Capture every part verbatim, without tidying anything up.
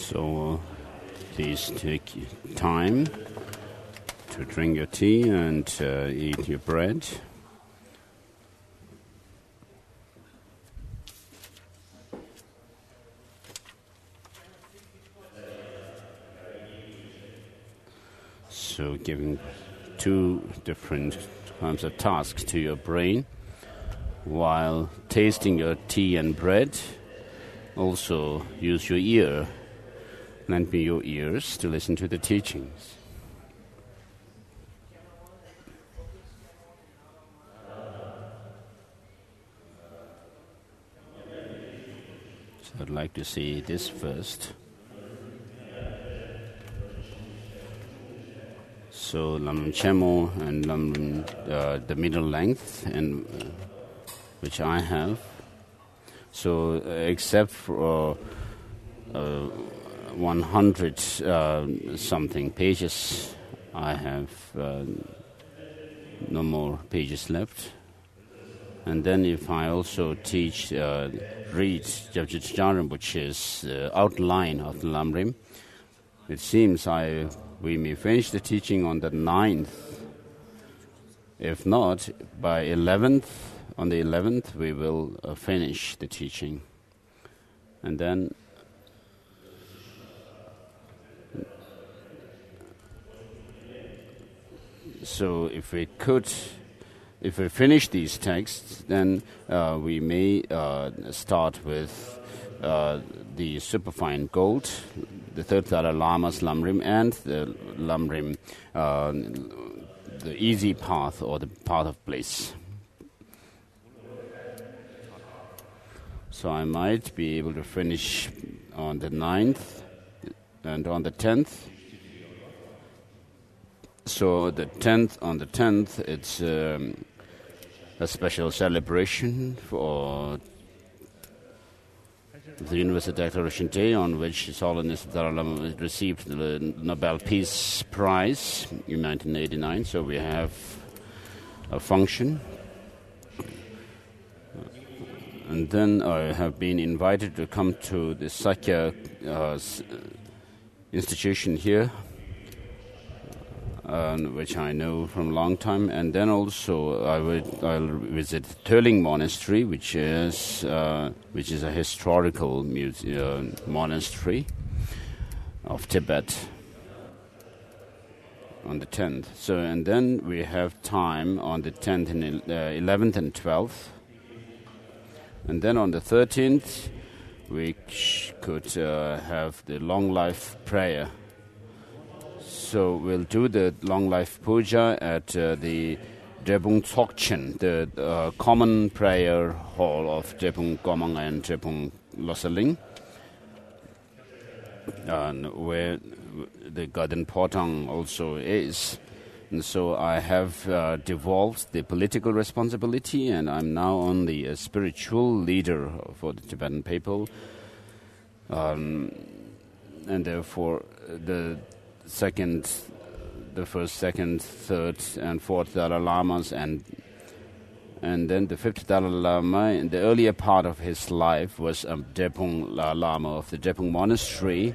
So please take time to drink your tea and uh, eat your bread. So giving two different kinds of tasks to your brain while tasting your tea and bread. Also use your ear, lend me your ears to listen to the teachings. So I'd like to see this first. So Lam Chemo and Lam, uh, the middle length, and uh, which I have. So uh, except for uh, uh, one hundred uh, something pages, I have uh, no more pages left. And then if I also teach, uh, read Jabjit Rinpoche's uh, outline of the Lamrim, it seems I we may finish the teaching on the ninth. If not, by eleventh, on the eleventh, we will uh, finish the teaching. And then so if we could, if we finish these texts, then uh, we may uh, start with uh, the superfine gold, the third Dalai Lama's Lamrim, and the Lamrim, uh, the easy path or the path of bliss. So I might be able to finish on the ninth and on the tenth. So the tenth, on the tenth, it's um, a special celebration for the Universal Declaration Day, on which His Holiness Dalai Lama received the Nobel Peace Prize in nineteen eighty-nine. So we have a function. And then I have been invited to come to the Sakya uh, institution here, uh, which I know from a long time. And then also I would I'll visit Turling Monastery, which is uh, which is a historical muse- uh, monastery of Tibet, on the tenth. So and then we have time on the tenth and uh, eleventh and twelfth. And then on the thirteenth, we sh- could uh, have the long life prayer. So we'll do the long life puja at uh, the Drebung Tsokchen, the uh, common prayer hall of Drebung Gomang and Drebung Losaling, and where the Garden Potang also is. And so I have uh, devolved the political responsibility, and I'm now only a spiritual leader for the Tibetan people. Um, and therefore, the second, the first, second, third, and fourth Dalai Lamas, and and then the fifth Dalai Lama, in the earlier part of his life, was a Drepung Lama of the Drepung Monastery.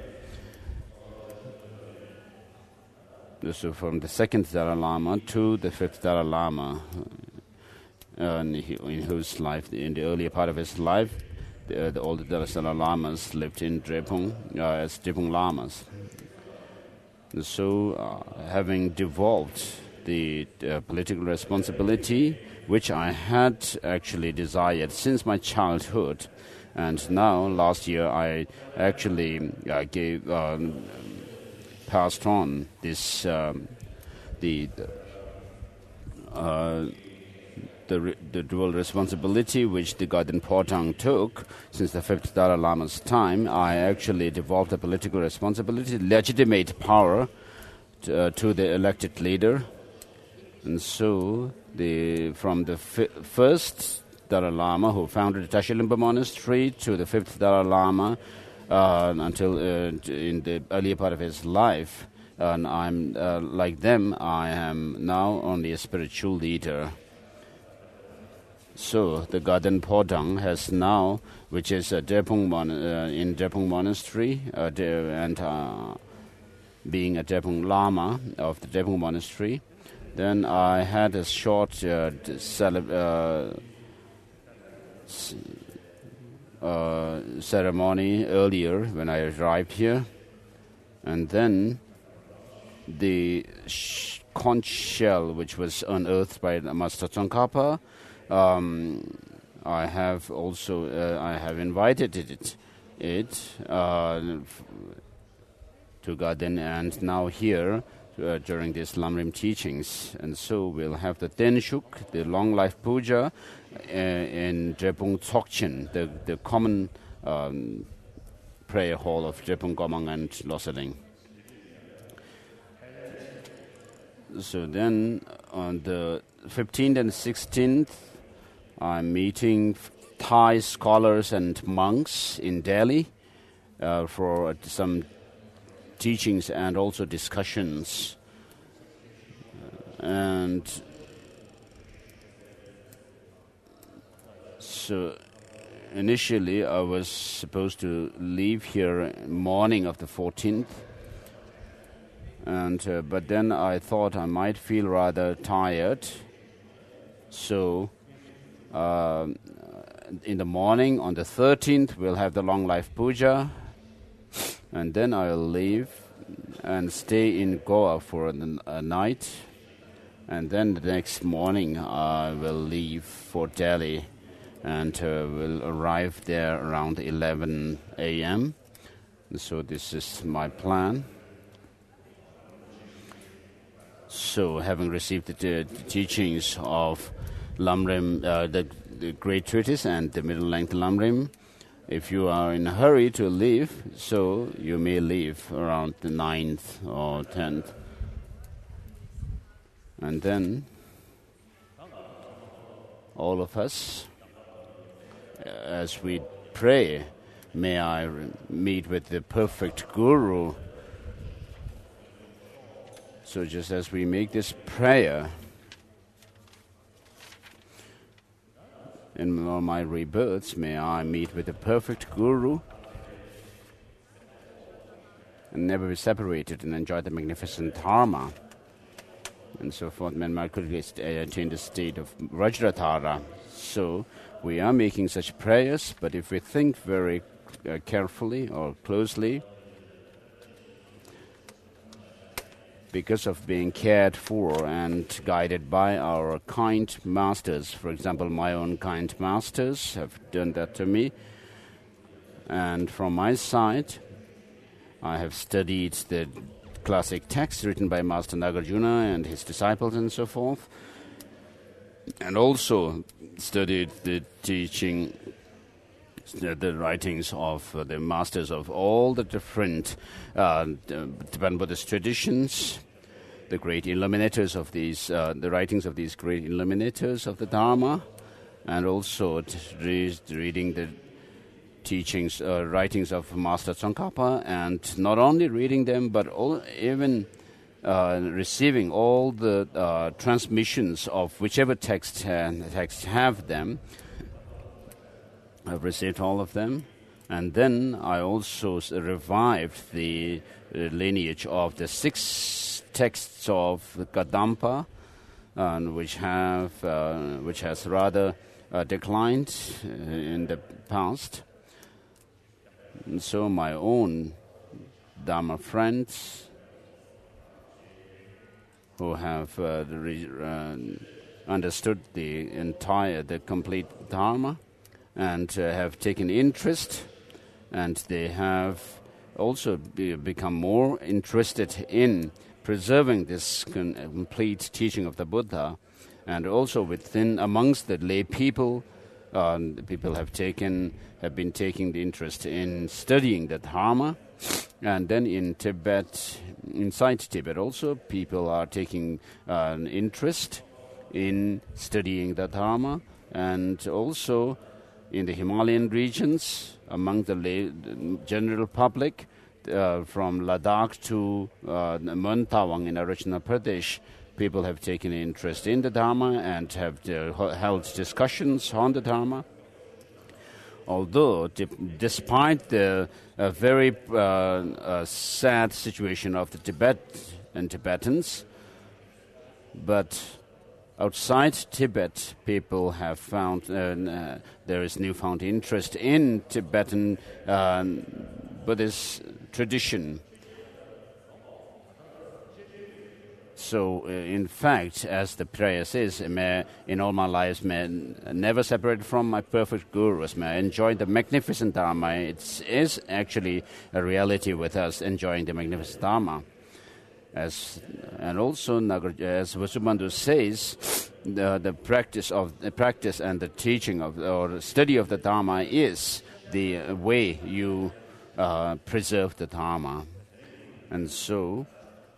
So from the second Dalai Lama to the fifth Dalai Lama, uh, in, he, in whose life, in the earlier part of his life, the, uh, the older Dalai Lamas lived in Drepung uh, as Drepung Lamas. And so, uh, having devolved the uh, political responsibility, which I had actually desired since my childhood, and now last year I actually uh, gave. Um, passed on this um, the uh, the, re- the dual responsibility which the Garden Potang took since the fifth Dalai Lama's time. I actually devolved the political responsibility, legitimate power to, uh, to the elected leader, and so the from the fi- first Dalai Lama who founded the Tashilimba Monastery to the fifth Dalai Lama. Uh, until uh, in the earlier part of his life, and I'm uh, like them. I am now only a spiritual leader. So the Garden Podang has now, which is a Drepung mon- uh, in Drepung Monastery, uh, de- and uh, being a Drepung Lama of the Drepung Monastery. Then I had a short uh, cele- uh, c- uh, ceremony earlier when I arrived here, and then the sh- conch shell, which was unearthed by Master Tsongkhapa. Um, I have also uh, I have invited it it uh, f- to Garden, and now here uh, during these Lamrim teachings, and so we'll have the Tenshuk, the long life puja, uh, in Drepung Tsokchin, the the common um, prayer hall of Drepung Komang and Losaling. So then on the fifteenth and sixteenth, I'm meeting Thai scholars and monks in Delhi uh, for uh, some teachings and also discussions. And so initially I was supposed to leave here morning of the fourteenth. And uh, but then I thought I might feel rather tired, so uh, in the morning on the thirteenth we'll have the long life puja, and then I'll leave and stay in Goa for a, a night, and then the next morning I will leave for Delhi, and uh, will arrive there around eleven a.m. So this is my plan. So, having received the, the teachings of Lamrim, uh, the, the Great Treatise and the Middle Length Lamrim, if you are in a hurry to leave, so you may leave around the ninth or tenth. And then, all of us, as we pray, may I re- meet with the perfect Guru. So just as we make this prayer, in all my rebirths, may I meet with the perfect Guru and never be separated and enjoy the magnificent Dharma. And so forth, when I could attain the state of Vajradhara. So we are making such prayers, but if we think very uh, carefully or closely, because of being cared for and guided by our kind masters. For example, my own kind masters have done that to me. And from my side, I have studied the classic texts written by Master Nagarjuna and his disciples and so forth, and also studied the teaching, the, the writings of uh, the masters of all the different uh, Tibetan Buddhist traditions, the great illuminators of these, uh, the writings of these great illuminators of the Dharma, and also t- re- reading the teachings, uh, writings of Master Tsongkhapa, and not only reading them, but all, even uh, receiving all the uh, transmissions of whichever text uh, texts have them. I've received all of them, and then I also s- revived the uh, lineage of the six texts of Kadampa, uh, which have uh, which has rather uh, declined uh, in the past. And so my own Dharma friends who have uh, the re- uh, understood the entire, the complete Dharma, and uh, have taken interest, and they have also be, become more interested in preserving this con- complete teaching of the Buddha, and also within amongst the lay people, uh, the people have taken have been taking the interest in studying the Dharma, and then in Tibet, inside Tibet also, people are taking uh, an interest in studying the Dharma, and also in the Himalayan regions, among the lay, general public, uh, from Ladakh to uh, Muntawang in Arunachal Pradesh, people have taken interest in the Dharma and have uh, held discussions on the Dharma. Although, di- despite the uh, very uh, uh, sad situation of the Tibet and Tibetans, but outside Tibet, people have found uh, uh, there is newfound interest in Tibetan uh, Buddhist tradition. So, uh, in fact, as the prayer says, may, in all my lives, may never separate from my perfect gurus, may I enjoy the magnificent Dharma. It is actually a reality with us, enjoying the magnificent Dharma. As, and also, as Vasubandhu says, the, the practice of the practice and the teaching of or study of the Dharma is the way you uh, preserve the Dharma. And so,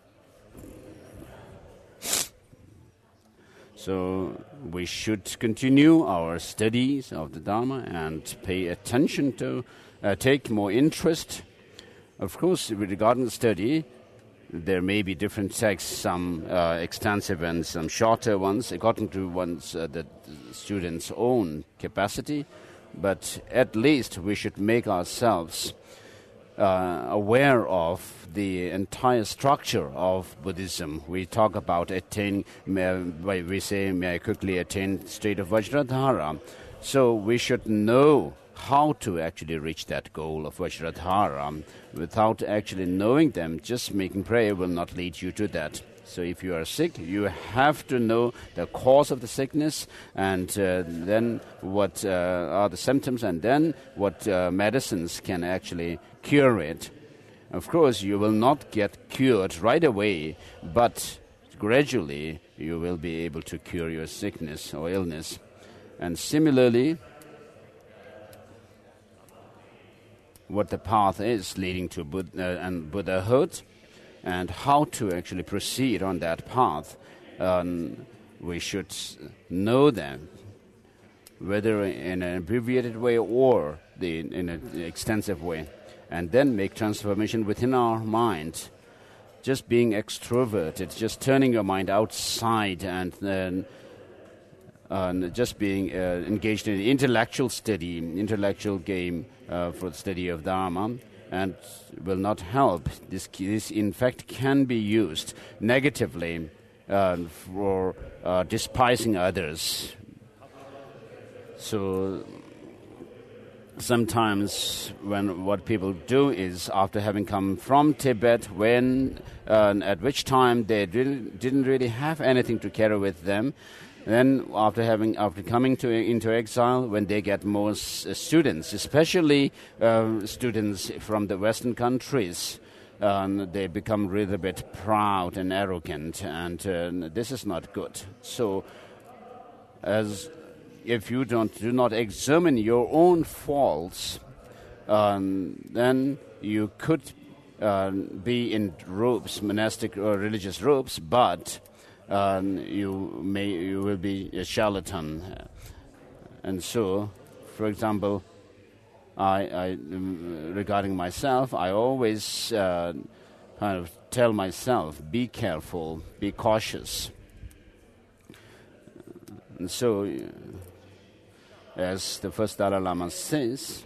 So we should continue our studies of the Dharma and pay attention to, uh, take more interest. Of course, regarding the study, there may be different texts, some uh, extensive and some shorter ones, according to one's, uh, the student's own capacity. But at least we should make ourselves Uh, aware of the entire structure of Buddhism. We talk about attaining, may, we say, may I quickly attain state of Vajradhara. So we should know how to actually reach that goal of Vajradhara. Without actually knowing them, just making prayer will not lead you to that. So if you are sick, you have to know the cause of the sickness and uh, then what uh, are the symptoms and then what uh, medicines can actually cure it. Of course, you will not get cured right away, but gradually you will be able to cure your sickness or illness. And similarly, what the path is leading to Bud- uh, and Buddhahood, and how to actually proceed on that path, um, we should know that, whether in an abbreviated way or the, in an extensive way, and then make transformation within our mind. Just being extroverted, just turning your mind outside and then uh, just being uh, engaged in intellectual study, intellectual game uh, for the study of Dharma, and will not help. This, this in fact, can be used negatively uh, for uh, despising others. So sometimes when what people do is, after having come from Tibet, when uh, at which time they didn't, didn't really have anything to carry with them, then after having after coming to into exile, when they get more s- uh, students, especially uh, students from the Western countries, um, they become really a bit proud and arrogant, and uh, this is not good. So, as if you don't do not examine your own faults, um, then you could uh, be in robes, monastic or religious robes, but Um, you may you will be a charlatan, and so, for example, I, I um, regarding myself, I always uh, kind of tell myself, be careful, be cautious. And so, as the first Dalai Lama says,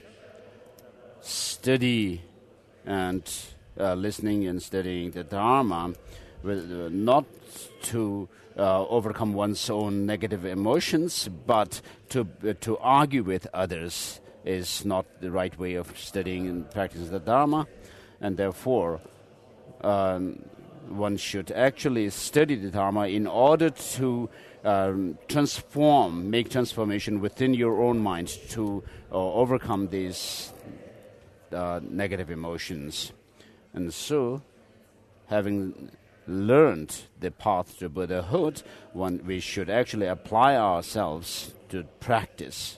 study and uh, listening and studying the Dharma will uh, not to uh, overcome one's own negative emotions, but to uh, to argue with others is not the right way of studying and practicing the Dharma, and therefore um, one should actually study the Dharma in order to um, transform, make transformation within your own mind to uh, overcome these uh, negative emotions. And so, having learned the path to Buddhahood, one we should actually apply ourselves to practice.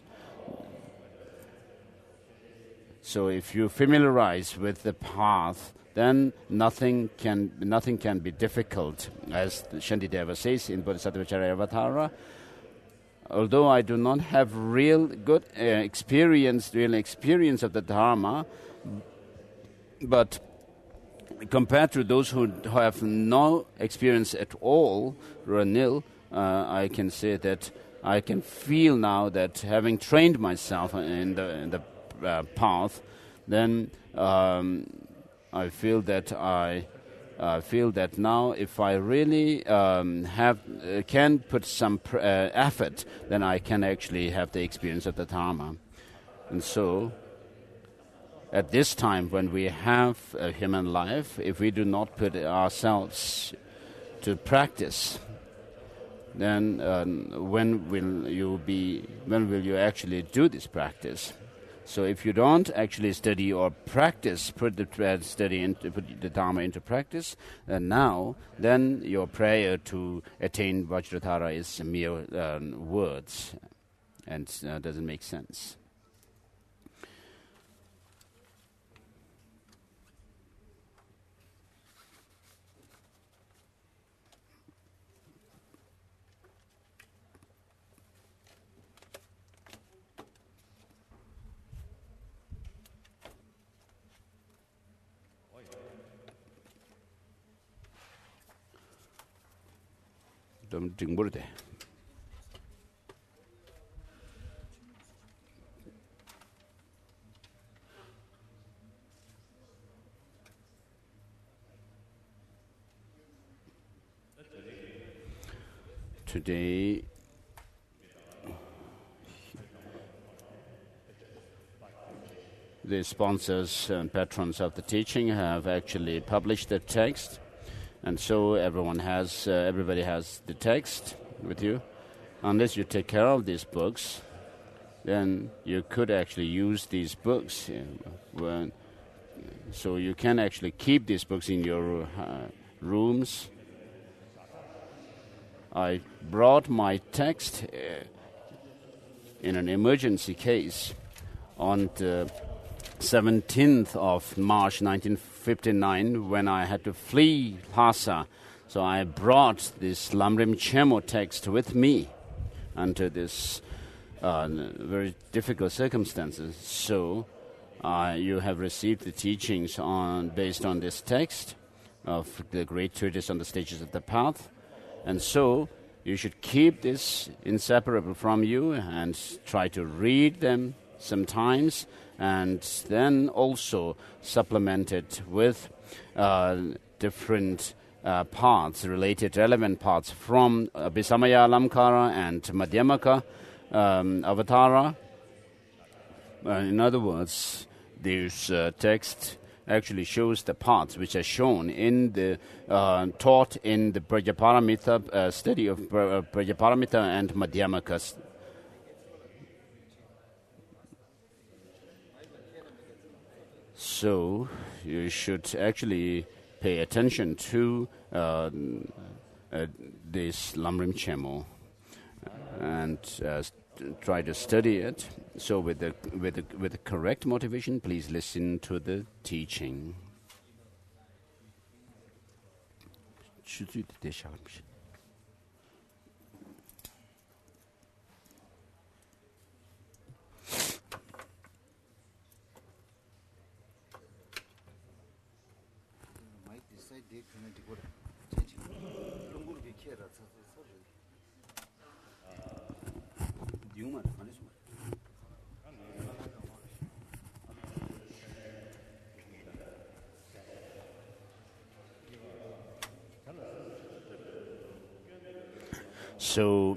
So if you familiarize with the path, then nothing can nothing can be difficult, as Shantideva says in Bodhisattva Charyavatara. Although I do not have real good uh, experience, real experience of the Dharma, but compared to those who have no experience at all, or nil, uh, I can say that I can feel now that having trained myself in the, in the uh, path, then um, I feel that I uh, feel that now if I really um, have uh, can put some pr- uh, effort, then I can actually have the experience of the Dharma. And so, at this time when we have a human life, if we do not put ourselves to practice, then uh, when will you be? When will you actually do this practice? So, if you don't actually study or practice, put the uh, study into put the Dharma into practice, then now, then your prayer to attain Vajradhara is mere uh, words, and uh, doesn't make sense. 좀 증부르대. Today, the sponsors and patrons of the teaching have actually published the text, and so everyone has, uh, everybody has the text with you. Unless you take care of these books, then you could actually use these books. Uh, when, so you can actually keep these books in your uh, rooms. I brought my text uh, in an emergency case on the seventeenth of March nineteen fifty-nine when I had to flee Lhasa. So I brought this Lamrim Chemo text with me under this uh, very difficult circumstances. So uh, you have received the teachings on based on this text of the great treatise on the stages of the path. And so you should keep this inseparable from you and try to read them sometimes, and then also supplement it with uh, different uh, parts, related relevant parts from uh, Abhisamaya Alamkara and Madhyamaka um, Avatara. Uh, in other words, this uh, text actually shows the parts which are shown in the uh, taught in the Prajaparamita uh, study of uh, Prajaparamita and Madhyamaka. So you should actually pay attention to uh, uh, this Lamrim Chemo and uh, try to study it. So with the with the, with the correct motivation, please listen to the teaching. So,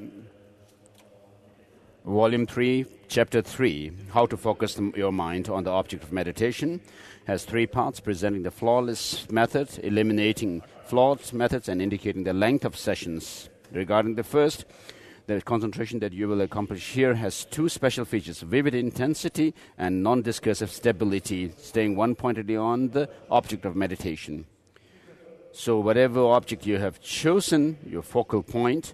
Volume three, Chapter three, How to Focus the, Your Mind on the Object of Meditation, has three parts presenting the flawless method, eliminating flawed methods, and indicating the length of sessions. Regarding the first, the concentration that you will accomplish here has two special features: vivid intensity and non-discursive stability, staying one-pointedly on the object of meditation. So whatever object you have chosen, your focal point,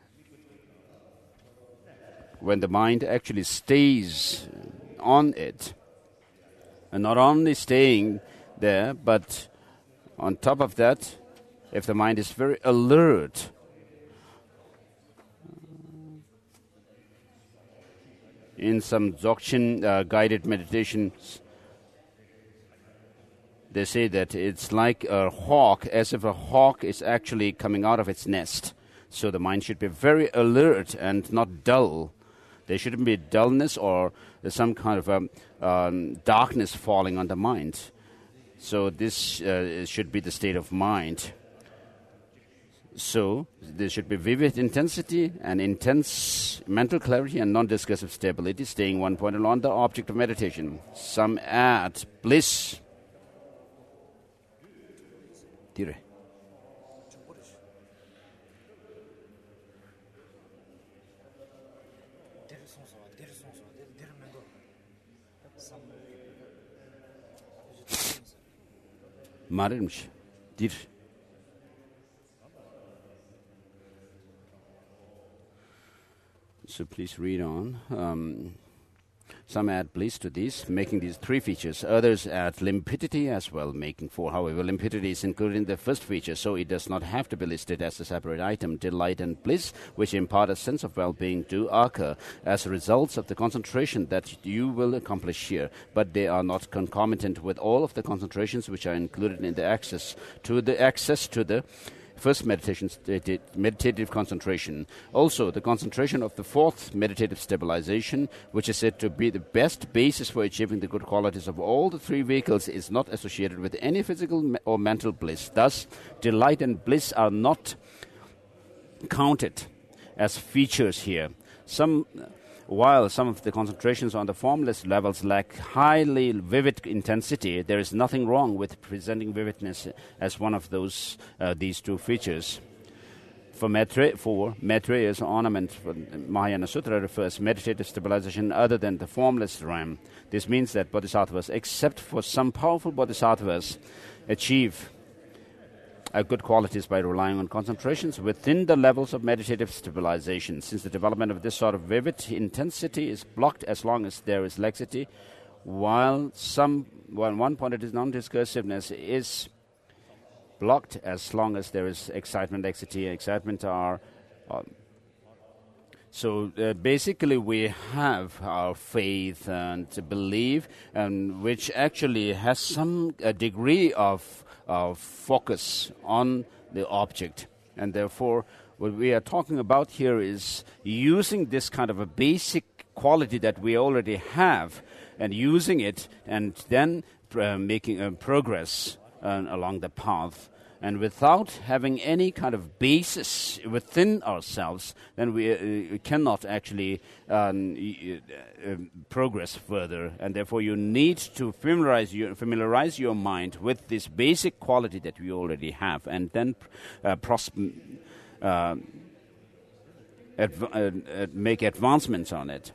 when the mind actually stays on it, and not only staying there, but on top of that, if the mind is very alert, in some Dzogchen uh, guided meditations, they say that it's like a hawk, as if a hawk is actually coming out of its nest. So the mind should be very alert and not dull. There shouldn't be dullness or some kind of um, um, darkness falling on the mind. So this uh, should be the state of mind. So there should be vivid intensity and intense mental clarity and non-discursive stability, staying one point on the object of meditation. Some add bliss. Dire. Marırmış. Dir. So please read on. Um, some add bliss to these, making these three features. Others add limpidity as well, making four. However, limpidity is included in the first feature, so it does not have to be listed as a separate item. Delight and bliss, which impart a sense of well-being, do occur as results of the concentration that you will accomplish here, but they are not concomitant with all of the concentrations which are included in the access to the access to the first meditation st- meditative concentration. Also, the concentration of the fourth meditative stabilization, which is said to be the best basis for achieving the good qualities of all the three vehicles, is not associated with any physical me- or mental bliss. Thus, delight and bliss are not counted as features here. Some While some of the concentrations on the formless levels lack highly vivid intensity, there is nothing wrong with presenting vividness as one of those uh, these two features. For, Maitre- for Maitreya's ornament, for Mahayana Sutra refers meditative stabilization other than the formless realm. This means that bodhisattvas, except for some powerful bodhisattvas, achieve Uh, good qualities by relying on concentrations within the levels of meditative stabilization. Since the development of this sort of vivid intensity is blocked as long as there is laxity, while some while one point it is non-discursiveness is blocked as long as there is excitement, laxity, excitement are. Uh, so uh, basically, we have our faith and belief, and which actually has some uh, degree of Uh, focus on the object. And therefore, what we are talking about here is using this kind of a basic quality that we already have and using it and then uh, making uh, progress uh, along the path. And without having any kind of basis within ourselves, then we uh, cannot actually um, uh, progress further. And therefore, you need to familiarize your, familiarize your mind with this basic quality that we already have, and then uh, pros- uh, adv- uh, make advancements on it.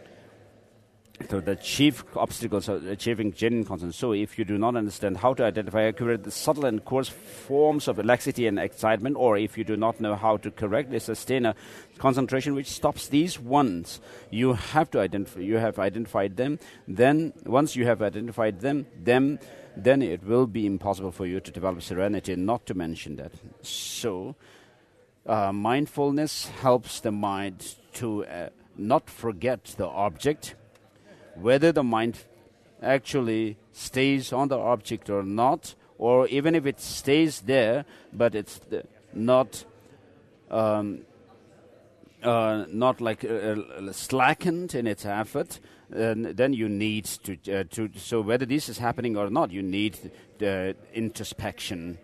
So the chief obstacles are achieving genuine concentration. So if you do not understand how to identify accurately the subtle and coarse forms of laxity and excitement, or if you do not know how to correctly sustain a concentration which stops these ones, you have to identify. You have identified them. Then, once you have identified them, then then it will be impossible for you to develop serenity. Not to mention that. So, uh, mindfulness helps the mind to uh, not forget the object. Whether the mind actually stays on the object or not, or even if it stays there, but it's the, not um, uh, not like uh, slackened in its effort, uh, then you need to uh, to. So whether this is happening or not, you need the introspection.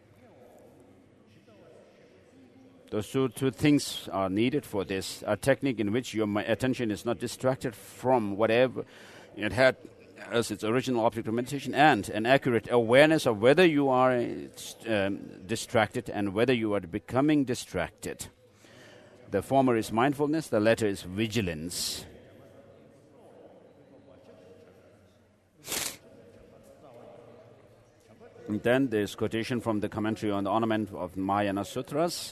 Those two, two things are needed for this. A technique in which your mi- attention is not distracted from whatever it had as its original object of meditation, and an accurate awareness of whether you are um, distracted and whether you are becoming distracted. The former is mindfulness, the latter is vigilance. And then there's quotation from the commentary on the ornament of Mahayana Sutras.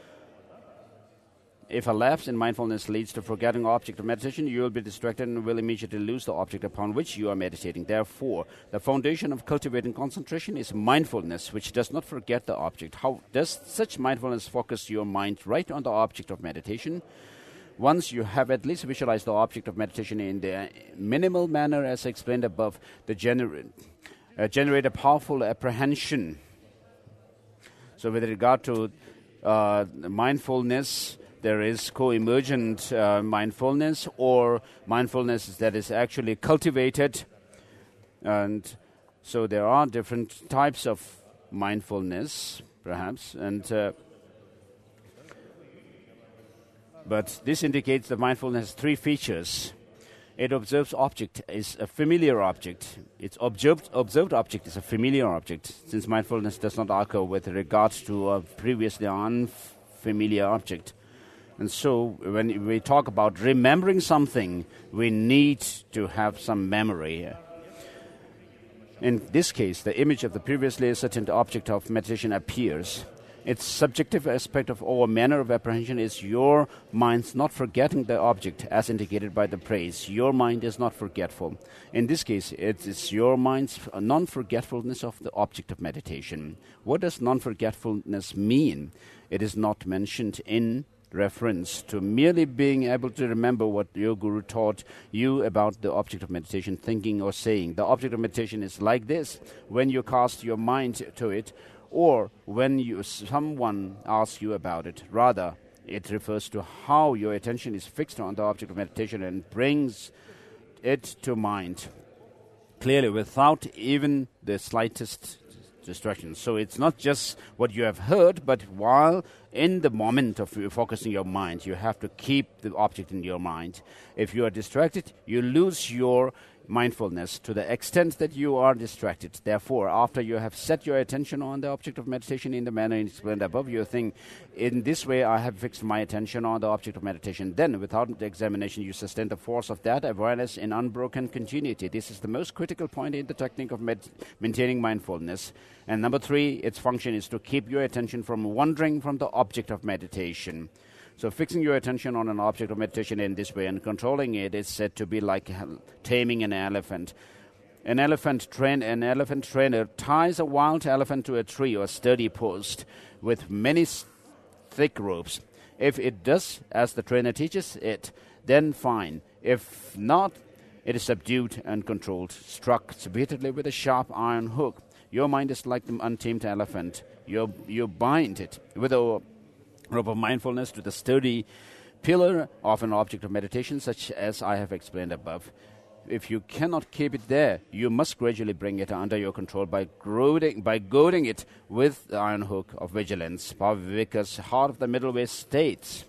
If a lapse in mindfulness leads to forgetting the object of meditation, you will be distracted and will immediately lose the object upon which you are meditating. Therefore, the foundation of cultivating concentration is mindfulness, which does not forget the object. How does such mindfulness focus your mind right on the object of meditation? Once you have at least visualized the object of meditation in the minimal manner as explained above, the general uh, generate a powerful apprehension. So with regard to uh, mindfulness, there is co-emergent uh, mindfulness, or mindfulness that is actually cultivated. And so there are different types of mindfulness, perhaps, and uh, but this indicates that mindfulness has three features. It observes object is a familiar object. Its observed observed object is a familiar object, since mindfulness does not occur with regard to a previously unfamiliar object. And so when we talk about remembering something, we need to have some memory. In this case, the image of the previously ascertained object of meditation appears. Its subjective aspect of our manner of apprehension is your mind's not forgetting the object, as indicated by the praise. Your mind is not forgetful. In this case, it is your mind's non-forgetfulness of the object of meditation. What does non-forgetfulness mean? It is not mentioned in reference to merely being able to remember what your guru taught you about the object of meditation, thinking or saying. The object of meditation is like this. When you cast your mind to it, or when you, someone asks you about it. Rather, it refers to how your attention is fixed on the object of meditation and brings it to mind clearly without even the slightest distraction. So it's not just what you have heard, but while in the moment of focusing your mind, you have to keep the object in your mind. If you are distracted, you lose your mindfulness to the extent that you are distracted. Therefore, after you have set your attention on the object of meditation in the manner explained above, you think, in this way I have fixed my attention on the object of meditation. Then, without the examination, you sustain the force of that awareness in unbroken continuity. This is the most critical point in the technique of med- maintaining mindfulness. And number three, its function is to keep your attention from wandering from the object of meditation. So fixing your attention on an object of meditation in this way and controlling it is said to be like taming an elephant. An elephant train, an elephant trainer ties a wild elephant to a tree or sturdy post with many s- thick ropes. If it does as the trainer teaches it, then fine. If not, it is subdued and controlled, struck repeatedly with a sharp iron hook. Your mind is like the untamed elephant. You you bind it with a rope of mindfulness to the sturdy pillar of an object of meditation, such as I have explained above. If you cannot keep it there, you must gradually bring it under your control by goading, by goading it with the iron hook of vigilance. Bhava Viveka's Heart of the Middle Way states,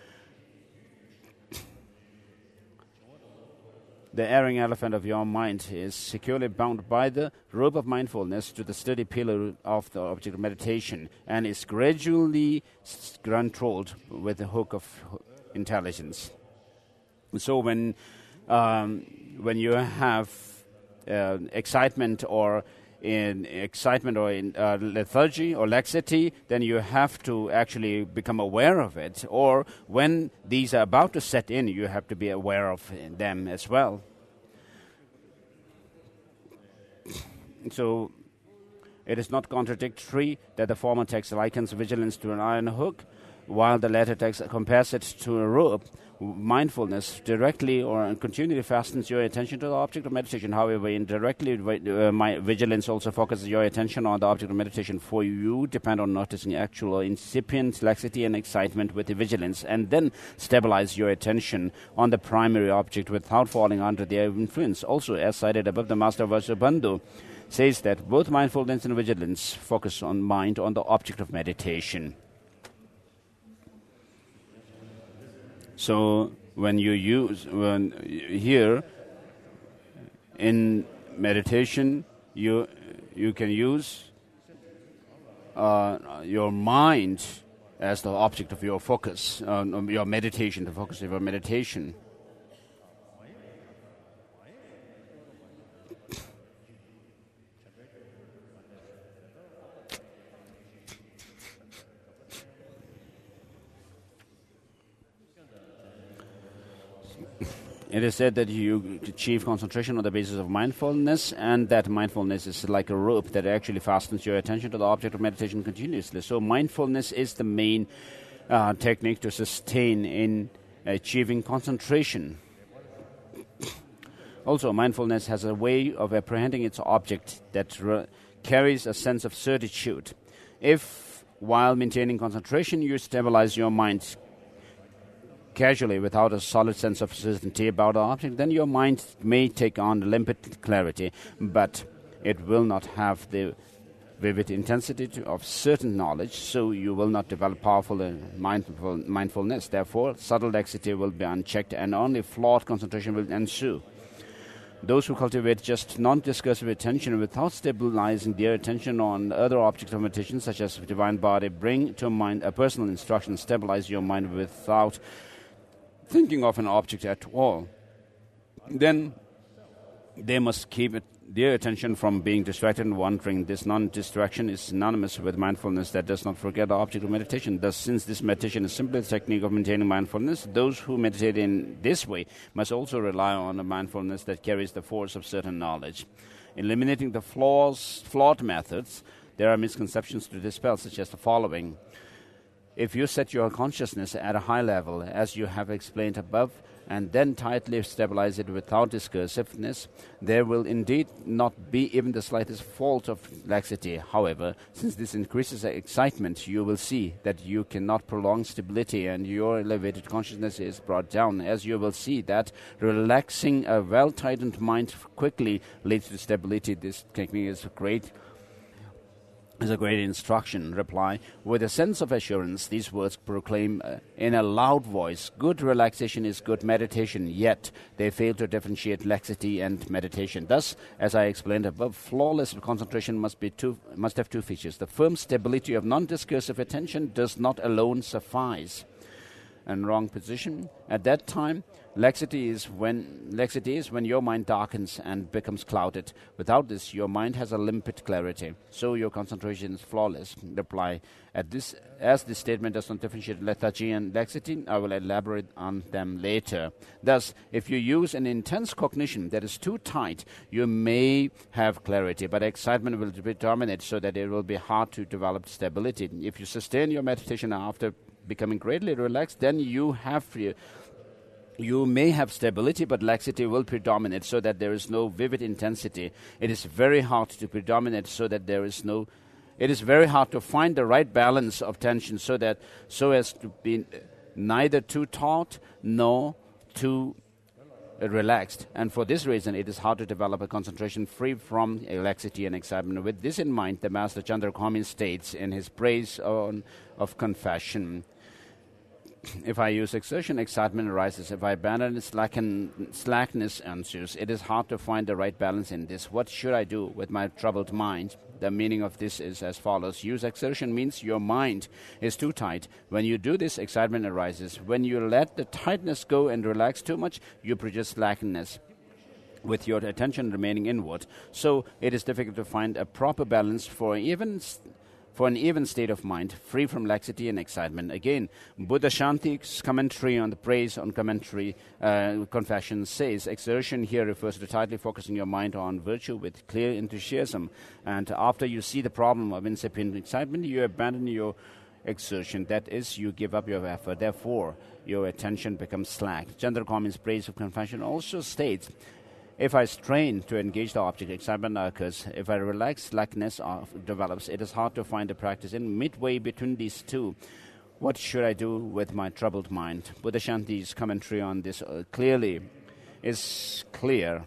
the erring elephant of your mind is securely bound by the rope of mindfulness to the sturdy pillar of the object of meditation and is gradually controlled with the hook of intelligence. So when um, when you have uh, excitement or in excitement or in uh, lethargy or laxity, then you have to actually become aware of it. Or when these are about to set in, you have to be aware of them as well. So it is not contradictory that the former text likens vigilance to an iron hook, while the latter text compares it to a rope. Mindfulness directly or continually fastens your attention to the object of meditation. However, indirectly, uh, my vigilance also focuses your attention on the object of meditation. For you depend on noticing actual or incipient laxity and excitement with the vigilance, and then stabilize your attention on the primary object without falling under their influence. Also, as cited above, the Master Vasubandhu says that both mindfulness and vigilance focus on mind on the object of meditation. So when you use, when here in meditation, you you can use uh, your mind as the object of your focus, uh, your meditation, the focus of your meditation. It is said that you achieve concentration on the basis of mindfulness, and that mindfulness is like a rope that actually fastens your attention to the object of meditation continuously. So mindfulness is the main uh, technique to sustain in achieving concentration. Also, mindfulness has a way of apprehending its object that re- carries a sense of certitude. If, while maintaining concentration, you stabilize your mind casually without a solid sense of certainty about the object, then your mind may take on limpid clarity, but it will not have the vivid intensity of certain knowledge, so you will not develop powerful uh, mindful, mindfulness. Therefore, subtle laxity will be unchecked and only flawed concentration will ensue. Those who cultivate just non-discursive attention without stabilizing their attention on other objects of meditation, such as the divine body, bring to mind a personal instruction, stabilize your mind without thinking of an object at all. Then they must keep it, their attention from being distracted and wandering. This non-distraction is synonymous with mindfulness that does not forget the object of meditation. Thus, since this meditation is simply a technique of maintaining mindfulness, those who meditate in this way must also rely on a mindfulness that carries the force of certain knowledge. Eliminating the flaws, flawed methods, there are misconceptions to dispel, such as the following. If you set your consciousness at a high level, as you have explained above, and then tightly stabilize it without discursiveness, there will indeed not be even the slightest fault of laxity. However, since this increases excitement, you will see that you cannot prolong stability and your elevated consciousness is brought down, as you will see that relaxing a well-tightened mind quickly leads to stability. This technique is great. is a great instruction. Reply, with a sense of assurance, these words proclaim uh, in a loud voice, good relaxation is good meditation, yet they fail to differentiate laxity and meditation. Thus, as I explained above, flawless concentration must be two, must have two features. The firm stability of non-discursive attention does not alone suffice. And wrong position. At that time, laxity is when laxity is when your mind darkens and becomes clouded. Without this, your mind has a limpid clarity, so your concentration is flawless. Reply, at this, as this statement does not differentiate lethargy and laxity, I will elaborate on them later. Thus, if you use an intense cognition that is too tight, you may have clarity, but excitement will predominate, so that it will be hard to develop stability. If you sustain your meditation after becoming greatly relaxed, then you have you may have stability, but laxity will predominate, so that there is no vivid intensity. It is very hard to predominate, so that there is no it is very hard to find the right balance of tension, so that so as to be neither too taut nor too uh, relaxed. And for this reason, it is hard to develop a concentration free from laxity and excitement. With this in mind, the Master Chandrakami states in his praise on, of confession, if I use exertion, excitement arises. If I abandon it, slacken, slackness ensues. It is hard to find the right balance in this. What should I do with my troubled mind? The meaning of this is as follows. Use exertion means your mind is too tight. When you do this, excitement arises. When you let the tightness go and relax too much, you produce slackness, with your attention remaining inward. So it is difficult to find a proper balance for even st- for an even state of mind, free from laxity and excitement. Again, Buddha Shanti's commentary on the praise on commentary uh, confession says, exertion here refers to tightly focusing your mind on virtue with clear enthusiasm. And after you see the problem of incipient excitement, you abandon your exertion. That is, you give up your effort. Therefore, your attention becomes slack. Chandrakami's praise of confession also states, if I strain to engage the object, excitement occurs. If I relax, slackness develops. It is hard to find a practice in midway between these two. What should I do with my troubled mind? Buddha Shanti's commentary on this uh, clearly is clear.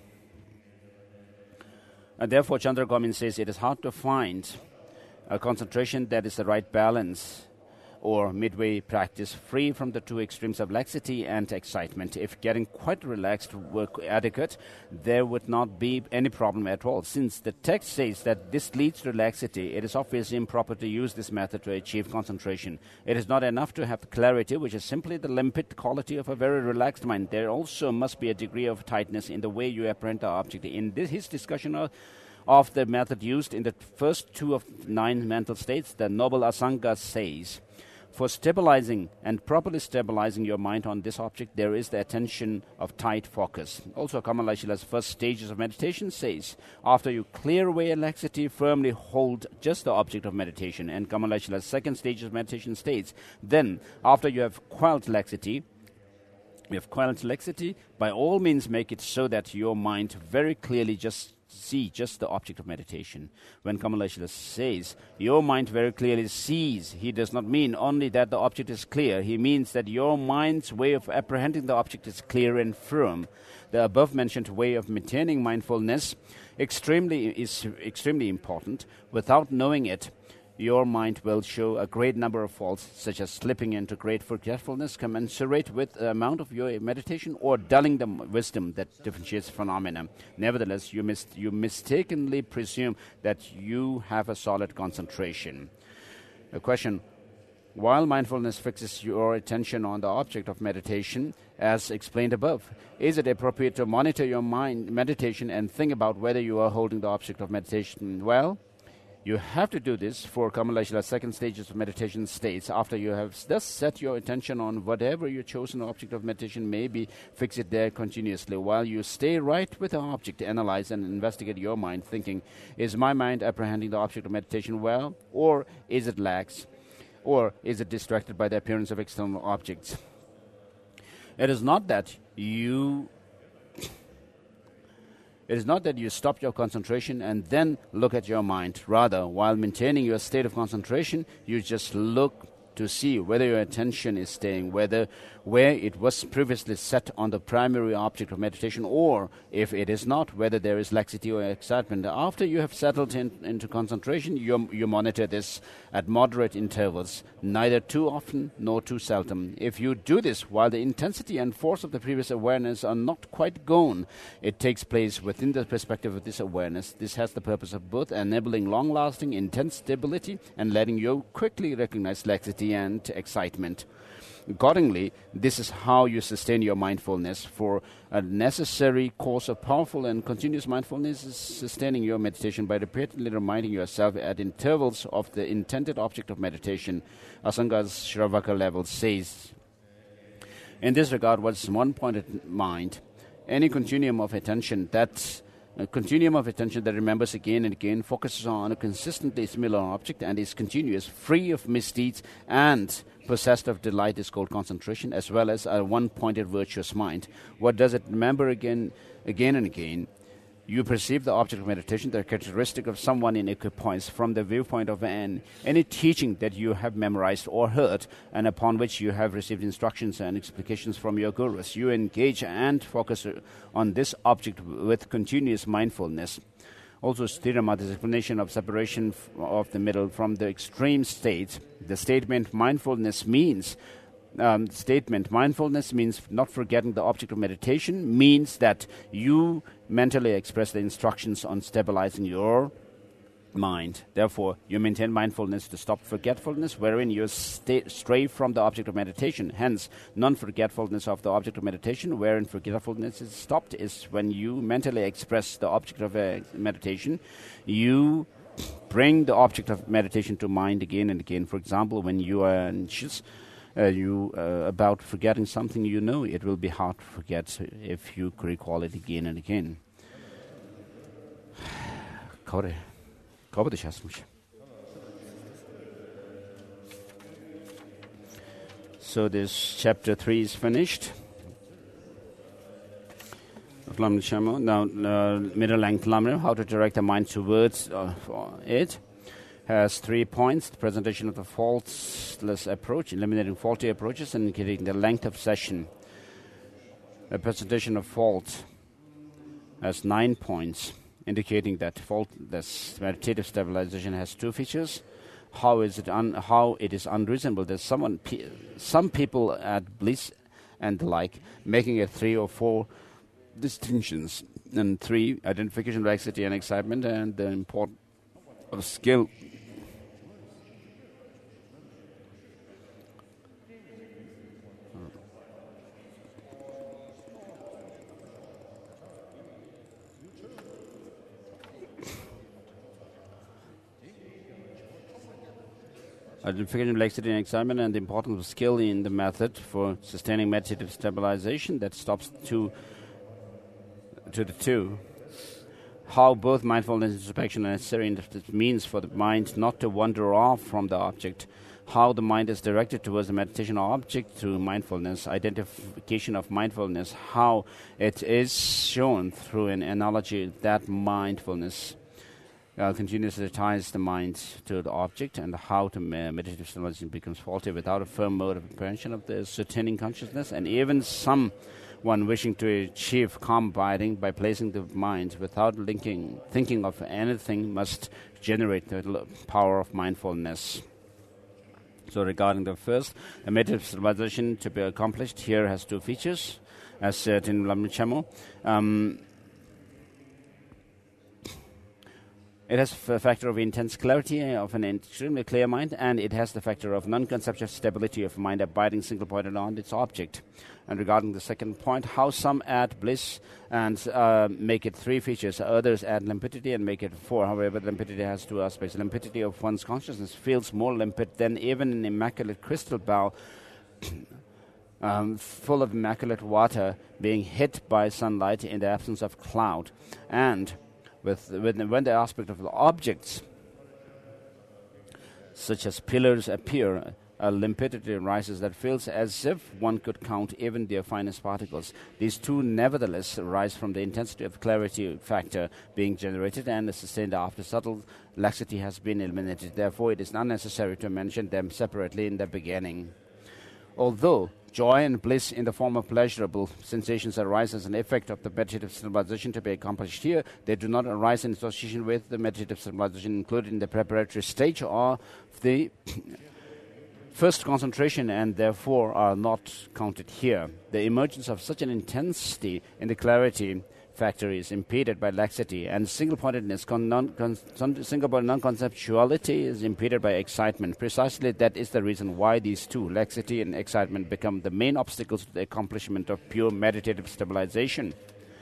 And therefore, Chandrakami says it is hard to find a concentration that is the right balance, or midway practice, free from the two extremes of laxity and excitement. If getting quite relaxed were adequate, there would not be any problem at all. Since the text says that this leads to laxity, it is obviously improper to use this method to achieve concentration. It is not enough to have clarity, which is simply the limpid quality of a very relaxed mind. There also must be a degree of tightness in the way you apprehend the object. In this, his discussion of of the method used in the first two of nine mental states, the Noble Asanga says, for stabilizing and properly stabilizing your mind on this object, there is the attention of tight focus. Also, Kamala Shila's first stages of meditation says, after you clear away laxity, firmly hold just the object of meditation. And Kamala Shila's second stage of meditation states, then, after you have quelled laxity, We have quality laxity. By all means, make it so that your mind very clearly just see just the object of meditation. When Kamala says, your mind very clearly sees, he does not mean only that the object is clear. He means that your mind's way of apprehending the object is clear and firm. The above-mentioned way of maintaining mindfulness extremely is extremely important. Without knowing it, your mind will show a great number of faults, such as slipping into great forgetfulness commensurate with the amount of your meditation, or dulling the m- wisdom that differentiates phenomena. Nevertheless, you, mis- you mistakenly presume that you have a solid concentration. A question: while mindfulness fixes your attention on the object of meditation, as explained above, is it appropriate to monitor your mind meditation and think about whether you are holding the object of meditation well? You have to do this for Kamala second stages of meditation states. After you have thus set your attention on whatever your chosen object of meditation may be, fix it there continuously. While you stay right with the object, analyze and investigate your mind, thinking, is my mind apprehending the object of meditation well, or is it lax, or is it distracted by the appearance of external objects? It is not that you... It is not that you stop your concentration and then look at your mind. Rather, while maintaining your state of concentration, you just look to see whether your attention is staying, whether where it was previously set on the primary object of meditation, or if it is not, whether there is laxity or excitement. After you have settled in, into concentration, you, you monitor this at moderate intervals, neither too often nor too seldom. If you do this while the intensity and force of the previous awareness are not quite gone, it takes place within the perspective of this awareness. This has the purpose of both enabling long-lasting, intense stability and letting you quickly recognize laxity and excitement. Accordingly, this is how you sustain your mindfulness. For a necessary course of powerful and continuous mindfulness is sustaining your meditation by repeatedly reminding yourself at intervals of the intended object of meditation. Asanga's Shravaka level says, in this regard, what's one-pointed mind, any continuum of attention that A continuum of attention that remembers again and again, focuses on a consistently similar object and is continuous, free of misdeeds, and possessed of delight is called concentration, as well as a one-pointed virtuous mind. What does it remember again, again and again? You perceive the object of meditation, the characteristic of someone in equipoise, from the viewpoint of an, any teaching that you have memorized or heard, and upon which you have received instructions and explications from your gurus. You engage and focus on this object with continuous mindfulness. Also, Sthiramatha's explanation of separation f- of the middle from the extreme state. The statement mindfulness means Um, statement mindfulness means not forgetting the object of meditation, means that you mentally express the instructions on stabilizing your mind. Therefore, you maintain mindfulness to stop forgetfulness, wherein you stay, stray from the object of meditation. Hence, non-forgetfulness of the object of meditation, wherein forgetfulness is stopped, is when you mentally express the object of uh, meditation. You bring the object of meditation to mind again and again. For example, when you are anxious, Uh, you uh, about forgetting something, you know it will be hard to forget if you recall it again and again. So this chapter three is finished. Now, uh, middle length lamrim, how to direct the mind towards uh, it. Has three points: the presentation of the faultless approach, eliminating faulty approaches, and indicating the length of session. The presentation of fault has nine points, indicating that faultless meditative stabilization has two features. How is it un- how it is unreasonable that someone pe- some people add bliss and the like, making it three or four distinctions. And three, identification of laxity and excitement, and the importance of skill. Identification of laxity and excitement, and the importance of skill in the method for sustaining meditative stabilization that stops to to the two. How both mindfulness and introspection are necessary in the means for the mind not to wander off from the object. how the mind is directed towards the meditation object through mindfulness, identification of mindfulness, how it is shown through an analogy that mindfulness uh, continuously ties the mind to the object, and how to me- meditative stabilization becomes faulty without a firm mode of apprehension of the sustaining consciousness, and even some one wishing to achieve calm abiding by placing the mind without linking, thinking of anything must generate the l- power of mindfulness. So regarding the first, the meditative stabilization to be accomplished here has two features, as said in Lamrim Chenmo. Um, It has a factor of intense clarity of an extremely clear mind, and it has the factor of non-conceptual stability of mind abiding single-pointed on its object. And regarding the second point, how some add bliss and uh, make it three features, others add limpidity and make it four. However, limpidity has two aspects. Limpidity of one's consciousness feels more limpid than even an immaculate crystal bowl um, full of immaculate water being hit by sunlight in the absence of cloud. And With, with when the aspect of the objects, such as pillars, appear, a limpidity arises that feels as if one could count even their finest particles. These two nevertheless arise from the intensity of clarity factor being generated and sustained after subtle laxity has been eliminated. Therefore, it is not necessary to mention them separately in the beginning. Although joy and bliss in the form of pleasurable sensations arise as an effect of the meditative stabilization to be accomplished here, they do not arise in association with the meditative stabilization included in the preparatory stage or the first concentration, and therefore are not counted here. The emergence of such an intensity in the clarity factor is impeded by laxity, and single-pointedness, con- non- con- single-point non-conceptuality is impeded by excitement. Precisely that is the reason why these two, laxity and excitement, become the main obstacles to the accomplishment of pure meditative stabilization.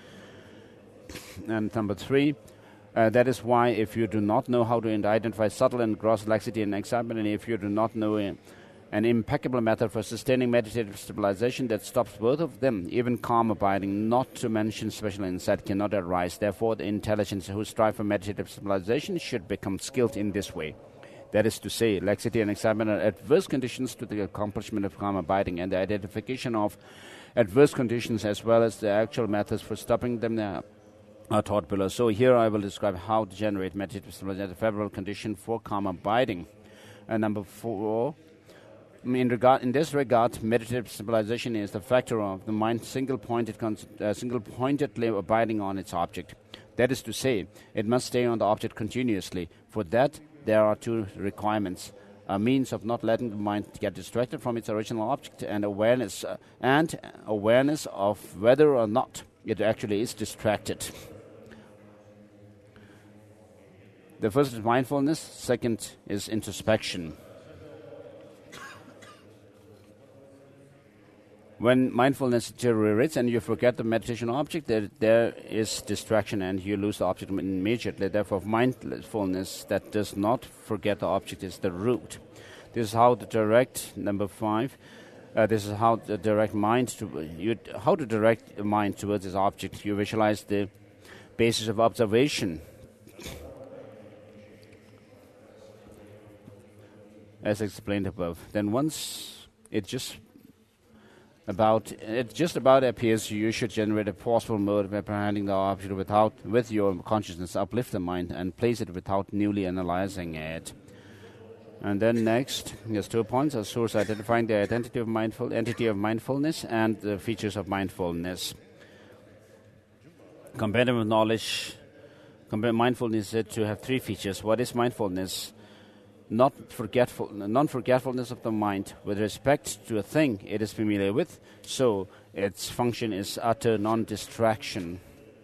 And number three, uh, that is why if you do not know how to identify subtle and gross laxity and excitement, and if you do not know uh, an impeccable method for sustaining meditative stabilization that stops both of them, even calm abiding, not to mention special insight, cannot arise. Therefore, the intelligence who strive for meditative stabilization should become skilled in this way. That is to say, laxity and excitement are adverse conditions to the accomplishment of calm abiding, and the identification of adverse conditions as well as the actual methods for stopping them uh, are taught below. So here I will describe how to generate meditative stabilization as a favorable condition for calm abiding. And number four, In, regard, in this regard, meditative stabilization is the factor of the mind single-pointed, uh, single-pointedly abiding on its object. That is to say, it must stay on the object continuously. For that, there are two requirements: a means of not letting the mind get distracted from its original object, and awareness, uh, and awareness of whether or not it actually is distracted. The first is mindfulness. Second is introspection. When mindfulness deteriorates and you forget the meditation object, there, there is distraction and you lose the object immediately. Therefore, mindfulness that does not forget the object is the root. This is how to direct, number five, uh, this is how to direct mind to, you, how to direct the mind towards this object. You visualize the basis of observation as explained above. Then once it just About it just about appears, you should generate a forceful mode of apprehending the object without, with your consciousness, uplift the mind and place it without newly analyzing it. And then next, there's two points: a source identifying the identity of mindful entity of mindfulness and the features of mindfulness. Comparative knowledge, compare mindfulness is said to have three features. What is mindfulness? Not forgetful, non-forgetfulness of the mind with respect to a thing it is familiar with, so its function is utter non-distraction.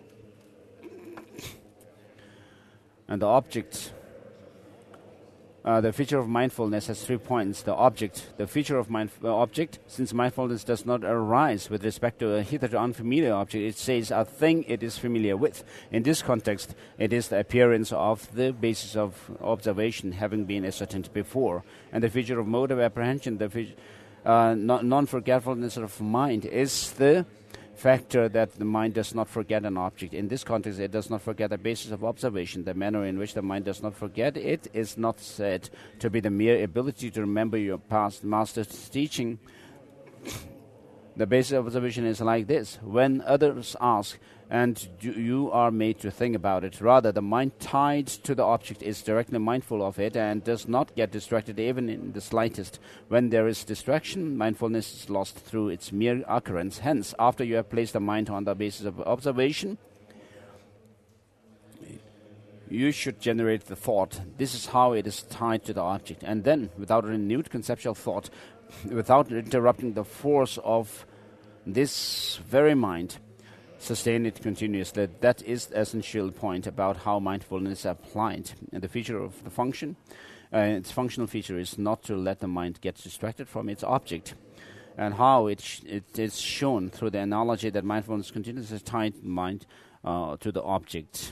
And the object, uh, the feature of mindfulness has three points. The object, the feature of mind, uh, object, since mindfulness does not arise with respect to a hitherto unfamiliar object, it says a thing it is familiar with. In this context, it is the appearance of the basis of observation having been ascertained before. And the feature of mode of apprehension, the fe- uh, non- non-forgetfulness of mind, is the factor that the mind does not forget an object. In this context, it does not forget the basis of observation. The manner in which the mind does not forget it is not said to be the mere ability to remember your past master's teaching. The basis of observation is like this. When others ask, and you are made to think about it, rather the mind tied to the object is directly mindful of it and does not get distracted even in the slightest. When there is distraction, mindfulness is lost through its mere occurrence. Hence, after you have placed the mind on the basis of observation, you should generate the thought. This is how it is tied to the object. And then, without renewed conceptual thought, without interrupting the force of this very mind, sustain it continuously. That is the essential point about how mindfulness is applied. And the feature of the function, uh, its functional feature is not to let the mind get distracted from its object. And how it, sh- it is shown through the analogy that mindfulness continuously tied the mind uh, to the object.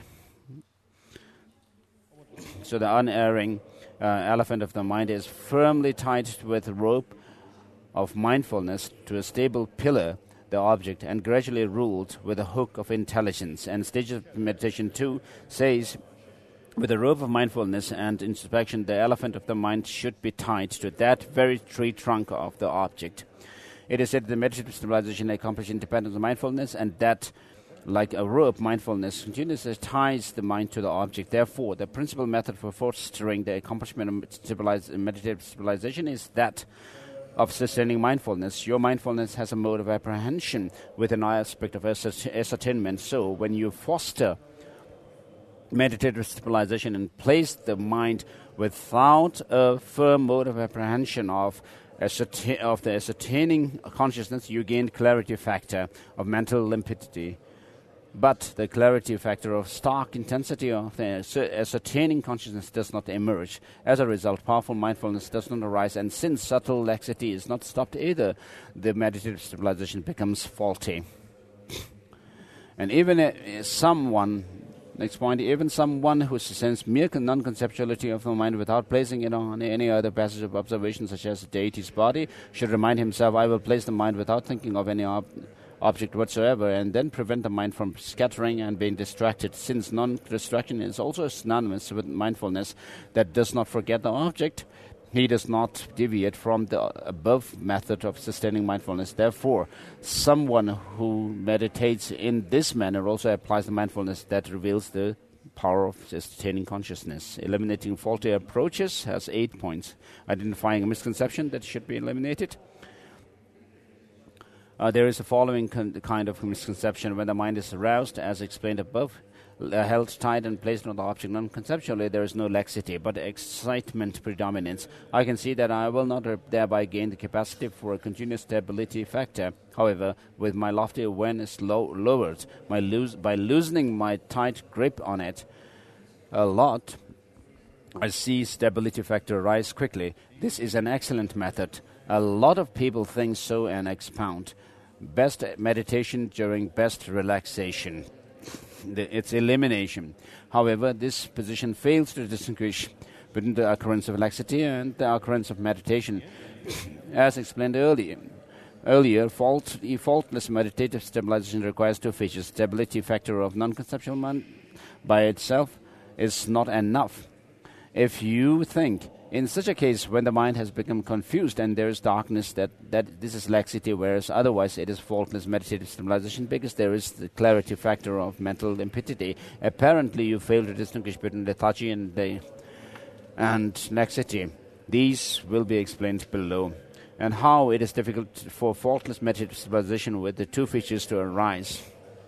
So the unerring uh, elephant of the mind is firmly tied with a rope of mindfulness to a stable pillar, the object, and gradually ruled with a hook of intelligence. And stage of meditation two says, with a rope of mindfulness and introspection, the elephant of the mind should be tied to that very tree trunk of the object. It is said that the meditative stabilization accomplishes independence of mindfulness, and that, like a rope, mindfulness continuously ties the mind to the object. Therefore, the principal method for fostering the accomplishment of stabilize, meditative stabilization is that of sustaining mindfulness. Your mindfulness has a mode of apprehension with an aspect of ascertainment. So, when you foster meditative stabilization and place the mind without a firm mode of apprehension of ascertain- of the ascertaining consciousness, you gain clarity factor of mental limpidity. But the clarity factor of stark intensity of the ascertaining consciousness does not emerge. As a result, powerful mindfulness does not arise, and since subtle laxity is not stopped either, the meditative stabilization becomes faulty. And even uh, someone, next point, even someone who sends mere non-conceptuality of the mind without placing it on any other passage of observation, such as the deity's body, should remind himself, I will place the mind without thinking of any ob- object whatsoever, and then prevent the mind from scattering and being distracted, since non-distraction is also synonymous with mindfulness that does not forget the object. He does not deviate from the above method of sustaining mindfulness. Therefore, someone who meditates in this manner also applies the mindfulness that reveals the power of sustaining consciousness. Eliminating faulty approaches has eight points. Identifying a misconception that should be eliminated. Uh, there is a following con- kind of misconception. When the mind is aroused, as explained above, uh, held tight and placed on the object non-conceptually, there is no laxity, but excitement predominates. I can see that I will not uh, thereby gain the capacity for a continuous stability factor. However, with my lofty awareness low- lowered, my loose- by loosening my tight grip on it a lot, I see stability factor rise quickly. This is an excellent method. A lot of people think so and expound. Best meditation during best relaxation. The, it's elimination. However, this position fails to distinguish between the occurrence of laxity and the occurrence of meditation. As explained earlier, earlier fault, faultless meditative stabilization requires two features. Stability factor of non-conceptual mind by itself is not enough. If you think, in such a case, when the mind has become confused and there is darkness, that, that this is laxity, whereas otherwise it is faultless meditative stabilization, because there is the clarity factor of mental limpidity. Apparently, you fail to distinguish between lethargy and, the, and laxity. These will be explained below. And how it is difficult for faultless meditative stabilization with the two features to arise.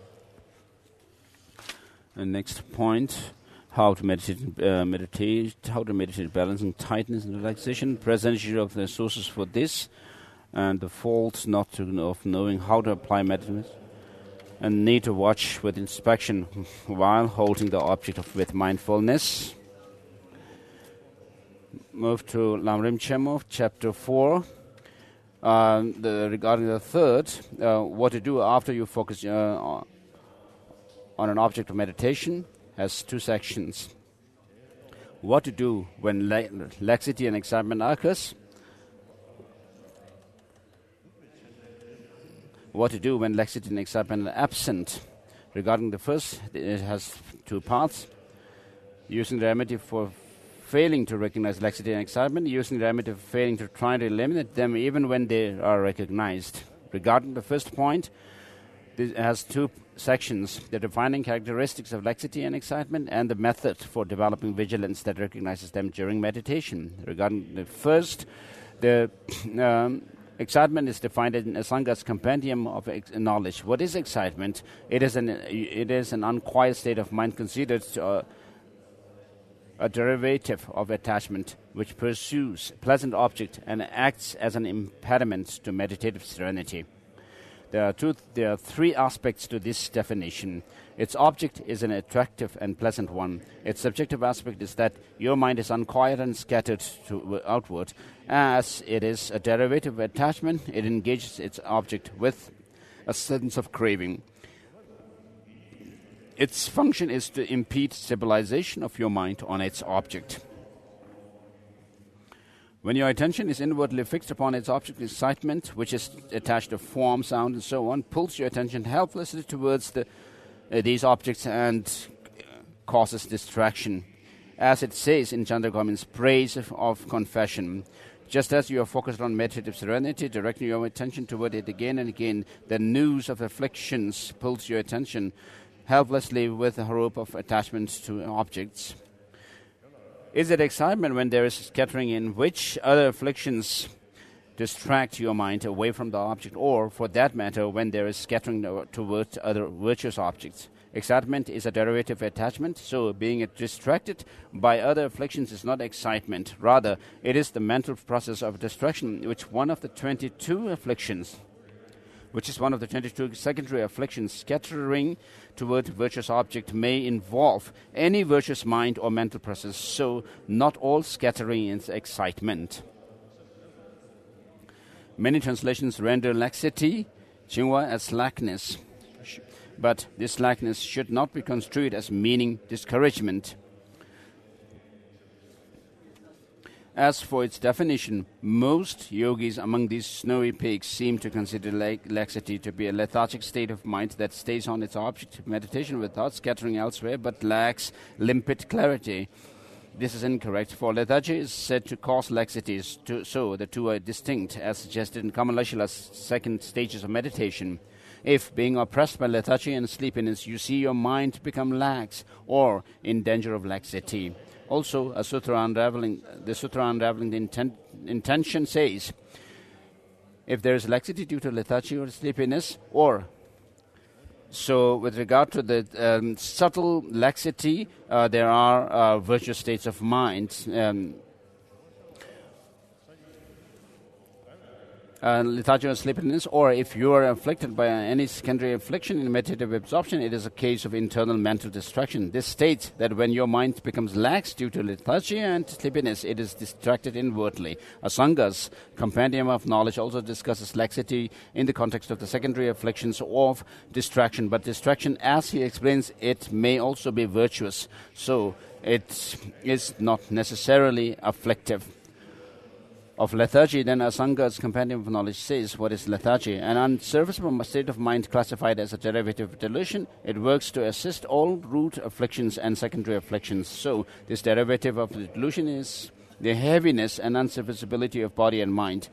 The next point. How to meditate, uh, meditate, how to meditate, balancing tightness and relaxation. Present issue of the sources for this, and the fault not to know, of knowing how to apply meditation, and need to watch with inspection while holding the object of, with mindfulness. Move to Lamrim Chemo, chapter four. Uh, the, regarding the third, uh, what to do after you focus uh, on an object of meditation. Has two sections. What to do when la- laxity and excitement occurs. what to do when laxity and excitement are absent. Regarding the first, it has two parts. Using the remedy for failing to recognize laxity and excitement, using the remedy for failing to try to eliminate them even when they are recognized. Regarding the first point, this has two sections: the defining characteristics of laxity and excitement and the method for developing vigilance that recognizes them during meditation. Regarding the first, the um, excitement is defined in Asanga's compendium of ex- knowledge. What is excitement? It is an it is an unquiet state of mind considered uh, a derivative of attachment, which pursues pleasant object and acts as an impediment to meditative serenity. There are, two, there are three aspects to this definition. Its object is an attractive and pleasant one. Its subjective aspect is that your mind is unquiet and scattered to outward. As it is a derivative of attachment, it engages its object with a sense of craving. Its function is to impede stabilization of your mind on its object. When your attention is inwardly fixed upon its object, excitement, which is attached to form, sound, and so on, pulls your attention helplessly towards the, uh, these objects and causes distraction. As it says in Chandragomin's praise of, of confession, just as you are focused on meditative serenity, directing your attention toward it again and again, the news of afflictions pulls your attention helplessly with a rope of attachment to objects. Is it excitement when there is scattering in which other afflictions distract your mind away from the object, or, for that matter, when there is scattering towards other virtuous objects? Excitement is a derivative attachment, so being distracted by other afflictions is not excitement. Rather, it is the mental process of distraction, which one of the twenty-two afflictions which is one of the twenty-two secondary afflictions, scattering toward virtuous object may involve any virtuous mind or mental process, so not all scattering is excitement. Many translations render laxity, chingwa, as slackness, but this slackness should not be construed as meaning discouragement. As for its definition, most yogis among these snowy peaks seem to consider la- laxity to be a lethargic state of mind that stays on its object of meditation without scattering elsewhere, but lacks limpid clarity. This is incorrect, for lethargy is said to cause laxities, to, so the two are distinct, as suggested in Kamalashila's second stages of meditation. If, being oppressed by lethargy and sleepiness, you see your mind become lax or in danger of laxity. Also, a sutra unraveling, the sutra unraveling the inten- intention says, if there is laxity due to lethargy or sleepiness, or so with regard to the um, subtle laxity, uh, there are uh, virtuous states of mind. Um, Uh, lethargy or sleepiness, or if you are afflicted by any secondary affliction in meditative absorption, it is a case of internal mental distraction. This states that when your mind becomes lax due to lethargy and sleepiness, it is distracted inwardly. Asanga's compendium of knowledge also discusses laxity in the context of the secondary afflictions of distraction, but distraction, as he explains, it may also be virtuous, so it is not necessarily afflictive. Of lethargy, then Asanga's compendium of knowledge says, what is lethargy? An unserviceable state of mind classified as a derivative of delusion. It works to assist all root afflictions and secondary afflictions. So, this derivative of the delusion is the heaviness and unserviceability of body and mind.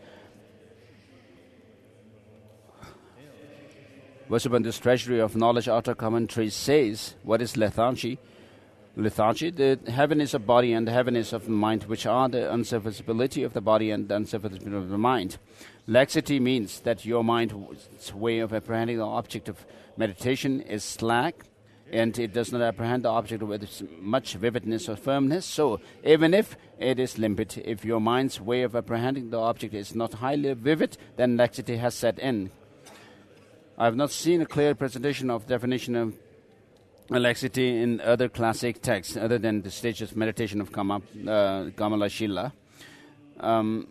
Vasubandhu's Treasury of Knowledge Outer Commentary says, what is lethargy? Lethargy, the heaviness of body and the heaviness of the mind, which are the unserviceability of the body and the unserviceability of the mind. Laxity means that your mind's way of apprehending the object of meditation is slack, and it does not apprehend the object with much vividness or firmness. So, even if it is limpid, if your mind's way of apprehending the object is not highly vivid, then laxity has set in. I have not seen a clear presentation of definition of laxity in other classic texts other than the stages of meditation of Kama, uh, Kamalashila. Um,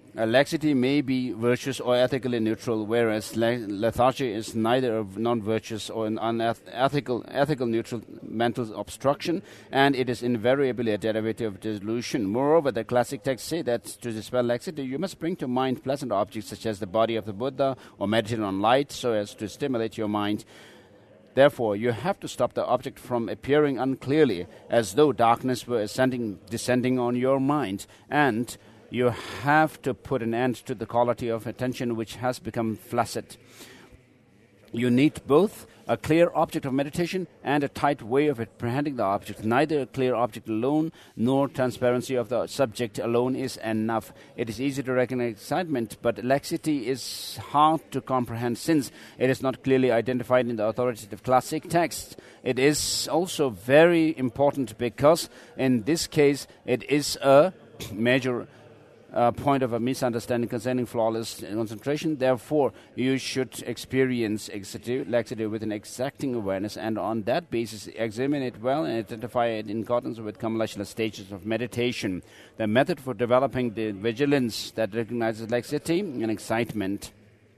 Uh, laxity may be virtuous or ethically neutral, whereas le- lethargy is neither a non-virtuous or an unethical, ethical neutral mental obstruction, and it is invariably a derivative of delusion. Moreover, the classic texts say that to dispel laxity, you must bring to mind pleasant objects such as the body of the Buddha, or meditate on light so as to stimulate your mind. Therefore, you have to stop the object from appearing unclearly, as though darkness were ascending, descending on your mind, and you have to put an end to the quality of attention which has become flaccid. You need both a clear object of meditation and a tight way of apprehending the object. Neither a clear object alone nor transparency of the subject alone is enough. It is easy to recognize excitement, but laxity is hard to comprehend since it is not clearly identified in the authoritative classic texts. It is also very important because in this case it is a major Uh, point of a misunderstanding concerning flawless concentration. Therefore, you should experience laxity with an exacting awareness, and on that basis, examine it well and identify it in accordance with Kamalashila stages of meditation. The method for developing the vigilance that recognizes laxity and excitement.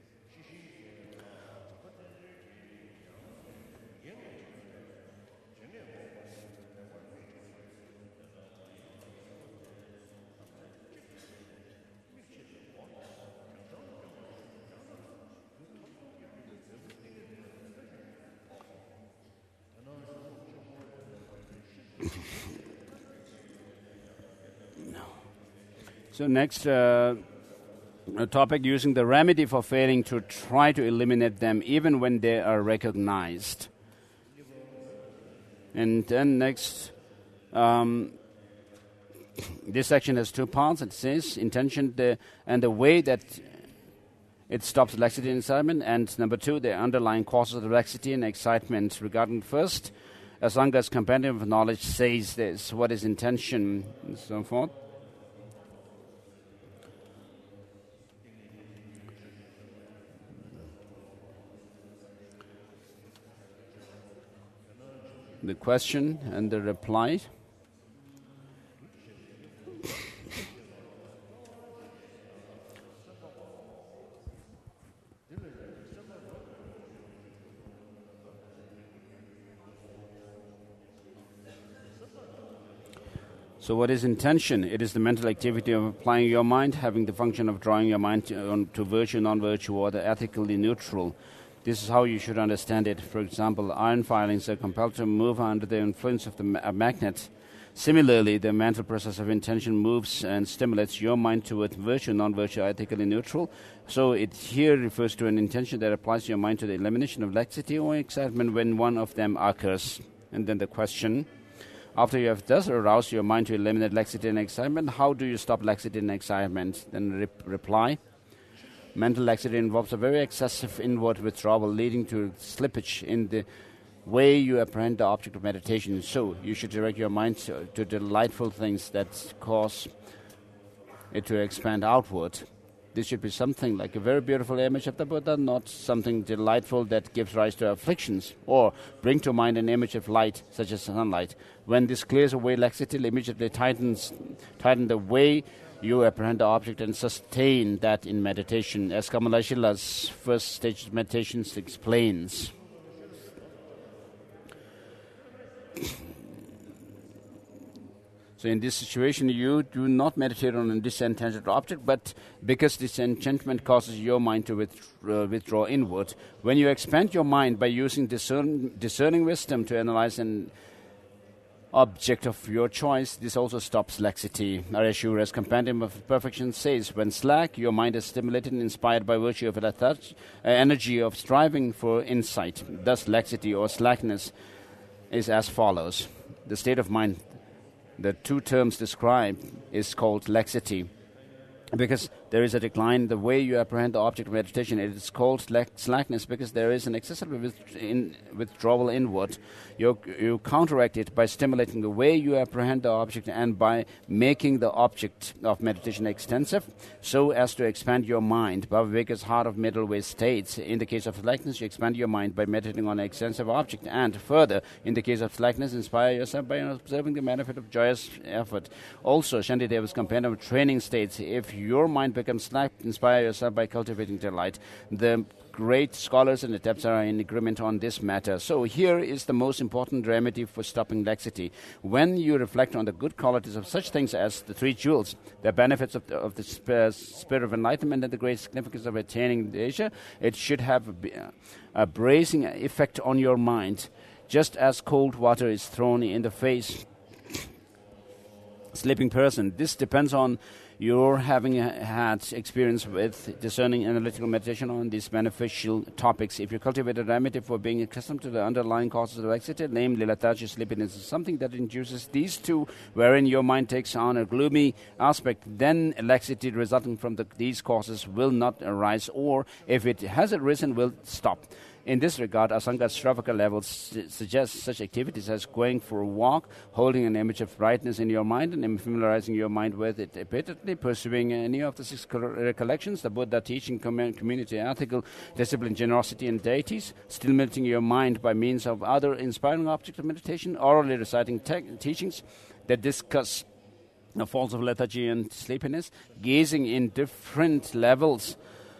So next uh, topic, using the remedy for failing to try to eliminate them even when they are recognized. And then next, um, this section has two parts. It says intention the, and the way that it stops laxity and excitement, and number two, the underlying causes of the laxity and excitement. Regarding first, Asanga's Compendium of Knowledge says this, what is intention, and so forth. The question and the reply. So what is intention? It is the mental activity of applying your mind, having the function of drawing your mind to, on, to virtue, non-virtue, or the ethically neutral. This is how you should understand it. For example, iron filings are compelled to move under the influence of the ma- a magnet. Similarly, the mental process of intention moves and stimulates your mind toward virtue, non-virtue, ethically neutral. So it here refers to an intention that applies your mind to the elimination of laxity or excitement when one of them occurs. And then the question, after you have thus aroused your mind to eliminate laxity and excitement, how do you stop laxity and excitement? Then re- reply. Mental laxity involves a very excessive inward withdrawal, leading to slippage in the way you apprehend the object of meditation. So you should direct your mind to, to delightful things that cause it to expand outward. This should be something like a very beautiful image of the Buddha, not something delightful that gives rise to afflictions. Or bring to mind an image of light, such as sunlight. When this clears away laxity, it immediately tightens, tighten the way you apprehend the object and sustain that in meditation, as Kamalashila's first stage of meditation explains. So in this situation, you do not meditate on a disenchanted object, but because disenchantment causes your mind to withdraw, uh, withdraw inward. When you expand your mind by using discern, discerning wisdom to analyze an object of your choice, this also stops laxity. Arashura's Compendium of Perfection says, when slack, your mind is stimulated and inspired by virtue of a uh, energy of striving for insight. Thus, laxity or slackness is as follows. The state of mind, the two terms described, is called laxity. Because there is a decline in the way you apprehend the object of meditation. It is called slackness because there is an excessive with in withdrawal inward. You, you counteract it by stimulating the way you apprehend the object and by making the object of meditation extensive so as to expand your mind. Bhava Viveka's Heart of Middle Way states, in the case of slackness, you expand your mind by meditating on an extensive object, and further, in the case of slackness, inspire yourself by observing the benefit of joyous effort. Also, Shantideva's Compendium of Training states, if your mind become slack, inspire yourself by cultivating delight. The great scholars and adepts are in agreement on this matter. So here is the most important remedy for stopping laxity. When you reflect on the good qualities of such things as the three jewels, the benefits of the, of the sp- spirit of enlightenment, and the great significance of attaining the Asia, it should have a, a bracing effect on your mind, just as cold water is thrown in the face sleeping person. This depends on your having uh, had experience with discerning analytical meditation on these beneficial topics. If you cultivate a remedy for being accustomed to the underlying causes of laxity, namely lethargy, sleepiness, something that induces these two, wherein your mind takes on a gloomy aspect, then laxity resulting from the, these causes will not arise, or if it has arisen, will stop. In this regard, Asanga Shravaka levels su- suggest such activities as going for a walk, holding an image of brightness in your mind and familiarizing your mind with it repeatedly, pursuing any of the six co- recollections, the Buddha teaching, com- community, ethical, discipline, generosity, and deities, stimulating your mind by means of other inspiring objects of meditation, orally reciting te- teachings that discuss the faults of lethargy and sleepiness, gazing in different levels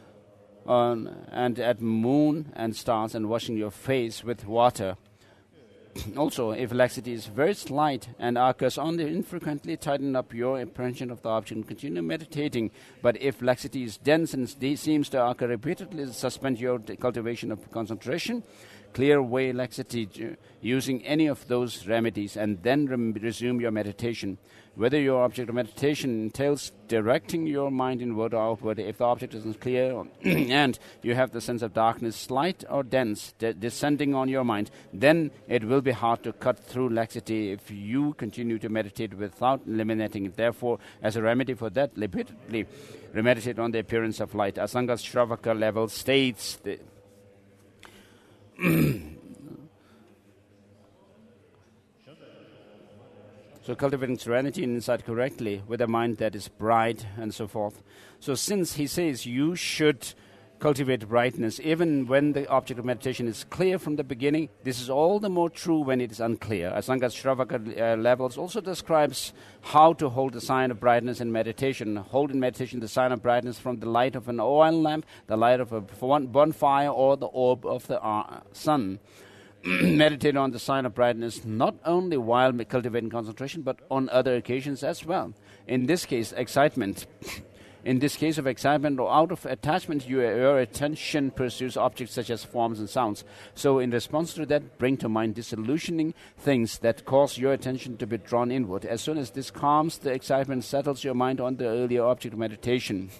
on and at moon and stars, and washing your face with water. Also, if laxity is very slight and occurs only infrequently, tighten up your apprehension of the object and continue meditating. But if laxity is dense and de- seems to occur repeatedly, suspend your t- cultivation of concentration, clear away laxity uh, using any of those remedies, and then rem- resume your meditation. Whether your object of meditation entails directing your mind inward or outward, if the object isn't clear and you have the sense of darkness, slight or dense, de- descending on your mind, then it will be hard to cut through laxity if you continue to meditate without eliminating it. Therefore, as a remedy for that, repeatedly remeditate on the appearance of light. Asanga Shravaka level states the So cultivating serenity and insight correctly with a mind that is bright and so forth. So since he says you should cultivate brightness even when the object of meditation is clear from the beginning, this is all the more true when it is unclear. Asanga Shravaka uh, levels also describes how to hold the sign of brightness in meditation. Hold in meditation the sign of brightness from the light of an oil lamp, the light of a bonfire, or the orb of the uh, sun. Meditate on the sign of brightness not only while cultivating concentration, but on other occasions as well. In this case, excitement. In this case of excitement or out of attachment, you, your attention pursues objects such as forms and sounds. So in response to that, bring to mind disillusioning things that cause your attention to be drawn inward. As soon as this calms the excitement, settles your mind on the earlier object of meditation.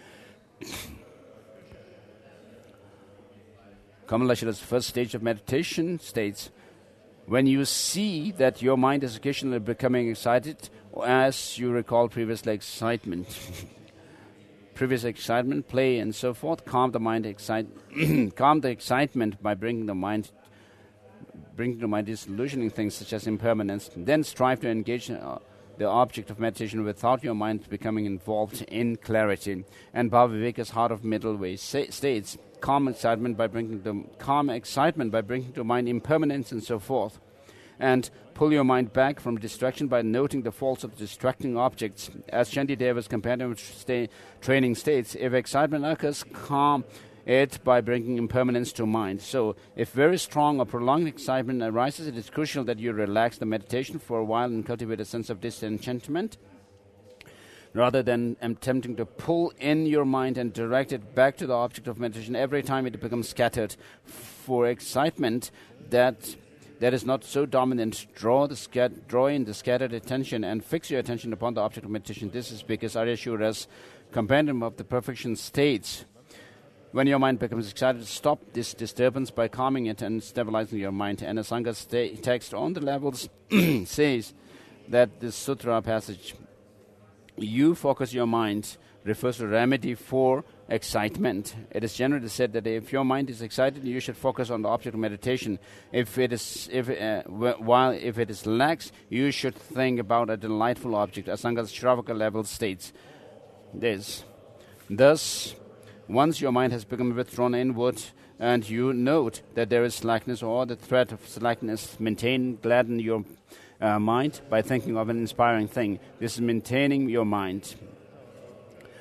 Kamalashvara's first stage of meditation states, when you see that your mind is occasionally becoming excited, as you recall previously excitement, previous excitement, play, and so forth, calm the mind, excite, calm the excitement by bringing the mind, bringing to mind disillusioning things such as impermanence. Then strive to engage uh, the object of meditation without your mind becoming involved in clarity. And Bhaviveka's Heart of Middle Way say, states, calm excitement by bringing the calm excitement by bringing to mind impermanence and so forth, and pull your mind back from distraction by noting the faults of distracting objects. As Chandideva's companion stay, training states, if excitement occurs, calm it by bringing impermanence to mind. So, if very strong or prolonged excitement arises, it is crucial that you relax the meditation for a while and cultivate a sense of disenchantment, rather than attempting to pull in your mind and direct it back to the object of meditation every time it becomes scattered. For excitement that that is not so dominant, draw the scat- draw in the scattered attention and fix your attention upon the object of meditation. This is because Aryashura's compendium of the perfection states, when your mind becomes excited, stop this disturbance by calming it and stabilizing your mind. And Asanga's sta- text on the levels says that this sutra passage, you focus your mind, refers to remedy for excitement. It is generally said that if your mind is excited, you should focus on the object of meditation. If it is, if uh, w- while if it is lax, you should think about a delightful object. Asanga's Shravaka level states this. Thus, once your mind has become withdrawn inward, and you note that there is slackness or the threat of slackness, maintain, gladden your Uh, mind by thinking of an inspiring thing. This is maintaining your mind.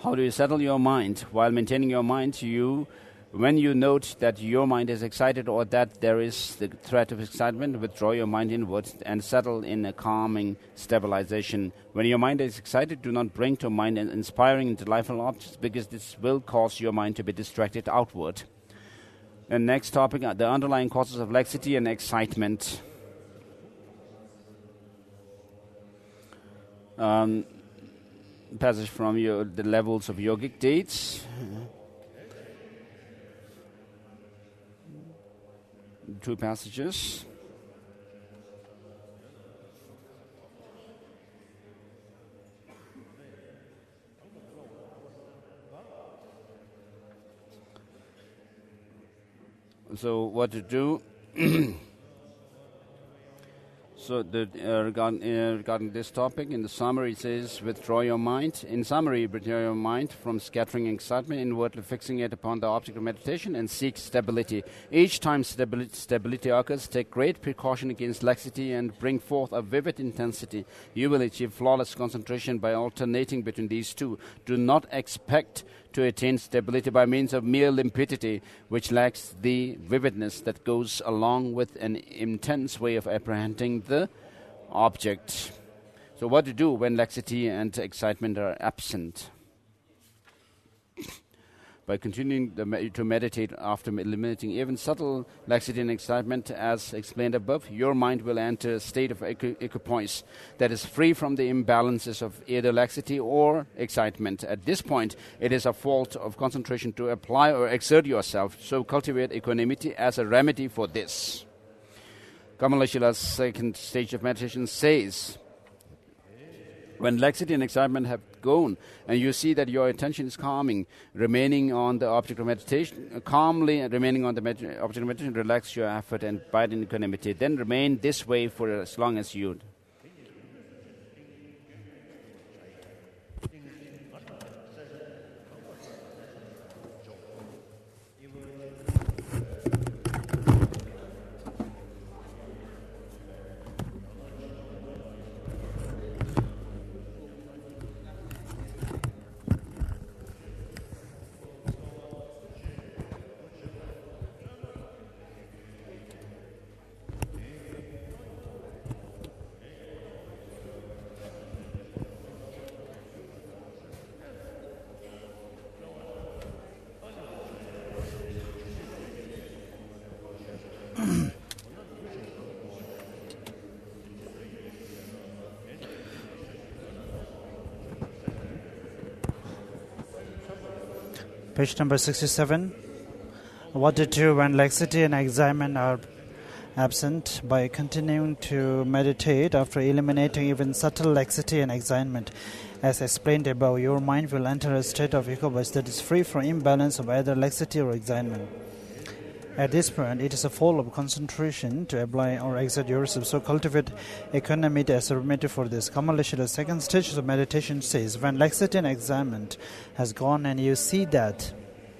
How do you settle your mind? While maintaining your mind, you, when you note that your mind is excited or that there is the threat of excitement, withdraw your mind inwards and settle in a calming stabilization. When your mind is excited, do not bring to mind an inspiring and delightful objects, because this will cause your mind to be distracted outward. And next topic, the underlying causes of laxity and excitement. Um, passage from your, the levels of yogic dates. Two passages. So what to do? So the, uh, regarding, uh, regarding this topic, in the summary it says, withdraw your mind. In summary, withdraw your mind from scattering excitement, inwardly fixing it upon the object of meditation, and seek stability. Each time stability, stability occurs, take great precaution against laxity and bring forth a vivid intensity. You will achieve flawless concentration by alternating between these two. Do not expect to attain stability by means of mere limpidity, which lacks the vividness that goes along with an intense way of apprehending the object. So what to do when laxity and excitement are absent? By continuing the me- to meditate after eliminating even subtle laxity and excitement, as explained above, your mind will enter a state of equi- equipoise that is free from the imbalances of either laxity or excitement. At this point, it is a fault of concentration to apply or exert yourself, so cultivate equanimity as a remedy for this. Kamala Shila's second stage of meditation says, when laxity and excitement have gone, and you see that your attention is calming, remaining on the object of meditation, uh, calmly remaining on the med- object of meditation, relax your effort and abide in equanimity. Then remain this way for as long as you. Page number sixty-seven. What to do when laxity and excitement are absent? By continuing to meditate after eliminating even subtle laxity and excitement. As explained above, your mind will enter a state of equipoise that is free from imbalance of either laxity or excitement. At this point, it is a fault of concentration to apply or exert yourself, so cultivate equanimity as a remedy for this. Kamala Shila's second stage of meditation says, when laxity and excitement has gone and you see that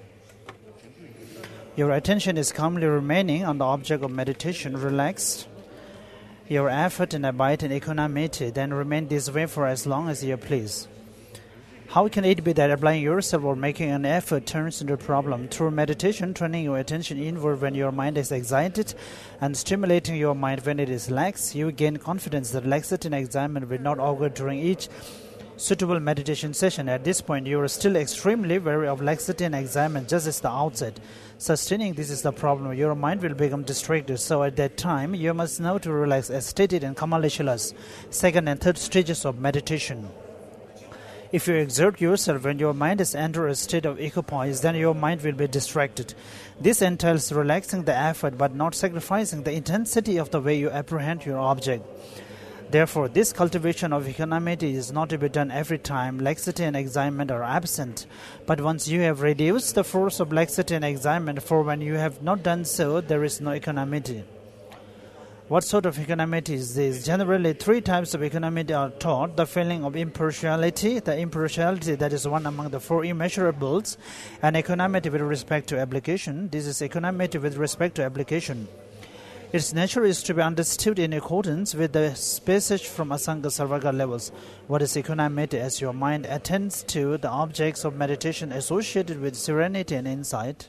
your attention is calmly remaining on the object of meditation, relaxed your effort and abide in equanimity, then remain this way for as long as you please. How can it be that applying yourself or making an effort turns into a problem? Through meditation, turning your attention inward when your mind is excited and stimulating your mind when it is lax, you gain confidence that laxity and excitement will not occur during each suitable meditation session. At this point, you are still extremely wary of laxity and excitement just as the outset. Sustaining this is the problem. Your mind will become distracted. So at that time, you must know to relax as stated in Kamala Shila's second and third stages of meditation. If you exert yourself when your mind is entered a state of equipoise, then your mind will be distracted. This entails relaxing the effort but not sacrificing the intensity of the way you apprehend your object. Therefore, this cultivation of equanimity is not to be done every time laxity and excitement are absent. But once you have reduced the force of laxity and excitement, for when you have not done so, there is no equanimity. What sort of equanimity is this? Generally, three types of equanimity are taught. The feeling of impartiality, the impartiality that is one among the four immeasurables, and equanimity with respect to application. This is equanimity with respect to application. Its nature is to be understood in accordance with the passage from Asanga Sarvaga levels. What is equanimity? As your mind attends to the objects of meditation associated with serenity and insight,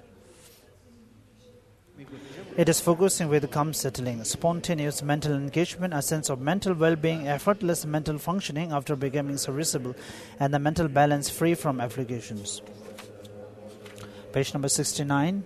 it is focusing with calm settling, spontaneous mental engagement, a sense of mental well-being, effortless mental functioning after becoming serviceable, and the mental balance free from applications. Page number sixty-nine.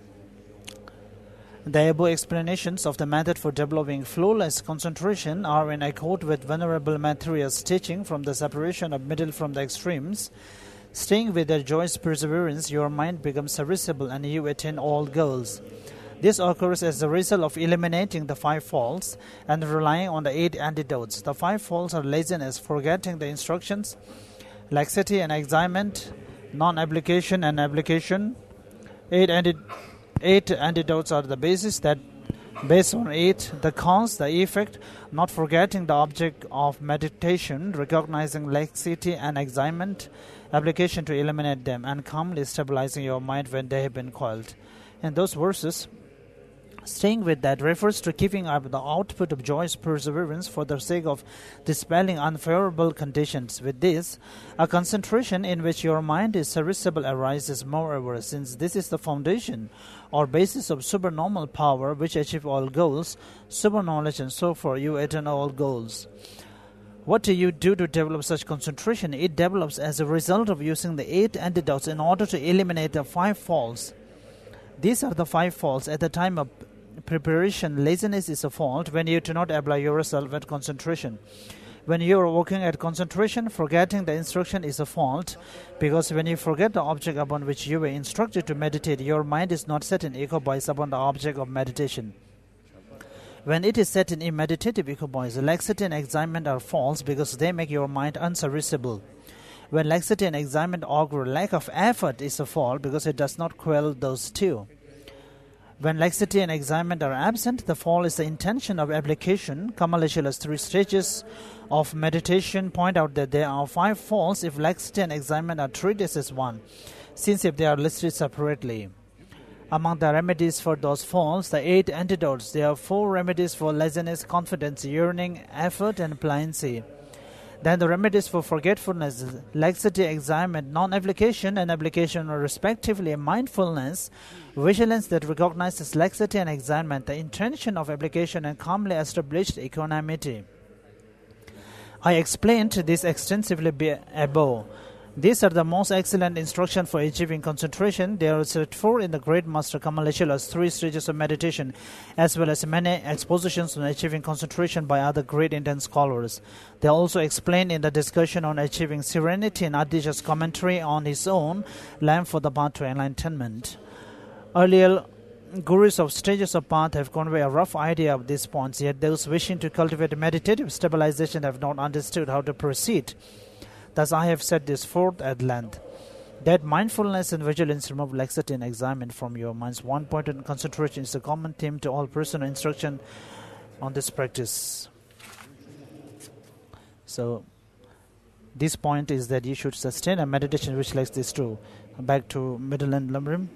The above explanations of the method for developing flawless concentration are in accord with Venerable Maitreya's teaching from the separation of middle from the extremes. Staying with their joyous perseverance, your mind becomes serviceable and you attain all goals. This occurs as a result of eliminating the five faults and relying on the eight antidotes. The five faults are laziness, forgetting the instructions, laxity and excitement, non-application and application. Eight antidotes. Eight antidotes are the basis that, based on eight, the cause, the effect, not forgetting the object of meditation, recognizing laxity and excitement, application to eliminate them, and calmly stabilizing your mind when they have been coiled. In those verses, staying with that refers to keeping up the output of joyous perseverance for the sake of dispelling unfavorable conditions. With this, a concentration in which your mind is serviceable arises. Moreover, since this is the foundation or basis of supernormal power which achieve all goals, superknowledge and so forth, you attain all goals. What do you do to develop such concentration? It develops as a result of using the eight antidotes in order to eliminate the five faults. These are the five faults. At the time of preparation, laziness is a fault when you do not apply yourself at concentration. When you are working at concentration, forgetting the instruction is a fault, because when you forget the object upon which you were instructed to meditate, your mind is not set in equipoise upon the object of meditation. When it is set in immeditative equipoise, laxity and excitement are false because they make your mind unserviceable. When laxity and excitement augur lack of effort is a fault because it does not quell those two. When laxity and excitement are absent, the fault is the intention of application. Kamaleshwara's three stages of meditation point out that there are five faults if laxity and excitement are treated as one, since if they are listed separately. Among the remedies for those faults, the eight antidotes, there are four remedies for laziness, confidence, yearning, effort, and pliancy. Then the remedies for forgetfulness, laxity, excitement, non-application, and application are respectively mindfulness, vigilance that recognizes laxity and excitement, the intention of application, and calmly established equanimity. I explained this extensively above. These are the most excellent instructions for achieving concentration. They are set forth in the great Master Kamaleshwara's three stages of meditation, as well as many expositions on achieving concentration by other great Indian scholars. They are also explained in the discussion on achieving serenity in Aditya's commentary on his own Lamp for the Path to Enlightenment. Earlier gurus of stages of path have conveyed a rough idea of these points, yet those wishing to cultivate meditative stabilization have not understood how to proceed. Thus I have set this forth at length. That mindfulness and vigilance remove laxity and excitement from your minds. One point in concentration is a common theme to all personal instruction on this practice. So, this point is that you should sustain a meditation which likes this too. Back to Middle and Lamrim.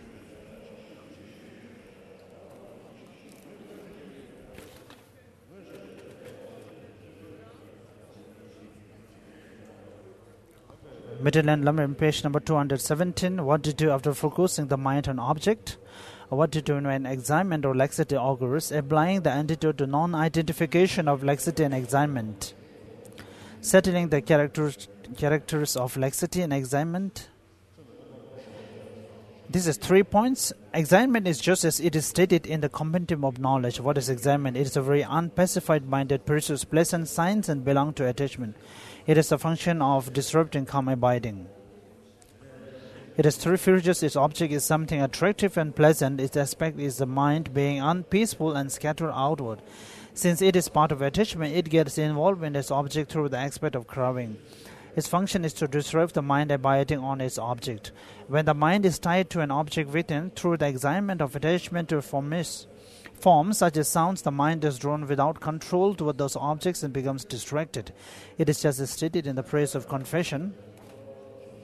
Middle and Lamrim, page number two hundred seventeen. What to do after focusing the mind on object? What to do when excitement or laxity occurs? Applying the antidote to non-identification of laxity and excitement. Settling the characters, characters of laxity and excitement. This is three points. Excitement is just as it is stated in the compendium of knowledge. What is excitement? It is a very unpacified mind that pursues pleasant signs and belongs to attachment. It is a function of disrupting calm abiding. It has three features. Its object is something attractive and pleasant. Its aspect is the mind being unpeaceful and scattered outward. Since it is part of attachment, it gets involved in its object through the aspect of craving. Its function is to disrupt the mind abiding on its object. When the mind is tied to an object within, through the excitement of attachment to forms, forms such as sounds, the mind is drawn without control toward those objects and becomes distracted. It is just as stated in the praise of confession.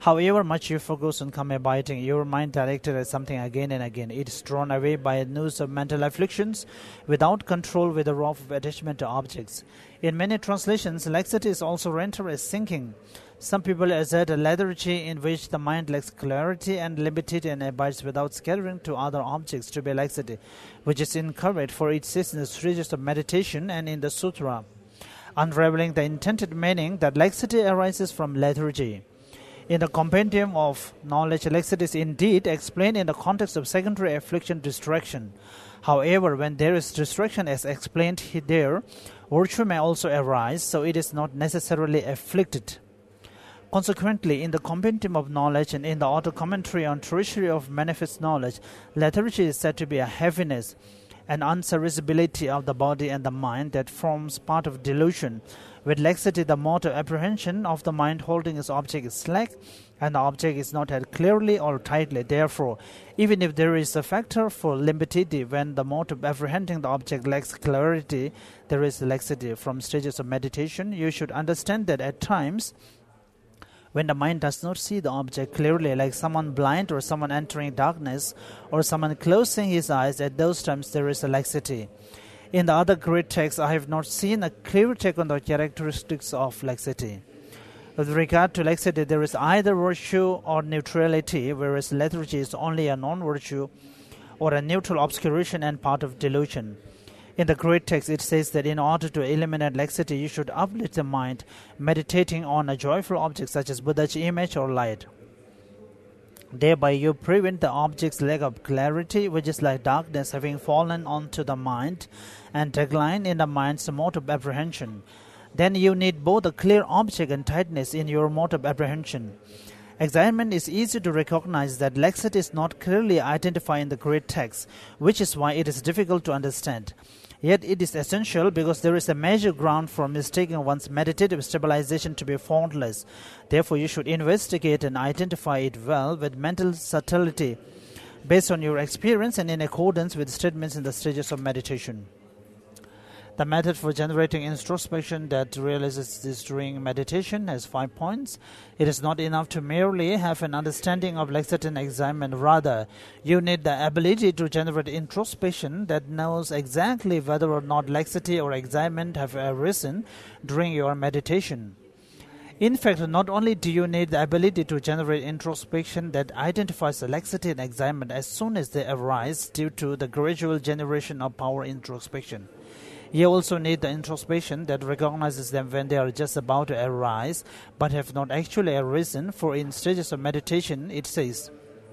However much you focus on calm abiding, your mind directed at something again and again, it is drawn away by a noose of mental afflictions without control, with a rope of attachment to objects. In many translations, laxity is also rendered as sinking. Some people assert a lethargy in which the mind lacks clarity and liberty and abides without scattering to other objects to be laxity, which is incorrect, for it says in the stages of meditation and in the sutra, unraveling the intended meaning, that laxity arises from lethargy. In the Compendium of Knowledge, laxity is indeed explained in the context of secondary affliction, distraction. However, when there is distraction as explained there, virtue may also arise, so it is not necessarily afflicted. Consequently, in the Compendium of Knowledge and in the Auto Commentary on Treasury of Manifest Knowledge, lethargy is said to be a heaviness, an unserviceability of the body and the mind that forms part of delusion. With laxity, the mode of apprehension of the mind holding its object is slack, and the object is not held clearly or tightly. Therefore, even if there is a factor for limpidity, when the mode of apprehending the object lacks clarity, there is laxity. From stages of meditation, you should understand that at times, when the mind does not see the object clearly, like someone blind or someone entering darkness or someone closing his eyes, at those times there is a laxity. In the other great texts, I have not seen a clear take on the characteristics of laxity. With regard to laxity, there is either virtue or neutrality, whereas lethargy is only a non-virtue or a neutral obscuration and part of delusion. In the great text, it says that in order to eliminate laxity, you should uplift the mind, meditating on a joyful object such as Buddha's image or light. Thereby you prevent the object's lack of clarity, which is like darkness having fallen onto the mind, and decline in the mind's mode of apprehension. Then you need both a clear object and tightness in your mode of apprehension. Examination is easy to recognize that laxity is not clearly identified in the great text, which is why it is difficult to understand. Yet it is essential because there is a major ground for mistaking one's meditative stabilization to be faultless. Therefore, you should investigate and identify it well with mental subtlety, based on your experience and in accordance with statements in the stages of meditation. The method for generating introspection that realizes this during meditation has five points. It is not enough to merely have an understanding of laxity and examination. Rather, you need the ability to generate introspection that knows exactly whether or not laxity or examination have arisen during your meditation. In fact, not only do you need the ability to generate introspection that identifies the laxity and examination as soon as they arise due to the gradual generation of power introspection, you also need the introspection that recognizes them when they are just about to arise, but have not actually arisen. For in stages of meditation, it says,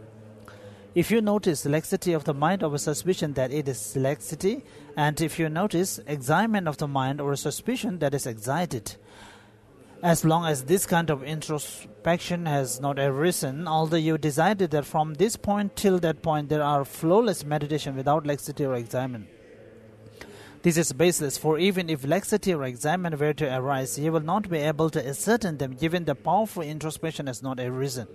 if you notice laxity of the mind or a suspicion that it is laxity, and if you notice excitement of the mind or a suspicion that is excited, as long as this kind of introspection has not arisen, although you decided that from this point till that point there are flawless meditation without laxity or excitement, this is baseless, for even if laxity or examination were to arise, you will not be able to ascertain them, given the powerful introspection has not arisen.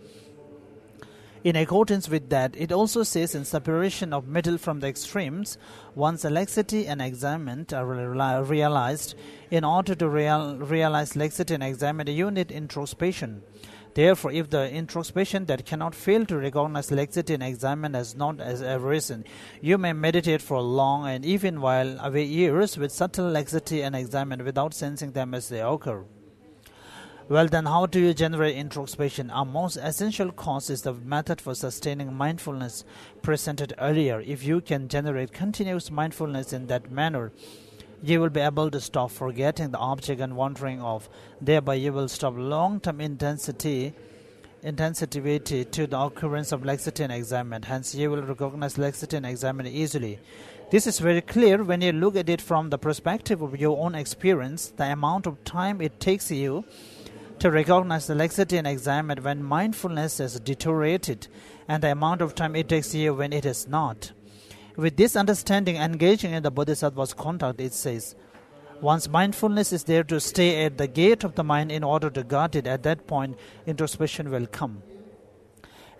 In accordance with that, it also says in separation of middle from the extremes, once laxity and examination are realized, in order to real, realize laxity and examination, you need introspection. Therefore, if the introspection that cannot fail to recognize laxity and examination has not as arisen, you may meditate for long and even while away years with subtle laxity and examination without sensing them as they occur. Well then, how do you generate introspection? Our most essential cause is the method for sustaining mindfulness presented earlier. If you can generate continuous mindfulness in that manner, you will be able to stop forgetting the object and wandering off. Thereby you will stop long-term intensity, intensivity to the occurrence of laxity and examination. Hence, you will recognize laxity and examination easily. This is very clear when you look at it from the perspective of your own experience, the amount of time it takes you to recognize the laxity and examination when mindfulness has deteriorated, and the amount of time it takes you when it has not. With this understanding, engaging in the Bodhisattva's conduct, it says, once mindfulness is there to stay at the gate of the mind in order to guard it, at that point introspection will come.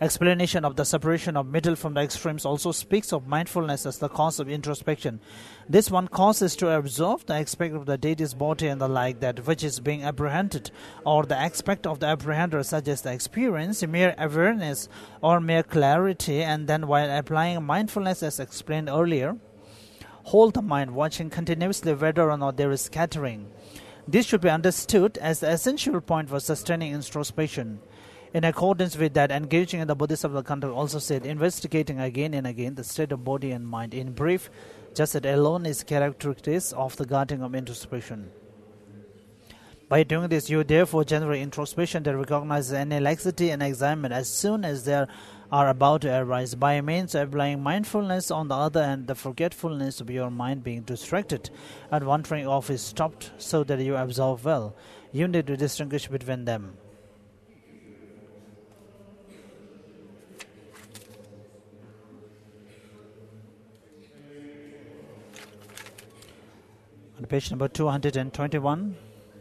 Explanation of the separation of middle from the extremes also speaks of mindfulness as the cause of introspection. This one causes to observe the aspect of the deity's body and the like, that which is being apprehended, or the aspect of the apprehender, such as the experience, mere awareness, or mere clarity, and then while applying mindfulness as explained earlier, hold the mind watching continuously whether or not there is scattering. This should be understood as the essential point for sustaining introspection. In accordance with that, engaging in the Bodhisattva conduct also said, investigating again and again the state of body and mind. In brief, just that alone is characteristic of the guarding of introspection. By doing this, you therefore generate introspection that recognizes any laxity and excitement as soon as they are about to arise. By means of applying mindfulness, on the other hand, the forgetfulness of your mind being distracted and wandering off is stopped so that you observe well. You need to distinguish between them. On page number two hundred twenty-one,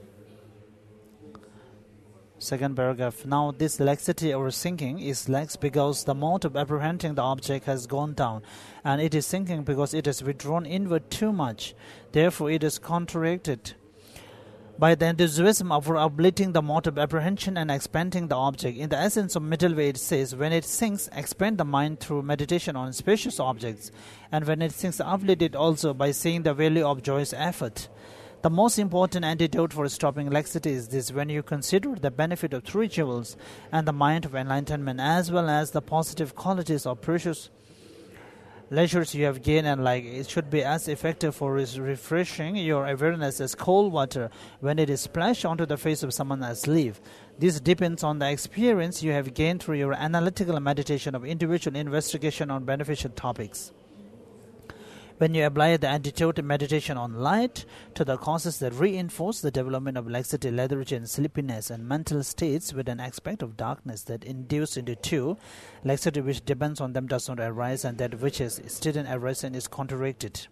second paragraph. Now this laxity or sinking is lax because the mode of apprehending the object has gone down, and it is sinking because it has withdrawn inward too much. Therefore it is contracted by the enthusiasm of uplifting the mode of apprehension and expanding the object. In the essence of middle way, it says, when it sinks, expand the mind through meditation on spacious objects, and when it sinks, uplift it also by seeing the value of joyous effort. The most important antidote for stopping laxity is this: when you consider the benefit of three jewels and the mind of enlightenment, as well as the positive qualities of precious leisures you have gained and like, it should be as effective for refreshing your awareness as cold water when it is splashed onto the face of someone asleep. This depends on the experience you have gained through your analytical meditation of individual investigation on beneficial topics. When you apply the antidote meditation on light to the causes that reinforce the development of laxity, lethargy, and sleepiness, and mental states with an aspect of darkness that induce into two, laxity which depends on them does not arise, and that which is still in arisen is contracted.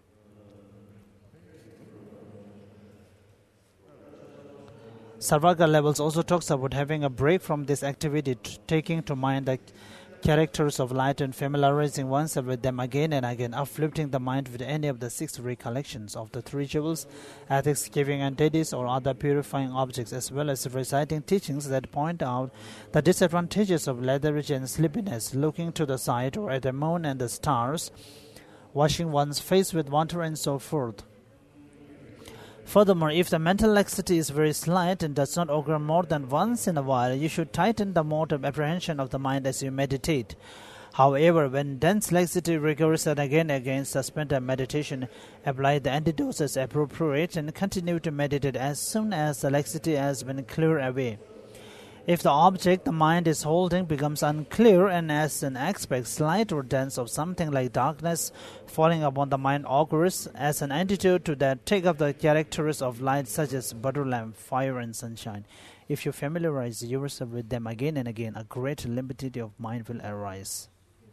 Sarvaga levels also talks about having a break from this activity, t- taking to mind the characters of light and familiarizing oneself with them again and again, uplifting the mind with any of the six recollections of the three jewels, ethics, giving and deities, or other purifying objects, as well as reciting teachings that point out the disadvantages of lethargy and sleepiness, looking to the side or at the moon and the stars, washing one's face with water, and so forth. Furthermore, if the mental laxity is very slight and does not occur more than once in a while, you should tighten the mode of apprehension of the mind as you meditate. However, when dense laxity recurs and again and again, suspend the meditation, apply the antidotes as appropriate, and continue to meditate as soon as the laxity has been cleared away. If the object the mind is holding becomes unclear and as an aspect slight or dense of something like darkness falling upon the mind occurs, as an antidote to that, take up the characters of light such as butter lamp, fire, and sunshine. If you familiarize yourself with them again and again, a great limpidity of mind will arise.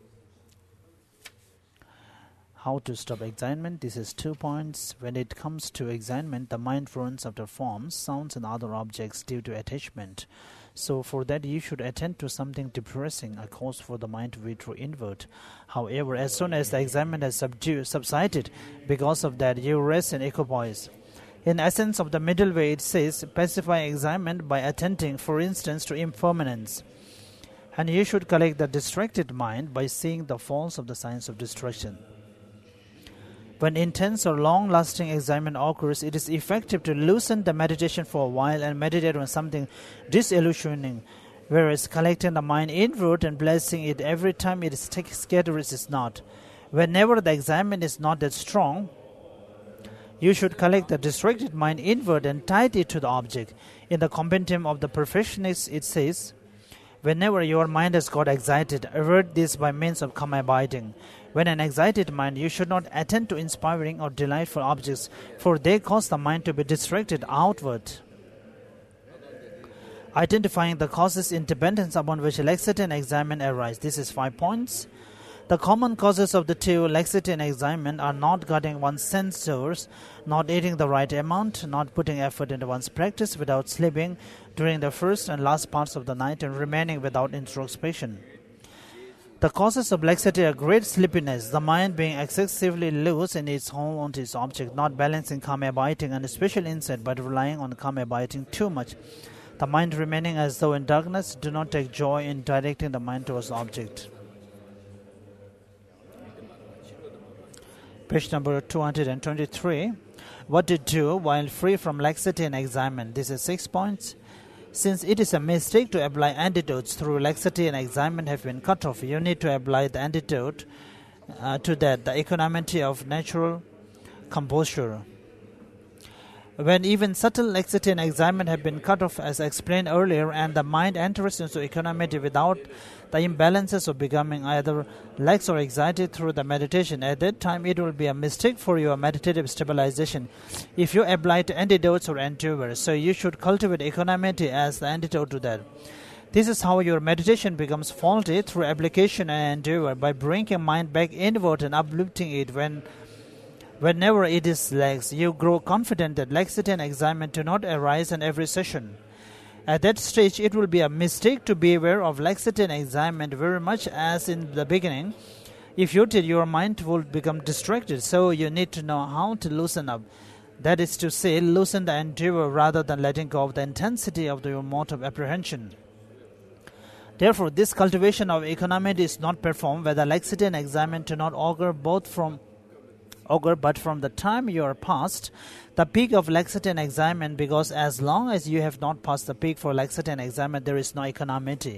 How to stop excitement? This is two points. When it comes to excitement, the mind runs after forms, sounds, and other objects due to attachment. So for that you should attend to something depressing, a cause for the mind to withdraw inward. However, as soon as the excitement has subdued, subsided, because of that you rest in equipoise. In essence of the middle way, it says, pacify excitement by attending, for instance, to impermanence. And you should collect the distracted mind by seeing the falls of the signs of destruction. When intense or long-lasting excitement occurs, it is effective to loosen the meditation for a while and meditate on something disillusioning, whereas collecting the mind inward and blessing it every time it scatters is not. Whenever the excitement is not that strong, you should collect the distracted mind inward and tie it to the object. In the compendium of the perfectionists, it says, whenever your mind has got excited, avert this by means of calm abiding. When an excited mind, you should not attend to inspiring or delightful objects, for they cause the mind to be distracted outward. Identifying the causes in dependence upon which laxity and excitement arise. This is five points. The common causes of the two, laxity and excitement, are not guarding one's senses, not eating the right amount, not putting effort into one's practice without sleeping during the first and last parts of the night, and remaining without introspection. The causes of laxity are great sleepiness, the mind being excessively loose in its hold on its object, not balancing calm abiding and special insight, but relying on calm abiding too much. The mind remaining as though in darkness, do not take joy in directing the mind towards the object. Page number two hundred twenty-three. What to do while free from laxity and excitement. This is six points. Since it is a mistake to apply antidotes through laxity and excitement have been cut off, you need to apply the antidote uh, to that, the equanimity of natural composure. When even subtle laxity and excitement have been cut off, as explained earlier, and the mind enters into equanimity without the imbalances of becoming either lax or excited through the meditation, at that time it will be a mistake for your meditative stabilization if you apply to antidotes or endeavors. So you should cultivate equanimity as the antidote to that. This is how your meditation becomes faulty, through application and endeavor, by bringing mind back inward and uplifting it when Whenever it is lax. You grow confident that laxity and excitement do not arise in every session. At that stage, it will be a mistake to be aware of laxity and excitement very much as in the beginning. If you did, your mind will become distracted, so you need to know how to loosen up. That is to say, loosen the endeavor rather than letting go of the intensity of your mode of apprehension. Therefore, this cultivation of equanimity is not performed where the laxity and excitement do not augur both from augur, but from the time you are past the peak of laxity and excitement, because as long as you have not passed the peak for laxity and excitement, there is no equanimity.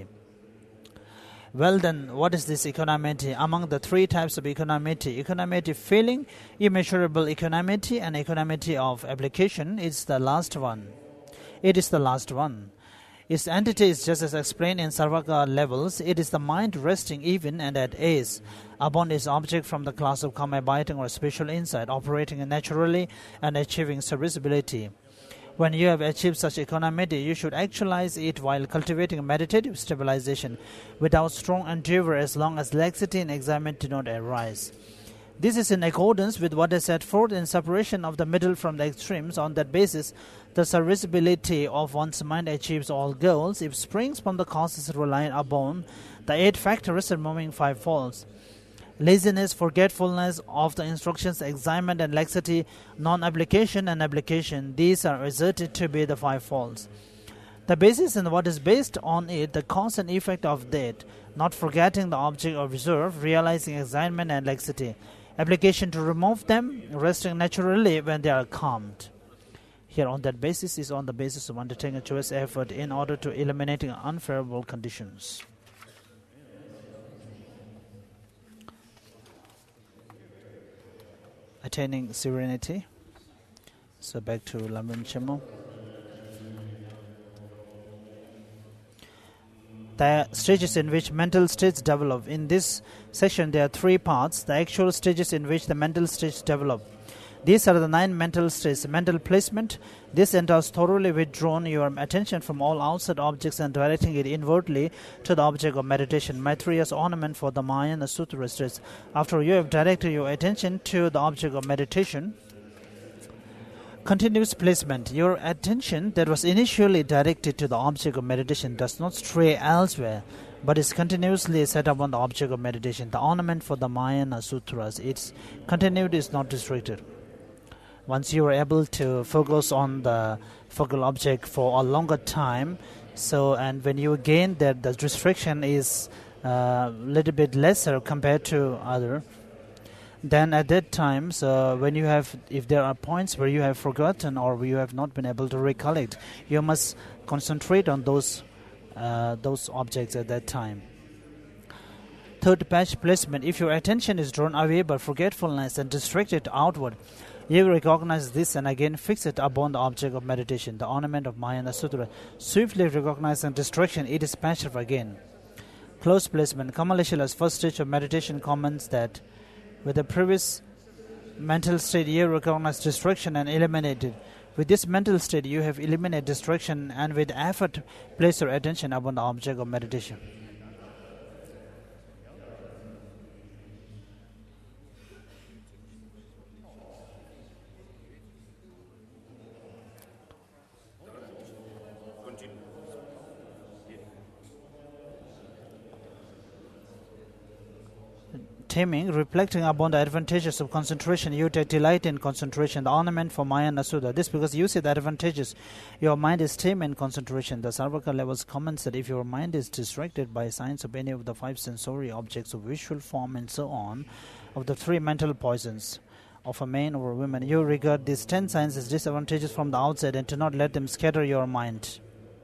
Well then, what is this equanimity? Among the three types of equanimity, equanimity feeling, immeasurable equanimity, and equanimity of application is the last one. It is the last one. Its entity is just as explained in Sarvaka levels. It is the mind resting even and at ease upon its object from the class of calm abiding or special insight, operating naturally and achieving serviceability. When you have achieved such equanimity, you should actualize it while cultivating meditative stabilization without strong endeavor, as long as laxity and excitement do not arise. This is in accordance with what is set forth in separation of the middle from the extremes. On that basis, the serviceability of one's mind achieves all goals. It springs from the causes relying upon the eight factors and moving five folds: laziness, forgetfulness of the instructions, excitement and laxity, non-application and application. These are asserted to be the five folds. The basis and what is based on it, the cause and effect of that, not forgetting the object of reserve, realizing excitement and laxity. Application to remove them, resting naturally when they are calmed. Here on that basis is on the basis of undertaking a choice effort in order to eliminating unfavorable conditions. Attaining serenity. So back to Lamrim Chenmo. The stages in which mental states develop. In this section, there are three parts. The actual stages in which the mental states develop. These are the nine mental states. Mental placement. This entails thoroughly withdrawing your attention from all outside objects and directing it inwardly to the object of meditation. Maitreya's ornament for the Mahayana Sutra states, after you have directed your attention to the object of meditation, continuous placement. Your attention that was initially directed to the object of meditation does not stray elsewhere, but is continuously set upon the object of meditation. The ornament for the Mahayana Sutras, its continuity is not restricted. Once you are able to focus on the focal object for a longer time, so and when you gain that, the restriction is a uh, little bit lesser compared to other, then at that time, so when you have, if there are points where you have forgotten or you have not been able to recollect, you must concentrate on those uh, those objects at that time. Third, patch placement. If your attention is drawn away by forgetfulness and distracted outward, you recognize this and again fix it upon the object of meditation. The ornament of Mahayana Sutra. Swiftly recognizing distraction, it is patched up again. Close placement. Kamaleshala's first stage of meditation comments that with the previous mental state, you recognize distraction and eliminate it. With this mental state, you have eliminated distraction and with effort place your attention upon the object of meditation. taming, reflecting upon the advantages of concentration. You take delight in concentration, the ornament for Mahayana Sutta. This because you see the advantages. Your mind is tame in concentration. The Sarvaka levels comments that if your mind is distracted by signs of any of the five sensory objects of visual form and so on, of the three mental poisons of a man or a woman, you regard these ten signs as disadvantages from the outside and do not let them scatter your mind.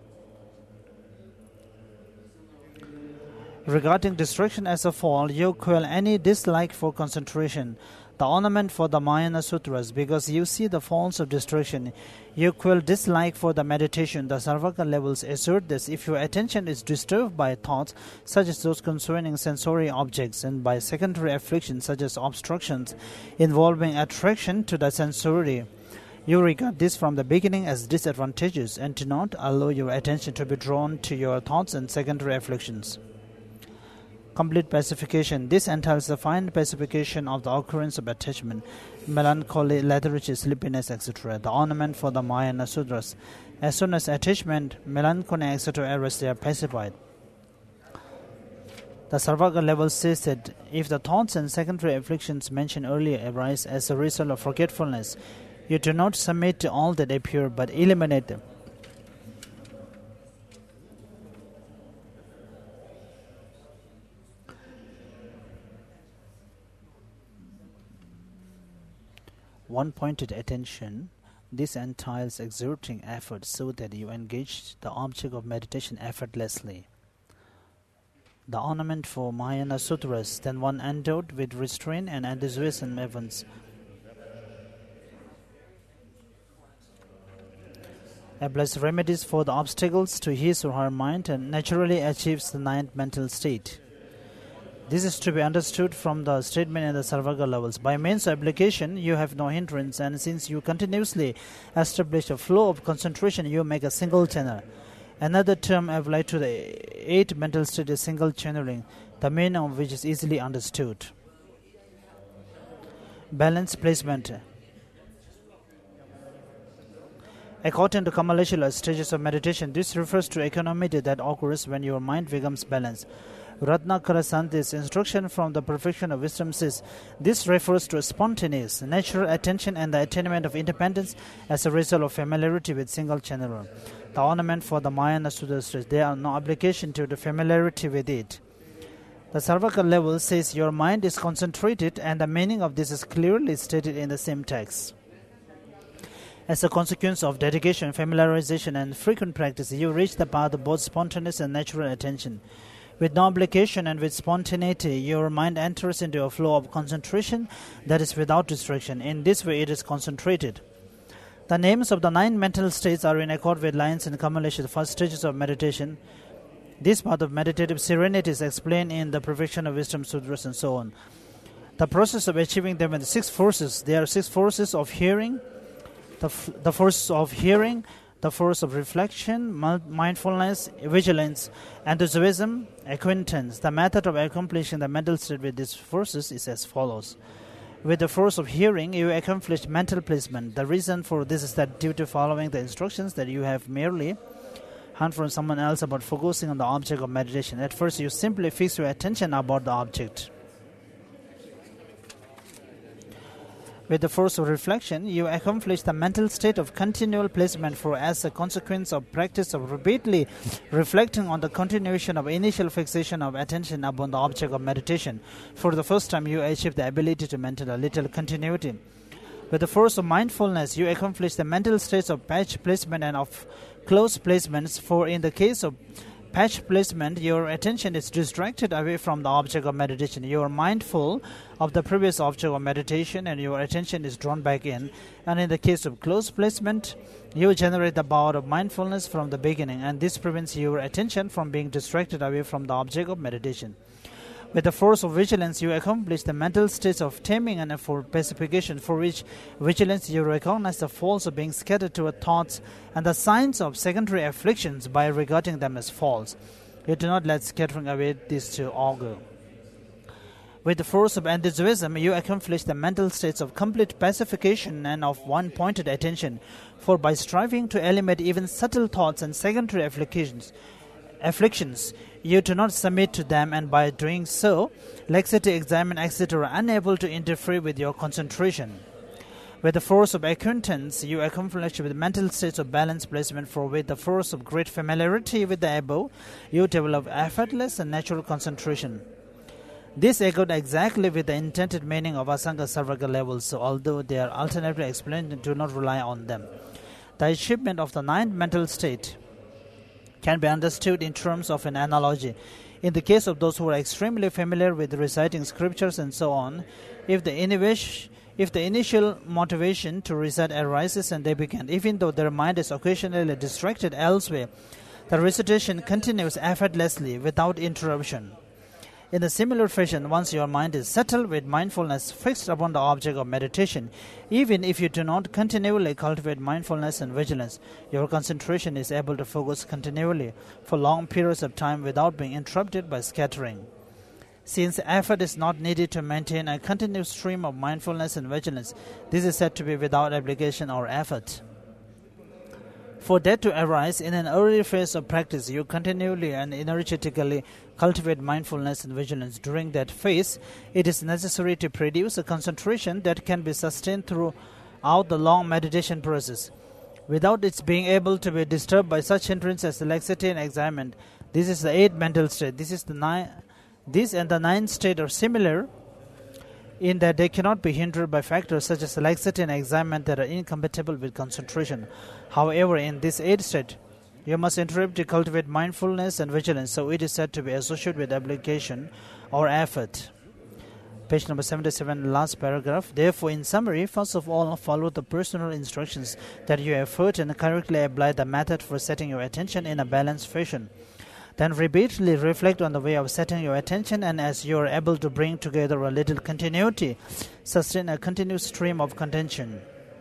Regarding distraction as a fall, you quell any dislike for concentration, the ornament for the Mahayana Sutras, because you see the falls of distraction. You quell dislike for the meditation. The Sarvaka levels assert this. If your attention is disturbed by thoughts, such as those concerning sensory objects, and by secondary afflictions, such as obstructions involving attraction to the sensory, you regard this from the beginning as disadvantageous and do not allow your attention to be drawn to your thoughts and secondary afflictions. Complete pacification. This entails the fine pacification of the occurrence of attachment, melancholy, lethargy, sleepiness, et cetera. The ornament for the Mahayana Sutras. As soon as attachment, melancholy, et cetera arrest, they are pacified. The Sarvaka level says that if the thoughts and secondary afflictions mentioned earlier arise as a result of forgetfulness, you do not submit to all that appear but eliminate them. One-pointed attention. This entails exerting effort so that you engage the object of meditation effortlessly. The ornament for Mahayana Sutras, then one endowed with restraint and enthusiasm events, applies remedies for the obstacles to his or her mind and naturally achieves the ninth mental state. This is to be understood from the statement in the Sarvaka levels. By means of application, you have no hindrance, and since you continuously establish a flow of concentration, you make a single channel. Another term applied to the eighth mental state is single channeling, the meaning of which is easily understood. Balance placement. According to Kamaleshila stages of meditation, this refers to equanimity that occurs when your mind becomes balanced. Ratnakara Santi's instruction from the perfection of wisdom says, this refers to a spontaneous, natural attention and the attainment of independence as a result of familiarity with single channel. The ornament for the Mahayana Sutras, there are no application to the familiarity with it. The Sarvaka level says your mind is concentrated, and the meaning of this is clearly stated in the same text. As a consequence of dedication, familiarization, and frequent practice, you reach the path of both spontaneous and natural attention. With no application and with spontaneity, your mind enters into a flow of concentration that is without distraction. In this way, it is concentrated. The names of the nine mental states are in accord with lines in Kamalesha, the first stages of meditation. This path of meditative serenity is explained in the Perfection of Wisdom Sutras and so on. The process of achieving them in the six forces. There are six forces of hearing, the, f- the force of hearing, the force of reflection, mindfulness, vigilance, enthusiasm, acquaintance. The method of accomplishing the mental state with these forces is as follows. With the force of hearing, you accomplish mental placement. The reason for this is that due to following the instructions that you have merely heard from someone else about focusing on the object of meditation. At first, you simply fix your attention about the object. With the force of reflection, you accomplish the mental state of continual placement, for as a consequence of practice of repeatedly reflecting on the continuation of initial fixation of attention upon the object of meditation, for the first time you achieve the ability to maintain a little continuity. With the force of mindfulness, you accomplish the mental states of patch placement and of close placements, for in the case of patch placement, your attention is distracted away from the object of meditation. You are mindful of the previous object of meditation and your attention is drawn back in. And in the case of close placement, you generate the power of mindfulness from the beginning, and this prevents your attention from being distracted away from the object of meditation. With the force of vigilance, you accomplish the mental states of taming and for pacification, for which vigilance you recognize the faults of being scattered toward thoughts and the signs of secondary afflictions by regarding them as faults. You do not let scattering away these to augur. With the force of enthusiasm, you accomplish the mental states of complete pacification and of one-pointed attention, for by striving to eliminate even subtle thoughts and secondary afflictions, afflictions, you do not submit to them, and by doing so, laxity, excitement, et cetera, are unable to interfere with your concentration. With the force of acquaintance, you accomplish with mental states of balanced placement, for with the force of great familiarity with the above, you develop effortless and natural concentration. This echoed exactly with the intended meaning of Asanga Sarvaga levels, so although they are alternatively explained, do not rely on them. The achievement of the ninth mental state can be understood in terms of an analogy. In the case of those who are extremely familiar with reciting scriptures and so on, if the innovation If the initial motivation to recite arises and they begin, even though their mind is occasionally distracted elsewhere, the recitation continues effortlessly without interruption. In a similar fashion, once your mind is settled with mindfulness fixed upon the object of meditation, even if you do not continually cultivate mindfulness and vigilance, your concentration is able to focus continually for long periods of time without being interrupted by scattering. Since effort is not needed to maintain a continuous stream of mindfulness and vigilance, this is said to be without application or effort. For that to arise in an early phase of practice, you continually and energetically cultivate mindfulness and vigilance. During that phase, it is necessary to produce a concentration that can be sustained throughout the long meditation process, without its being able to be disturbed by such hindrances as laxity and excitement. This is the eighth mental state. This is the nine. This and the ninth state are similar in that they cannot be hindered by factors such as laxity and excitement that are incompatible with concentration. However, in this eighth state, you must interrupt to cultivate mindfulness and vigilance, so it is said to be associated with application or effort. Page number seventy-seven, last paragraph. Therefore, in summary, first of all, follow the personal instructions that you have heard and correctly apply the method for setting your attention in a balanced fashion. Then repeatedly reflect on the way of setting your attention, and as you are able to bring together a little continuity, sustain a continuous stream of contention.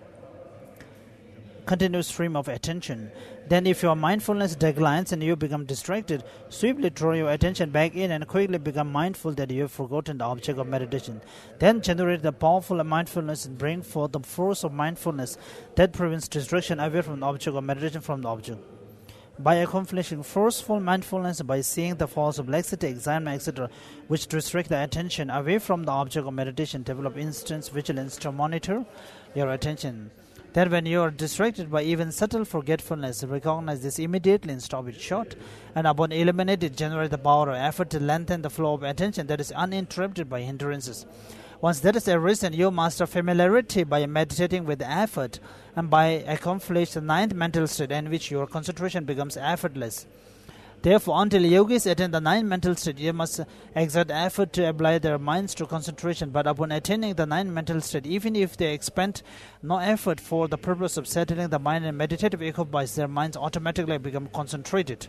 Continuous stream of attention. Then if your mindfulness declines and you become distracted, swiftly draw your attention back in and quickly become mindful that you have forgotten the object of meditation. Then generate the powerful mindfulness and bring forth the force of mindfulness that prevents distraction away from the object of meditation from the object. By accomplishing forceful mindfulness, by seeing the force of laxity, excitement, et cetera, which distract the attention away from the object of meditation, develop instant vigilance to monitor your attention. Then when you are distracted by even subtle forgetfulness, recognize this immediately and stop it short, and upon eliminating it, generate the power or effort to lengthen the flow of attention that is uninterrupted by hindrances. Once that is arisen, you master familiarity by meditating with effort and by accomplish the ninth mental state in which your concentration becomes effortless. Therefore, until yogis attain the ninth mental state, you must exert effort to apply their minds to concentration. But upon attaining the ninth mental state, even if they expend no effort for the purpose of settling the mind and meditative equipoise, their minds automatically become concentrated.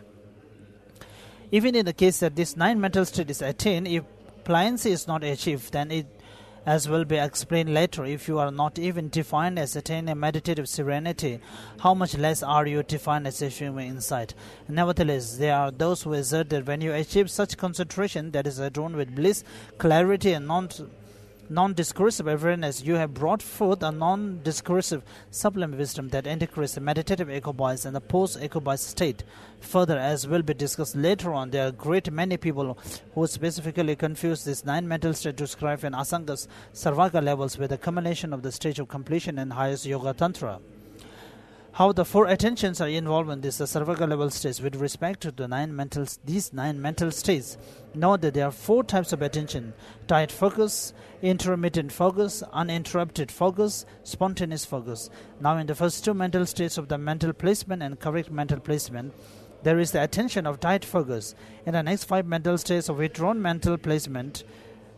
Even in the case that this ninth mental state is attained, if pliancy is not achieved, then it as will be explained later, if you are not even defined as attaining meditative serenity, how much less are you defined as achieving insight? Nevertheless, there are those who assert that when you achieve such concentration that is adorned with bliss, clarity, and non non-discursive awareness, you have brought forth a non-discursive sublime wisdom that integrates the meditative equipoise and the post-equipoise state. Further, as will be discussed later on, there are a great many people who specifically confuse this nine mental state described in Asanga's Sarvaga levels with a combination of the stage of completion and highest Yoga Tantra. How the four attentions are involved in this the Sarvaga level states with respect to the nine mental these nine mental states. Note that there are four types of attention: tight focus, intermittent focus, uninterrupted focus, spontaneous focus. Now, in the first two mental states of the mental placement and correct mental placement, there is the attention of tight focus. In the next five mental states of withdrawn mental placement,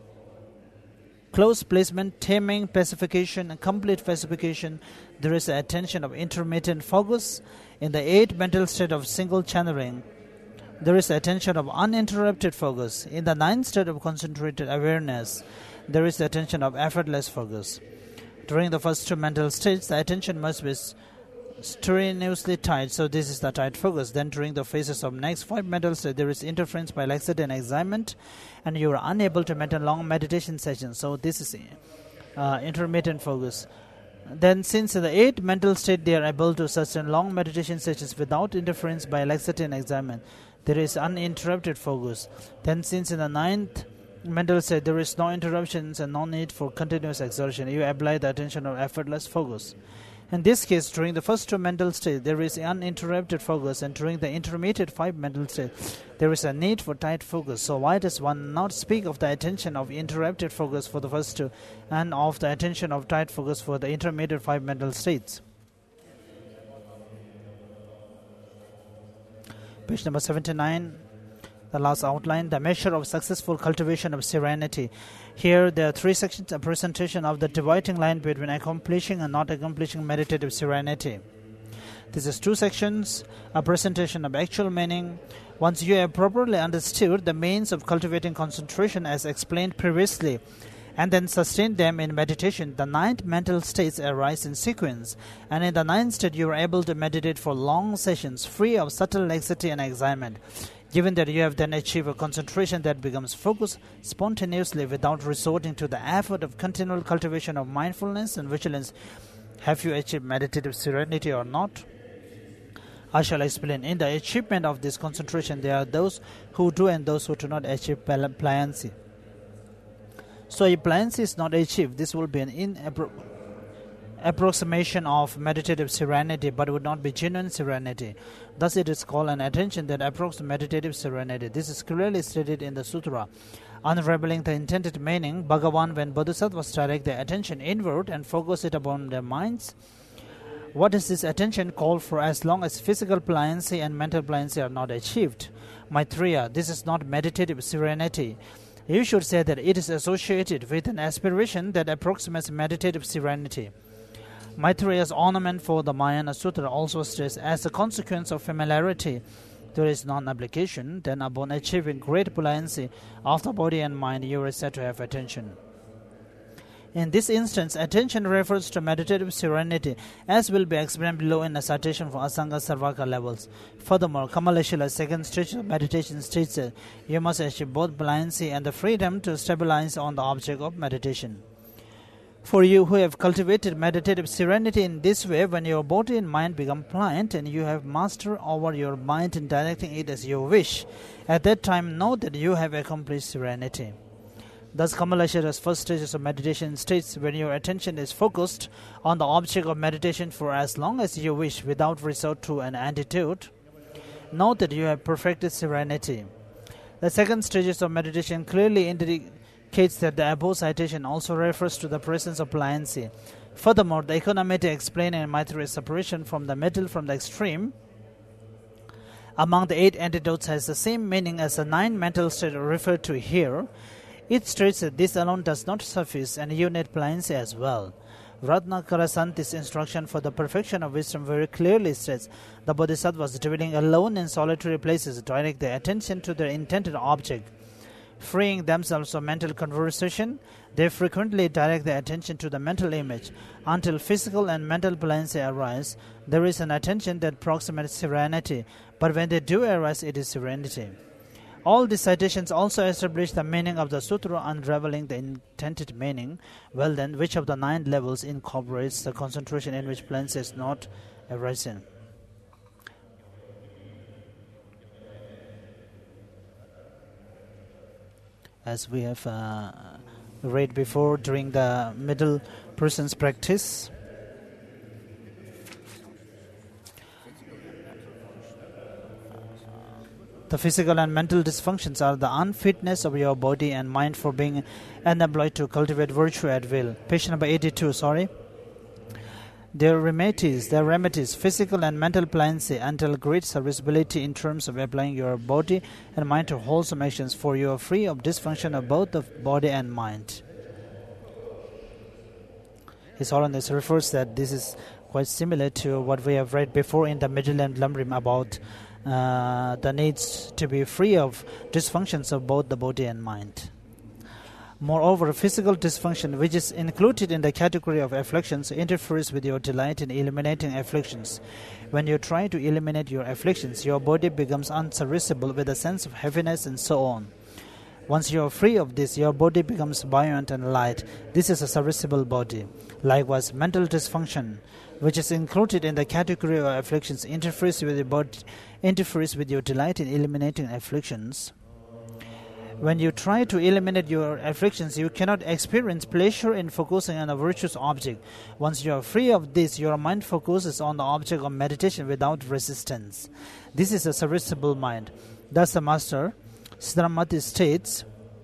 close placement, taming, pacification, and complete pacification, there is the attention of intermittent focus. In the eighth mental state of single channeling, there is the attention of uninterrupted focus. In the ninth state of concentrated awareness, there is the attention of effortless focus. During the first two mental states, the attention must be strenuously tight, so this is the tight focus. Then during the phases of next five mental states, there is interference by laxity and excitement, and you are unable to maintain long meditation sessions, so this is uh, intermittent focus. Then since in the eighth mental state they are able to sustain long meditation sessions without interference by laxity and excitement, there is uninterrupted focus. Then since in the ninth mental state there is no interruptions and no need for continuous exertion, you apply the attention of effortless focus. In this case, during the first two mental states, there is uninterrupted focus, and during the intermediate five mental states, there is a need for tight focus. So why does one not speak of the attention of interrupted focus for the first two and of the attention of tight focus for the intermediate five mental states? Page number seventy-nine. The last outline, the measure of successful cultivation of serenity. Here there are three sections, a presentation of the dividing line between accomplishing and not accomplishing meditative serenity. This is two sections, a presentation of actual meaning. Once you have properly understood the means of cultivating concentration as explained previously, and then sustain them in meditation, the ninth mental states arise in sequence, and in the ninth state you are able to meditate for long sessions, free of subtle laxity and excitement. Given that you have then achieved a concentration that becomes focused spontaneously without resorting to the effort of continual cultivation of mindfulness and vigilance, have you achieved meditative serenity or not? I shall explain. In the achievement of this concentration, there are those who do and those who do not achieve pliancy. So if pliancy is not achieved, this will be an inappropriate approximation of meditative serenity, but would not be genuine serenity. Thus it is called an attention that approaches meditative serenity. This is clearly stated in the sutra. Unraveling the intended meaning, Bhagavan, when bodhisattvas direct their attention inward and focus it upon their minds, what is this attention called for as long as physical pliancy and mental pliancy are not achieved? Maitreya, this is not meditative serenity. You should say that it is associated with an aspiration that approximates meditative serenity. Maitreya's ornament for the Mahayana Sutra also states, as a consequence of familiarity, there is non-application, then upon achieving great pliancy of the body and mind, you are said to have attention. In this instance, attention refers to meditative serenity, as will be explained below in a citation for Asanga Sarvaka levels. Furthermore, Kamaleshila's second stage of meditation states that you must achieve both pliancy and the freedom to stabilize on the object of meditation. For you who have cultivated meditative serenity in this way, when your body and mind become pliant and you have master over your mind in directing it as you wish, at that time know that you have accomplished serenity. Thus, Kamaleshwara's first stages of meditation states, when your attention is focused on the object of meditation for as long as you wish without resort to an antidote, know that you have perfected serenity. The second stages of meditation clearly indicate that the above citation also refers to the presence of pliancy. Furthermore, the economity explained in Maitreya's separation from the middle from the extreme among the eight antidotes has the same meaning as the nine mental states referred to here. It states that this alone does not suffice and you need pliancy as well. Ratnakarasanti's instruction for the perfection of wisdom very clearly states the bodhisattvas dwelling alone in solitary places direct their attention to their intended object. Freeing themselves from mental conversation, they frequently direct their attention to the mental image. Until physical and mental pliancy arise, there is an attention that approximates serenity, but when they do arise, it is serenity. All these citations also establish the meaning of the sutra, unraveling the intended meaning. Well then, which of the nine levels incorporates the concentration in which pliancy is not arisen? As we have uh, read before during the middle person's practice, the physical and mental dysfunctions are the unfitness of your body and mind for being unemployed to cultivate virtue at will. Page number eighty-two, sorry. Their remedies, their remedies, physical and mental pliancy until great serviceability in terms of applying your body and mind to wholesome actions, for you are free of dysfunction of both the body and mind. His Holiness refers that this is quite similar to what we have read before in the Middle and Lamrim about uh, the needs to be free of dysfunctions of both the body and mind. Moreover, physical dysfunction, which is included in the category of afflictions, interferes with your delight in eliminating afflictions. When you try to eliminate your afflictions, your body becomes unserviceable with a sense of heaviness and so on. Once you are free of this, your body becomes buoyant and light. This is a serviceable body. Likewise, mental dysfunction, which is included in the category of afflictions, interferes with your body, interferes with your delight in eliminating afflictions. When you try to eliminate your afflictions, you cannot experience pleasure in focusing on a virtuous object. Once you are free of this, your mind focuses on the object of meditation without resistance. This is a serviceable mind. Thus the Master Siddharamati states,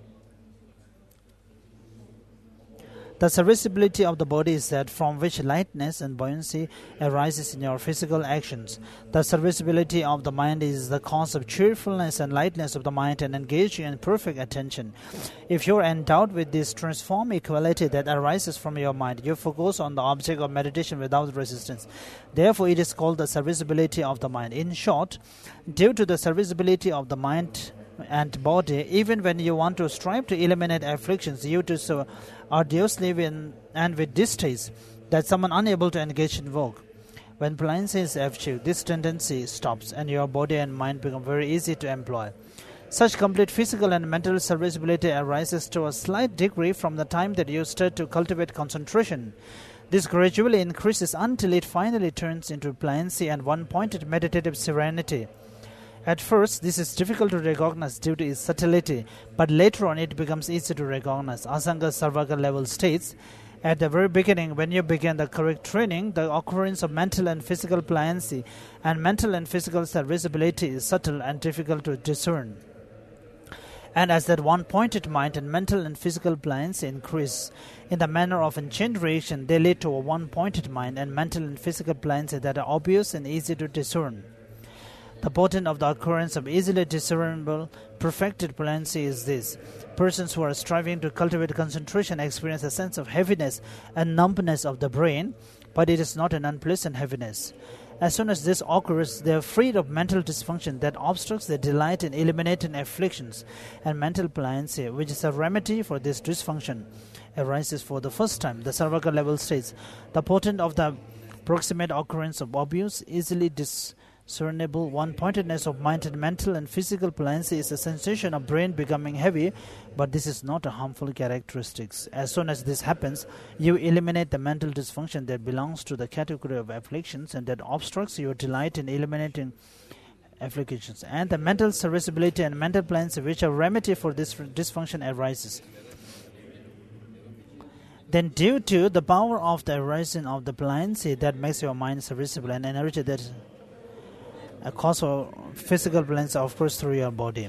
the serviceability of the body is that from which lightness and buoyancy arises in your physical actions. The serviceability of the mind is the cause of cheerfulness and lightness of the mind and engaging in perfect attention. If you are endowed with this transform equality that arises from your mind, you focus on the object of meditation without resistance. Therefore, it is called the serviceability of the mind. In short, due to the serviceability of the mind and body, even when you want to strive to eliminate afflictions, you do so arduously and with distaste that someone unable to engage in work. When pliancy is achieved, this tendency stops and your body and mind become very easy to employ. Such complete physical and mental serviceability arises to a slight degree from the time that you start to cultivate concentration. This gradually increases until it finally turns into pliancy and one-pointed meditative serenity. At first, this is difficult to recognize due to its subtlety, but later on it becomes easy to recognize. Asanga Sarvaka level states, at the very beginning, when you begin the correct training, the occurrence of mental and physical pliancy and mental and physical serviceability is subtle and difficult to discern. And as that one-pointed mind and mental and physical pliancy increase in the manner of unchained reaction, they lead to a one-pointed mind and mental and physical pliancy that are obvious and easy to discern. The pattern of the occurrence of easily discernible, perfected pliancy is this. Persons who are striving to cultivate concentration experience a sense of heaviness and numbness of the brain, but it is not an unpleasant heaviness. As soon as this occurs, they are freed of mental dysfunction that obstructs their delight in eliminating afflictions, and mental pliancy, which is a remedy for this dysfunction, arises for the first time. The Sarvaka level states, the pattern of the proximate occurrence of obvious, easily dis discernible one-pointedness of mind and mental and physical pliancy is a sensation of brain becoming heavy, but this is not a harmful characteristic. As soon as this happens, you eliminate the mental dysfunction that belongs to the category of afflictions and that obstructs your delight in eliminating afflictions. And the mental serviceability and mental pliancy, which are remedy for this dysfunction, arises. Then due to the power of the arising of the pliancy that makes your mind serviceable and energy that a cause of physical pliancy occurs through your body.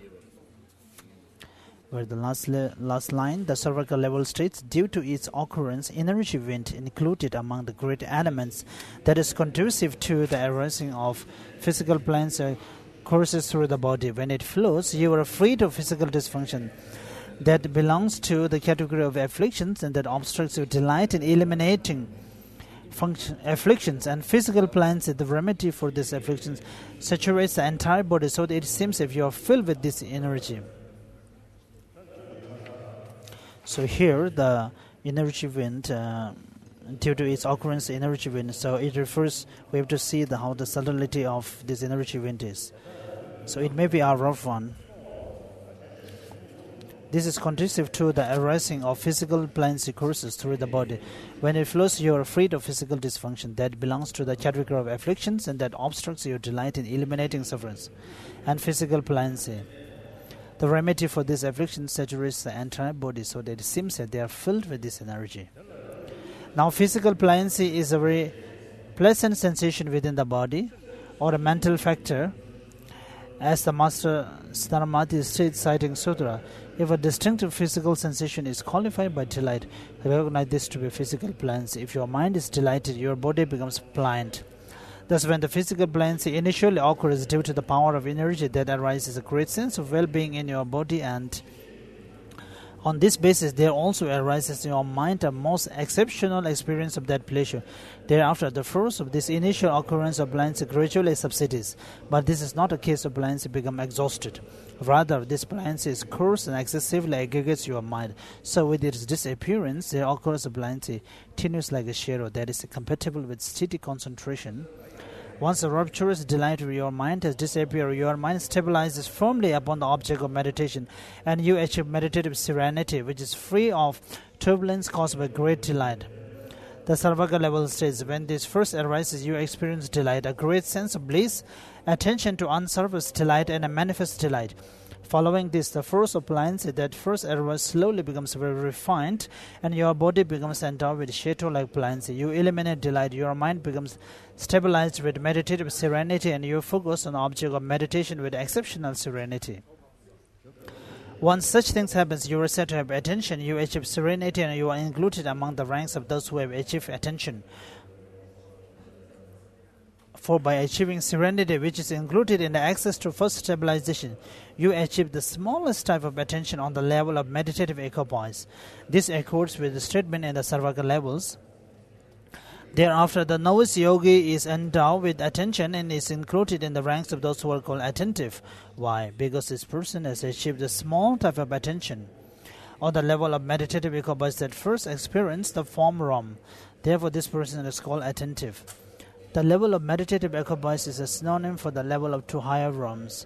Where the last le- last line, the Sarvaka level states, due to its occurrence, energy wind included among the great elements that is conducive to the arising of physical pliancy courses through the body. When it flows, you are freed of physical dysfunction that belongs to the category of afflictions and that obstructs your delight in eliminating function, afflictions, and physical pliancy. The remedy for these afflictions saturates the entire body so that it seems if you are filled with this energy. So here the energy wind, uh, due to its occurrence, energy wind, so it refers, we have to see the, how the subtlety of this energy wind is. So it may be a rough one. This is conducive to the arising of physical pliancy courses through the body. When it flows, you are freed of physical dysfunction that belongs to the category of afflictions and that obstructs your delight in eliminating sufferance and physical pliancy. The remedy for this affliction saturates the entire body so that it seems that they are filled with this energy. Now, physical pliancy is a very pleasant sensation within the body or a mental factor. As the Master Siddharamati states, citing Sutra, if a distinctive physical sensation is qualified by delight, recognize this to be physical pliancy. If your mind is delighted, your body becomes pliant. Thus, when the physical pliancy initially occurs due to the power of energy that arises, a great sense of well-being in your body, and on this basis, there also arises in your mind a most exceptional experience of that pleasure. Thereafter, the force of this initial occurrence of pliancy gradually subsides, but this is not a case of pliancy become exhausted. Rather, this pliancy is coarse and excessively aggregates your mind. So, with its disappearance, there occurs a pliancy tenuous like a shadow that is compatible with steady concentration. Once the rapturous delight of your mind has disappeared, your mind stabilizes firmly upon the object of meditation, and you achieve meditative serenity, which is free of turbulence caused by great delight. The Sarvaka level states, when this first arises, you experience delight, a great sense of bliss, attention to unsurfaced delight, and a manifest delight. Following this, the force of pliancy that first arises slowly becomes very refined, and your body becomes endowed with chateau-like pliancy. You eliminate delight, your mind becomes stabilized with meditative serenity, and you focus on the object of meditation with exceptional serenity. Once such things happens, you are said to have attention, you achieve serenity, and you are included among the ranks of those who have achieved attention. For by achieving serenity, which is included in the access to first stabilization, you achieve the smallest type of attention on the level of meditative equipoise. This accords with the statement in the Sarvaka levels. Thereafter, the novice yogi is endowed with attention and is included in the ranks of those who are called attentive. Why? Because this person has achieved a small type of attention on the level of meditative equipoise that first experienced the form Ram. Therefore, this person is called attentive. The level of meditative equipoise is a synonym for the level of two higher realms.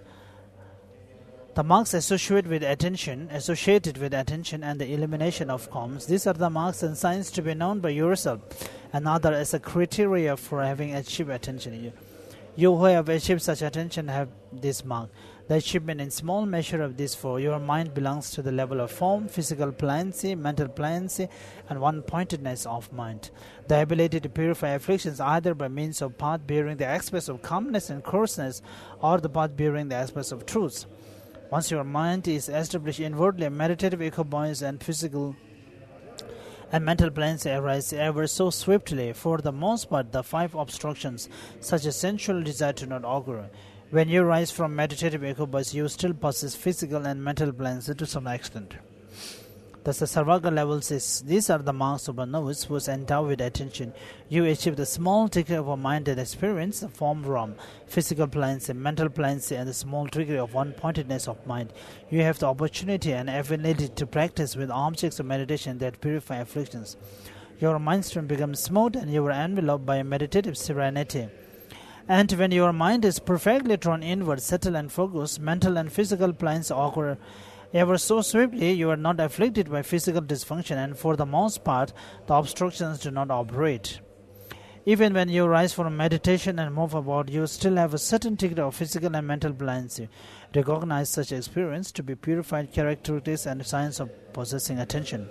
The marks associated with attention, associated with attention and the elimination of forms, these are the marks and signs to be known by yourself, and other as a criteria for having achieved attention. You, you who have achieved such attention have this mark. The achievement in small measure of this for your mind belongs to the level of form, physical pliancy, mental pliancy, and one-pointedness of mind. The ability to purify afflictions either by means of path bearing the aspects of calmness and coarseness, or the path bearing the aspects of truth. Once your mind is established inwardly, meditative equipoise and physical and mental pliancy arise ever so swiftly. For the most part, the five obstructions, such as sensual desire, do not occur. When you rise from meditative equipoise, you still possess physical and mental pliancy to some extent. Thus, the Sarvaka level says, these are the marks of a novice who is endowed with attention. You achieve the small degree of a mind and experience, the form Ram, physical pliancy, mental pliancy, and the small degree of one-pointedness of mind. You have the opportunity and ability to practice with objects of meditation that purify afflictions. Your mind stream becomes smooth and you are enveloped by a meditative serenity. And when your mind is perfectly drawn inward, settled and focused, mental and physical pliancy occur ever so swiftly. You are not afflicted by physical dysfunction, and for the most part, the obstructions do not operate. Even when you rise from meditation and move about, you still have a certain degree of physical and mental pliancy. Recognize such experience to be purified characteristics and signs of possessing attention.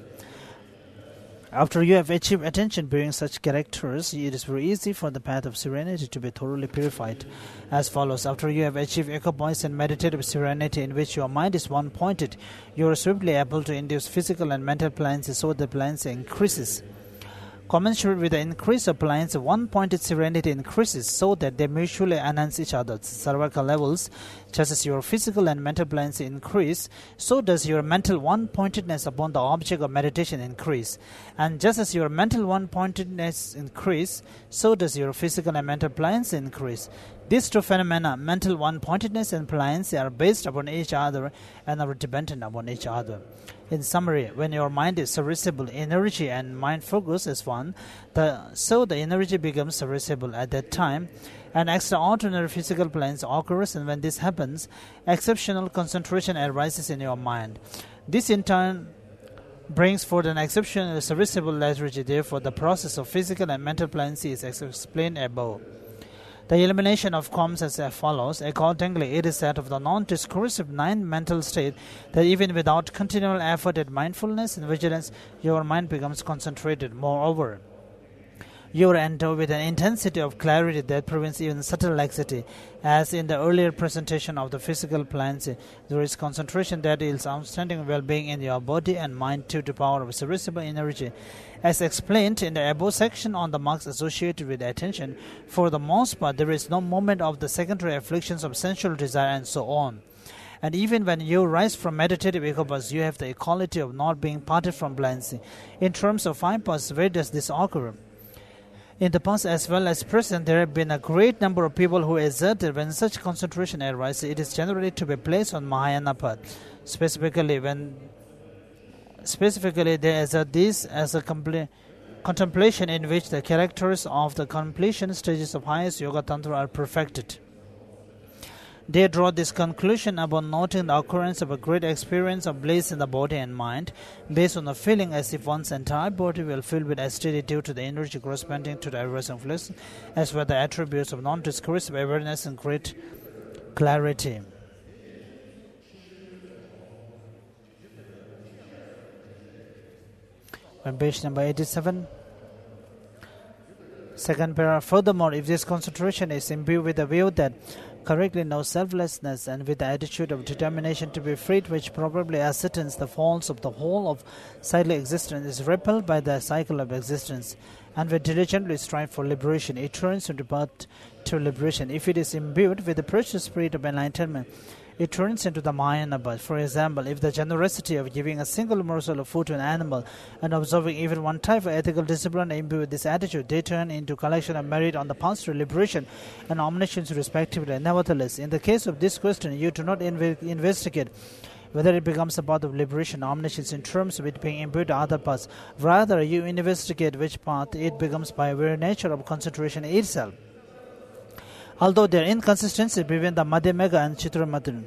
After you have achieved attention bearing such characters, it is very easy for the path of serenity to be thoroughly purified. As follows: after you have achieved equipoise and meditative serenity in which your mind is one-pointed, you are swiftly able to induce physical and mental pliancy, so the pliancy increases. Commensurate with the increase of pliancy, one-pointed serenity increases so that they mutually enhance each other. Sarvaka levels, just as your physical and mental pliancy increase, so does your mental one-pointedness upon the object of meditation increase. And just as your mental one-pointedness increase, so does your physical and mental pliancy increase. These two phenomena, mental one-pointedness and pliancy, are based upon each other and are dependent upon each other. In summary, when your mind is serviceable, energy and mind focus is one, the, so the energy becomes serviceable at that time. An extraordinary physical pliancy occurs, and when this happens, exceptional concentration arises in your mind. This in turn brings forth an exceptional serviceable lethargy. Therefore, the process of physical and mental pliancy is explained above. The elimination of forms as follows. Accordingly, it is said of the non-discursive nine mental state that even without continual effort at mindfulness and vigilance, your mind becomes concentrated. Moreover, you are endowed with an intensity of clarity that prevents even subtle laxity. As in the earlier presentation of the physical pliancy, there is concentration that yields outstanding well-being in your body and mind due to power of serviceable energy. As explained in the above section on the marks associated with attention, for the most part there is no moment of the secondary afflictions of sensual desire and so on. And even when you rise from meditative equipoise, you have the equality of not being parted from pliancy. In terms of five paths, where does this occur? In the past as well as present, there have been a great number of people who assert that when such concentration arises, it is generally to be placed on Mahayana path. Specifically, when specifically they assert this as a complete contemplation in which the characters of the completion stages of highest Yoga Tantra are perfected. They draw this conclusion about noting the occurrence of a great experience of bliss in the body and mind, based on the feeling as if one's entire body will fill with ecstasy due to the energy corresponding to the areas of bliss, as were the attributes of non-discursive awareness and great clarity. On page number eighty-seven, second paragraph. Furthermore, if this concentration is imbued with the view that correctly knows selflessness and with the attitude of determination to be freed, which probably ascertains the faults of the whole of cyclic existence, is repelled by the cycle of existence, and will diligently strive for liberation, it turns into path to liberation. If it is imbued with the precious spirit of enlightenment, it turns into the Mayanabha. For example, if the generosity of giving a single morsel of food to an animal and observing even one type of ethical discipline imbued with this attitude, they turn into collection of merit on the path to liberation and omniscience respectively. Nevertheless, in the case of this question, you do not inv- investigate whether it becomes a path of liberation, omniscience, in terms of it being imbued to other paths. Rather, you investigate which path it becomes by very nature of concentration itself. Although there are inconsistencies between the Madhyamaka and Chitramatri,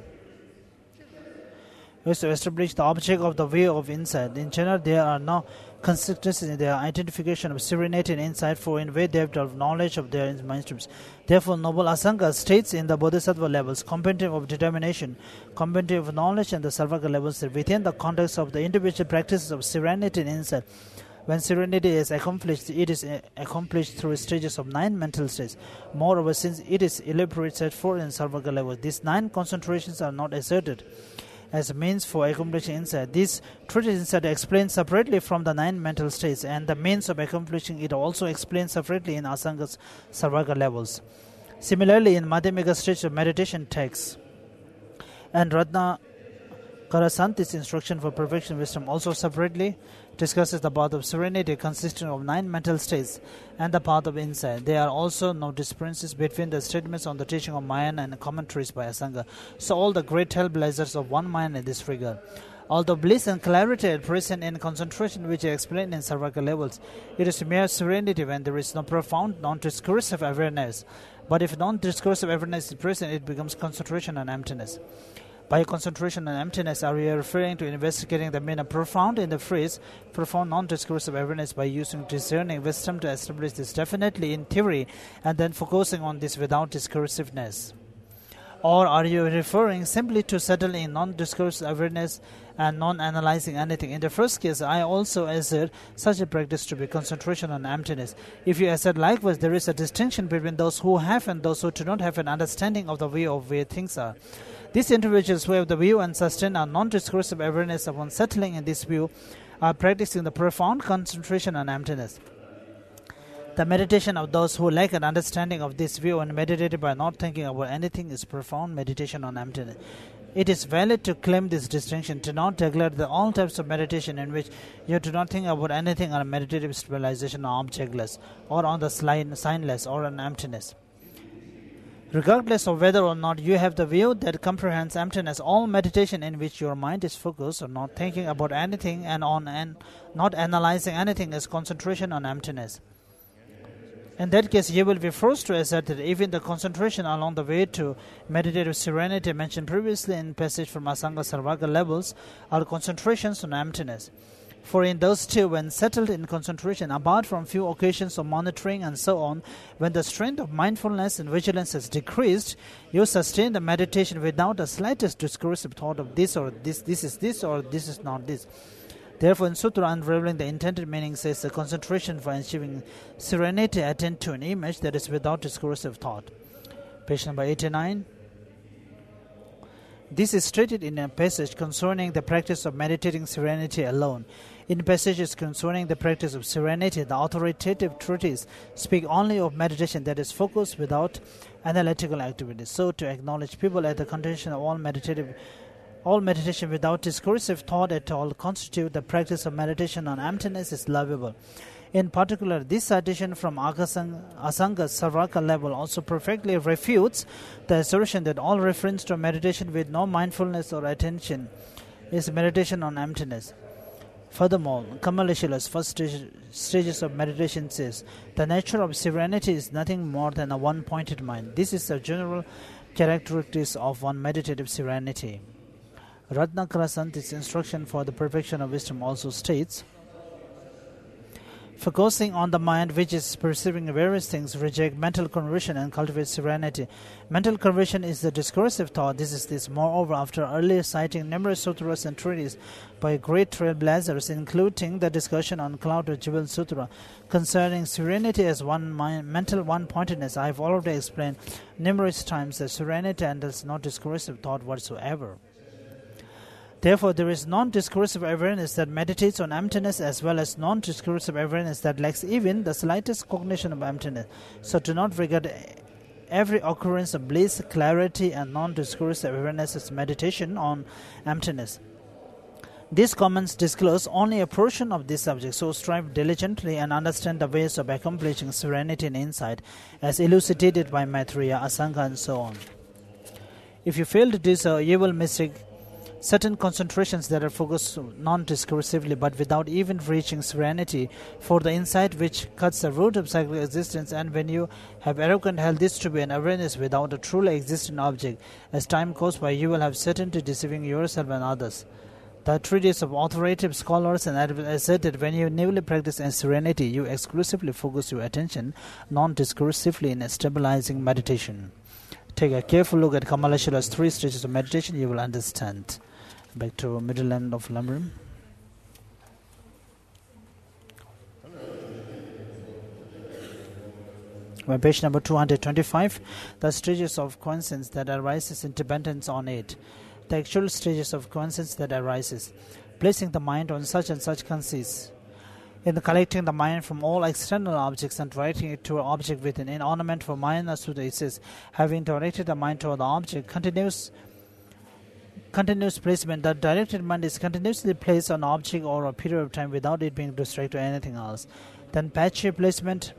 we to establish the object of the way of insight. In general, there are no consistencies in their identification of serenity and insight, for in way depth of knowledge of their mainstreams. Therefore, Noble Asanga states in the Bodhisattva levels, compendium of determination, compendium of knowledge, and the Sarvaka levels, that within the context of the individual practices of serenity and insight, when serenity is accomplished, it is accomplished through stages of nine mental states. Moreover, since it is elaborate set forth in Sarvaka levels, these nine concentrations are not asserted as a means for accomplishing insight. This treatise insight explained separately from the nine mental states, and the means of accomplishing it also explained separately in Asanga's Sarvaka levels. Similarly, in Madhyamika stage of meditation texts, and Ratna Karasanti's instruction for perfection wisdom also separately discusses the path of serenity consisting of nine mental states and the path of insight. There are also no differences between the statements on the teaching of Mahayana and commentaries by Asanga. So all the great trailblazers of one mind in this regard. Although bliss and clarity are present in concentration, which are explained in Sarvaka levels, it is mere serenity when there is no profound non-discursive awareness. But if non-discursive awareness is present, it becomes concentration and emptiness. By concentration and emptiness, are we referring to investigating the meaning of profound in the phrase profound non-discursive awareness by using discerning wisdom to establish this definitely in theory and then focusing on this without discursiveness? Or are you referring simply to settle in non-discursive awareness and non-analyzing anything? In the first case, I also assert such a practice to be concentration on emptiness. If you assert likewise, there is a distinction between those who have and those who do not have an understanding of the way of where things are. These individuals who have the view and sustain a non-discursive awareness upon settling in this view are practicing the profound concentration on emptiness. The meditation of those who lack an understanding of this view and meditated by not thinking about anything is profound meditation on emptiness. It is valid to claim this distinction, to not declare that all types of meditation in which you do not think about anything are meditative stabilization or objectless, or on the signless, or on emptiness. Regardless of whether or not you have the view that comprehends emptiness, all meditation in which your mind is focused on not thinking about anything and on and not analyzing anything is concentration on emptiness. In that case, you will be forced to assert that even the concentration along the way to meditative serenity mentioned previously in passage from Asanga Sarvaka levels are concentrations on emptiness. For in those two, when settled in concentration, apart from few occasions of monitoring and so on, when the strength of mindfulness and vigilance has decreased, you sustain the meditation without the slightest discursive thought of this or this, this is this or this is not this. Therefore, in Sutra Unraveling the Intended Meaning says the concentration for achieving serenity attend to an image that is without discursive thought. Page number eighty-nine. This is stated in a passage concerning the practice of meditating serenity alone. In passages concerning the practice of serenity, the authoritative treatises speak only of meditation that is focused without analytical activity. So, to acknowledge people at the condition of all meditative, all meditation without discursive thought at all constitute the practice of meditation on emptiness is lovable. In particular, this citation from Asanga's Sarvaka level also perfectly refutes the assertion that all reference to meditation with no mindfulness or attention is meditation on emptiness. Furthermore, Kamaleshwara's first stage, stages of meditation says, the nature of serenity is nothing more than a one-pointed mind. This is the general characteristics of one meditative serenity. Ratnakara Santi's instruction for the perfection of wisdom also states, focusing on the mind which is perceiving various things, reject mental conversion and cultivate serenity. Mental conversion is the discursive thought. This is this. Moreover, after earlier citing numerous sutras and treatises by great trailblazers, including the discussion on Cloud of Jewel Sutra concerning serenity as one mind, mental one-pointedness, I have already explained numerous times that serenity enters no discursive thought whatsoever. Therefore, there is non-discursive awareness that meditates on emptiness as well as non-discursive awareness that lacks even the slightest cognition of emptiness. So do not regard every occurrence of bliss, clarity, and non-discursive awareness as meditation on emptiness. These comments disclose only a portion of this subject, so strive diligently and understand the ways of accomplishing serenity and insight as elucidated by Maitreya, Asanga, and so on. If you fail to do so, you will mistake certain concentrations that are focused non-discursively but without even reaching serenity for the insight which cuts the root of cyclic existence, and when you have arrogant held this to be an awareness without a truly existent object, as time goes by you will have certainty deceiving yourself and others. The treatise of authoritative scholars and asserted when you newly practice in serenity, you exclusively focus your attention non-discursively in stabilizing meditation. Take a careful look at Kamaleshwara's three stages of meditation, you will understand. Back to middle end of Lamrim. By page number two hundred twenty-five, the stages of conscience that arises in dependence on it. The actual stages of conscience that arises, placing the mind on such and such consists in collecting the mind from all external objects and directing it to an object within. In Ornament for Mayana Sutta, it says, having directed the mind toward the object, continuous continuous placement. The directed mind is continuously placed on an object or a period of time without it being distracted to anything else. Then patchy placement,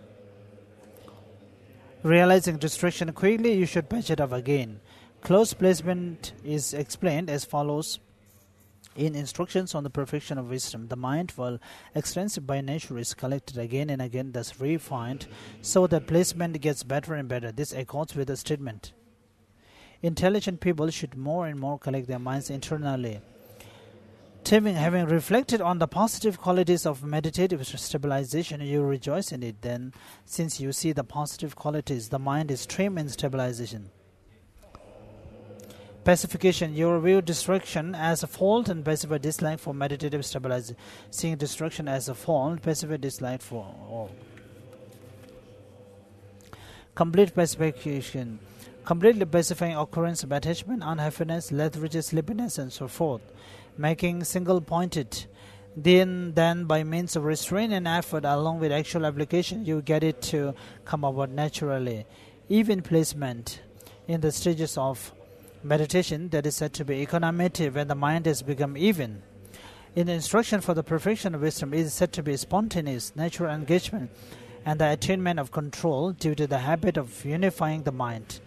realizing distraction quickly, you should patch it up again. Close placement is explained as follows. In Instructions on the Perfection of Wisdom, the mind, while extensive by nature, is collected again and again, thus refined, so that placement gets better and better. This accords with the statement, intelligent people should more and more collect their minds internally. Having, having reflected on the positive qualities of meditative stabilization, you rejoice in it. Then, since you see the positive qualities, the mind is trim in stabilization. Pacification, you view distraction as a fault and pacify dislike for meditative stabilization. Seeing distraction as a fault, pacify dislike for all. Complete pacification, completely pacifying occurrence of attachment, unhappiness, lethargy, sleepiness, and so forth. Making single-pointed. Then, then by means of restraint and effort, along with actual application, you get it to come about naturally. Even placement in the stages of meditation that is said to be equanimity when the mind has become even. In the Instruction for the Perfection of Wisdom, it is said to be spontaneous, natural engagement, and the attainment of control due to the habit of unifying the mind.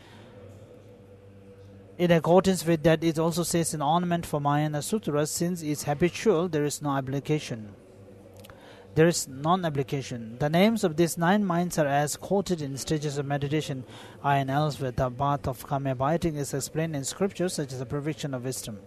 In accordance with that, it also says in Ornament for Mahayana Sutra, since it's habitual, there is no application. There is non-application. The names of these nine minds are as quoted in stages of meditation and elsewhere. The path of karma abiding is explained in scriptures such as the Perfection of Wisdom.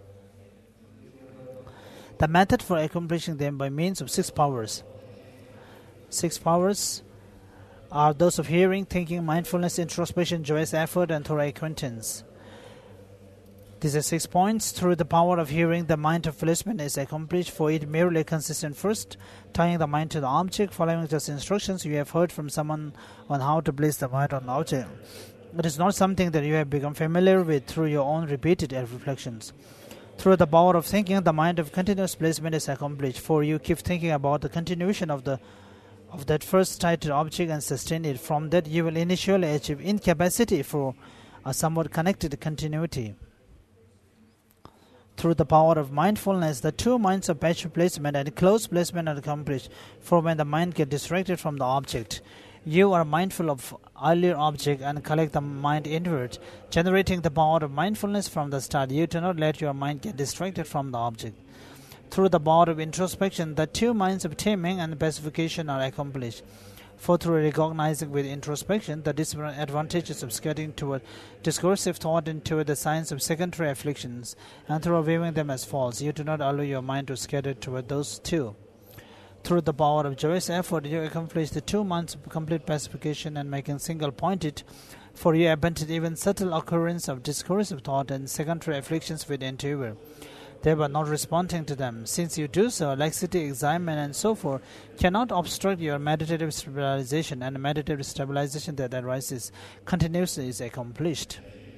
The method for accomplishing them by means of six powers. Six powers are those of hearing, thinking, mindfulness, introspection, joyous effort, and thorough acquaintance. These are six points. Through the power of hearing, the mind of placement is accomplished, for it merely consists in first tying the mind to the object, following just instructions you have heard from someone on how to place the mind on the object. It is not something that you have become familiar with through your own repeated reflections. Through the power of thinking, the mind of continuous placement is accomplished, for you keep thinking about the continuation of the of that first tied object and sustain it. From that, you will initially achieve incapacity for a somewhat connected continuity. Through the power of mindfulness, the two minds of patchy placement and close placement are accomplished, for when the mind gets distracted from the object, you are mindful of earlier object and collect the mind inward, generating the power of mindfulness from the start. You do not let your mind get distracted from the object. Through the power of introspection, the two minds of taming and pacification are accomplished. For through recognizing with introspection the disadvantages of skirting toward discursive thought and toward the signs of secondary afflictions, and through viewing them as false, you do not allow your mind to scatter toward those two. Through the power of joyous effort, you accomplish the two minds of complete pacification and making single-pointed, for you abandon even subtle occurrence of discursive thought and secondary afflictions with endeavor, thereby not responding to them. Since you do so, laxity, excitement, and so forth cannot obstruct your meditative stabilization, and the meditative stabilization that arises continuously is accomplished.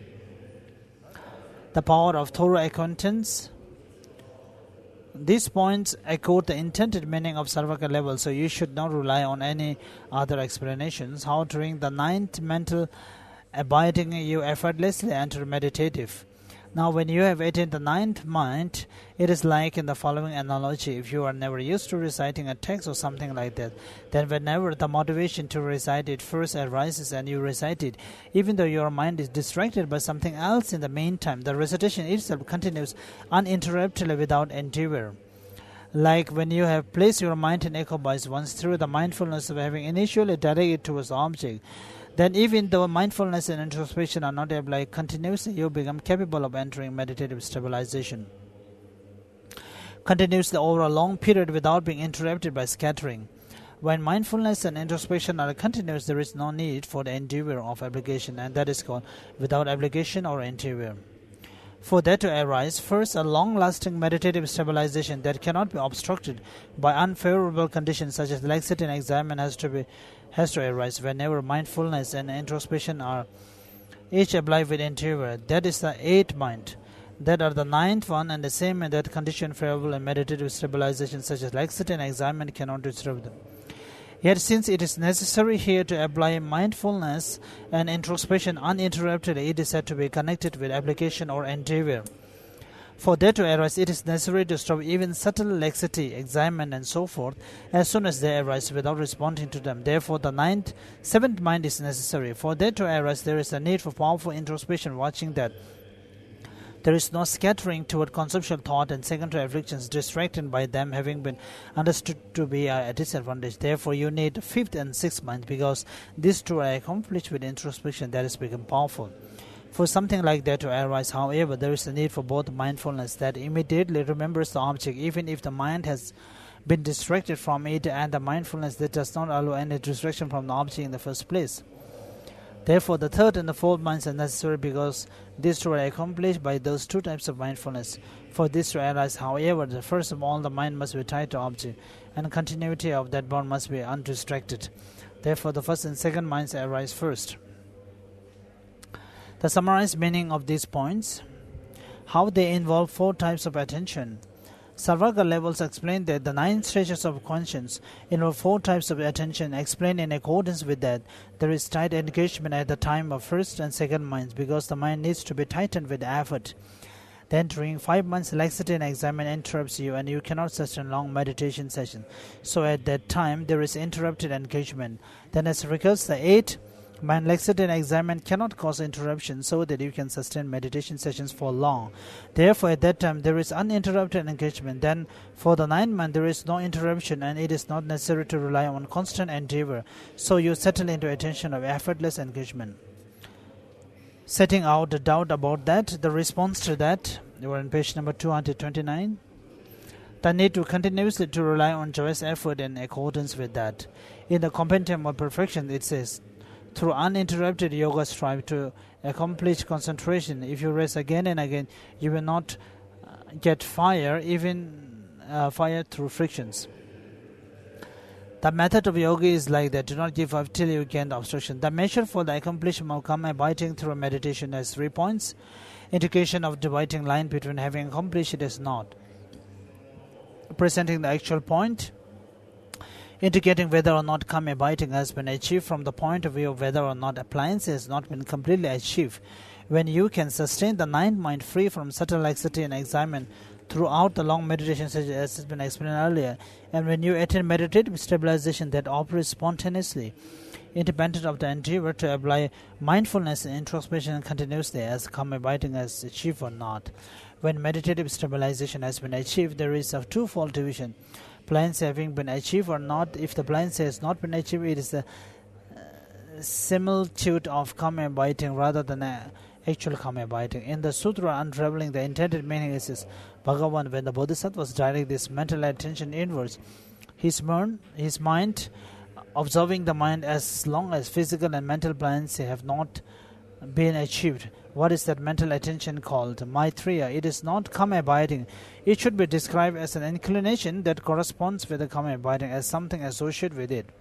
The power of thorough acquaintance. These points echo the intended meaning of Sarvaka level, so you should not rely on any other explanations. How during the ninth mental abiding you effortlessly enter meditative. Now when you have attained the ninth mind, it is like in the following analogy. If you are never used to reciting a text or something like that, then whenever the motivation to recite it first arises and you recite it, even though your mind is distracted by something else in the meantime, the recitation itself continues uninterruptedly without endeavor. Like when you have placed your mind in echo box once through the mindfulness of having initially directed towards the object, then even though mindfulness and introspection are not applied continuously, you become capable of entering meditative stabilization continuously over a long period without being interrupted by scattering. When mindfulness and introspection are continuous, there is no need for the endeavor of application, and that is called without application or endeavor. For that to arise, first a long-lasting meditative stabilization that cannot be obstructed by unfavorable conditions such as laxity and excitement has to be has to arise whenever mindfulness and introspection are each applied with endeavor. That is the eighth mind. That are the ninth one, and the same in that condition favorable and meditative stabilization such as laxity and excitement cannot disturb them. Yet since it is necessary here to apply mindfulness and introspection uninterrupted, it is said to be connected with application or endeavor. For that to arise, it is necessary to stop even subtle laxity, excitement, and so forth as soon as they arise without responding to them. Therefore, the ninth, seventh mind is necessary. For that to arise, there is a need for powerful introspection, watching that there is no scattering toward conceptual thought and secondary afflictions distracted by them having been understood to be a disadvantage. Therefore, you need fifth and sixth mind, because these two are accomplished with introspection that has become powerful. For something like that to arise, however, there is a need for both mindfulness that immediately remembers the object, even if the mind has been distracted from it, and the mindfulness that does not allow any distraction from the object in the first place. Therefore, the third and the fourth minds are necessary, because these two are accomplished by those two types of mindfulness. For this to arise, however, the first of all, the mind must be tied to object, and continuity of that bond must be undistracted. Therefore, the first and second minds arise first. The summarized meaning of these points: how they involve four types of attention. Sarvaka levels explain that the nine stages of conscience involve four types of attention. Explained in accordance with that, there is tight engagement at the time of first and second minds, because the mind needs to be tightened with effort. Then during five months, laxity and excitement interrupts you, and you cannot sustain long meditation session. So at that time, there is interrupted engagement. Then as regards the eight, mind, laxity and excitement cannot cause interruption, so that you can sustain meditation sessions for long. Therefore, at that time, there is uninterrupted engagement. Then, for the ninth mind, there is no interruption, and it is not necessary to rely on constant endeavor. So you settle into attention of effortless engagement. Setting out the doubt about that, the response to that, you are on page number two hundred twenty-nine. The need to continuously to rely on joyous effort in accordance with that. In the Compendium of Perfection, it says, through uninterrupted yoga strive to accomplish concentration. If you rest again and again, you will not get fire, even uh, fire through frictions. The method of yoga is like that. Do not give up till you gain the obstruction. The measure for the accomplishment of karma abiding through meditation has three points. Indication of dividing line between having accomplished it is not. Presenting the actual point. Indicating whether or not karma abiding has been achieved from the point of view of whether or not appliance has not been completely achieved. When you can sustain the ninth mind free from subtle laxity and excitement throughout the long meditation session, as has been explained earlier, and when you attain meditative stabilization that operates spontaneously, independent of the endeavor to apply mindfulness and introspection continuously as calm abiding is achieved or not. When meditative stabilization has been achieved, there is a twofold division. Pliancy having been achieved or not. If the pliancy has not been achieved, it is a uh, similitude of calm abiding rather than a actual calm abiding. In the sutra unraveling the intended meaning, it says, Bhagavan, when the Bodhisattvas direct this mental attention inwards, his, mind, his mind, observing the mind as long as physical and mental pliancy have not been achieved. What is that mental attention called? Maitreya. It is not calm abiding. It should be described as an inclination that corresponds with the calm abiding, as something associated with it.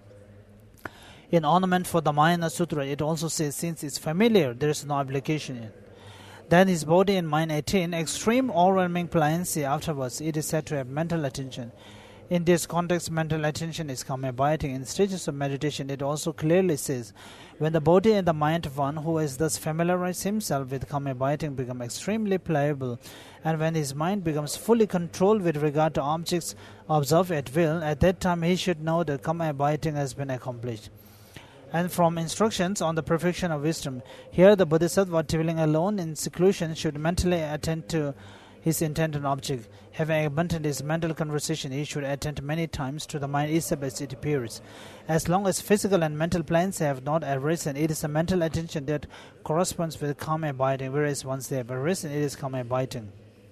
In Ornament for the Mahayana Sutra, it also says, since it's familiar, there is no application in it. Then his body and mind attain extreme overwhelming pliancy afterwards. It is said to have mental attention. In this context, mental attention is calm abiding. In stages of meditation, it also clearly says, when the body and the mind of one who has thus familiarized himself with calm abiding become extremely pliable, and when his mind becomes fully controlled with regard to objects observed at will, at that time he should know that calm abiding has been accomplished. And from instructions on the perfection of wisdom, here the Bodhisattva dwelling alone in seclusion should mentally attend to his intended object. Having abandoned his mental conversation, he should attend many times to the mind except as it appears. As long as physical and mental planes have not arisen, it is the mental attention that corresponds with calm abiding, whereas once they have arisen, it is calm abiding.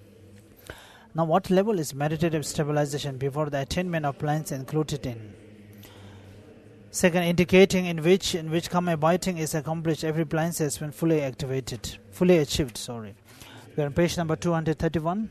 Now, what level is meditative stabilization before the attainment of planes included in? Second, indicating in which in which calm abiding is accomplished, every plane has been fully activated, fully achieved. Sorry, we are on page number two hundred thirty-one.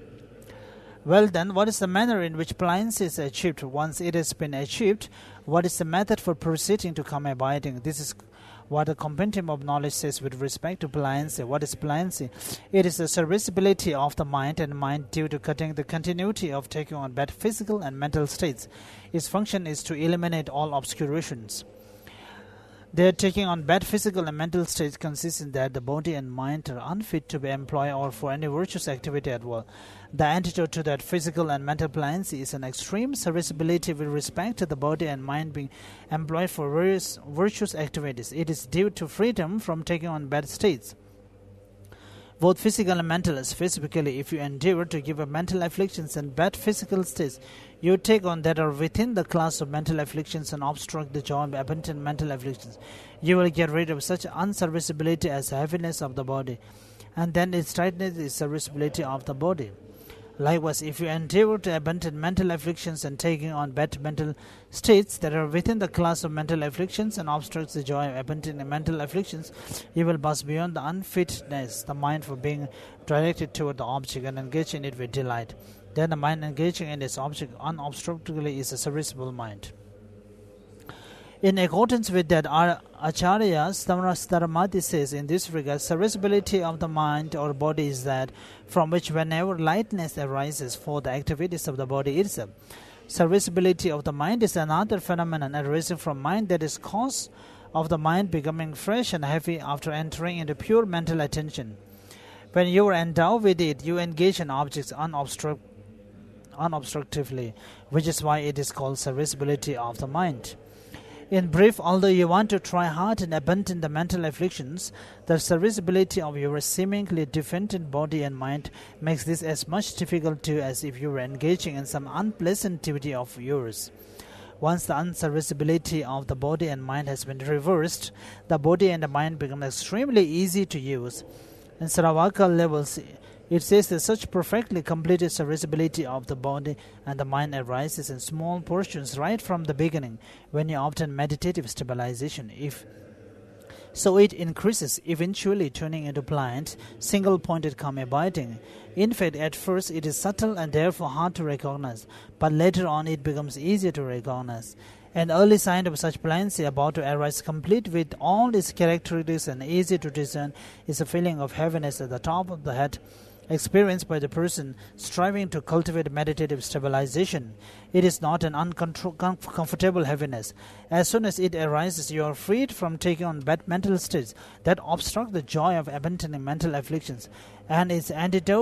Well then, what is the manner in which pliancy is achieved? Once it has been achieved, what is the method for proceeding to calm abiding? This is what the compendium of knowledge says with respect to pliancy. What is pliancy? It is the serviceability of the mind and mind due to cutting the continuity of taking on bad physical and mental states. Its function is to eliminate all obscurations. Their taking on bad physical and mental states consists in that the body and mind are unfit to be employed or for any virtuous activity at all. The antidote to that physical and mental pliancy is an extreme serviceability with respect to the body and mind being employed for various virtuous activities. It is due to freedom from taking on bad states, both physical and mental. Specifically, if you endeavor to give up mental afflictions and bad physical states you take on that are within the class of mental afflictions and obstruct the joy of abundant mental afflictions, you will get rid of such unserviceability as heaviness of the body, and then its tightness is serviceability of the body. Likewise, if you endeavor to abandon mental afflictions and taking on bad mental states that are within the class of mental afflictions and obstructs the joy of abandoning mental afflictions, you will pass beyond the unfitness, the mind for being directed toward the object and engage in it with delight. Then the mind engaging in its object unobstructedly is a serviceable mind. In accordance with that, our Acharya Staramati says in this regard, serviceability of the mind or body is that from which whenever lightness arises for the activities of the body itself. Serviceability of the mind is another phenomenon arising from mind, that is cause of the mind becoming fresh and heavy after entering into pure mental attention. When you are endowed with it, you engage in objects unobstruct, unobstructively, which is why it is called serviceability of the mind. In brief, although you want to try hard and abandon the mental afflictions, the serviceability of your seemingly defended body and mind makes this as much difficult to you as if you were engaging in some unpleasant activity of yours. Once the unserviceability of the body and mind has been reversed, the body and the mind become extremely easy to use. In Saravaka levels, it says that such perfectly completed serviceability of the body and the mind arises in small portions right from the beginning when you obtain meditative stabilization. If so, it increases, eventually turning into pliant, single-pointed calm abiding. In fact, at first it is subtle and therefore hard to recognize, but later on it becomes easier to recognize. An early sign of such pliancy about to arise, complete with all its characteristics and easy to discern, is a feeling of heaviness at the top of the head, experienced by the person striving to cultivate meditative stabilization. It is not an uncomfortable heaviness. As soon as it arises, you are freed from taking on bad mental states that obstruct the joy of abandoning mental afflictions, and its antidote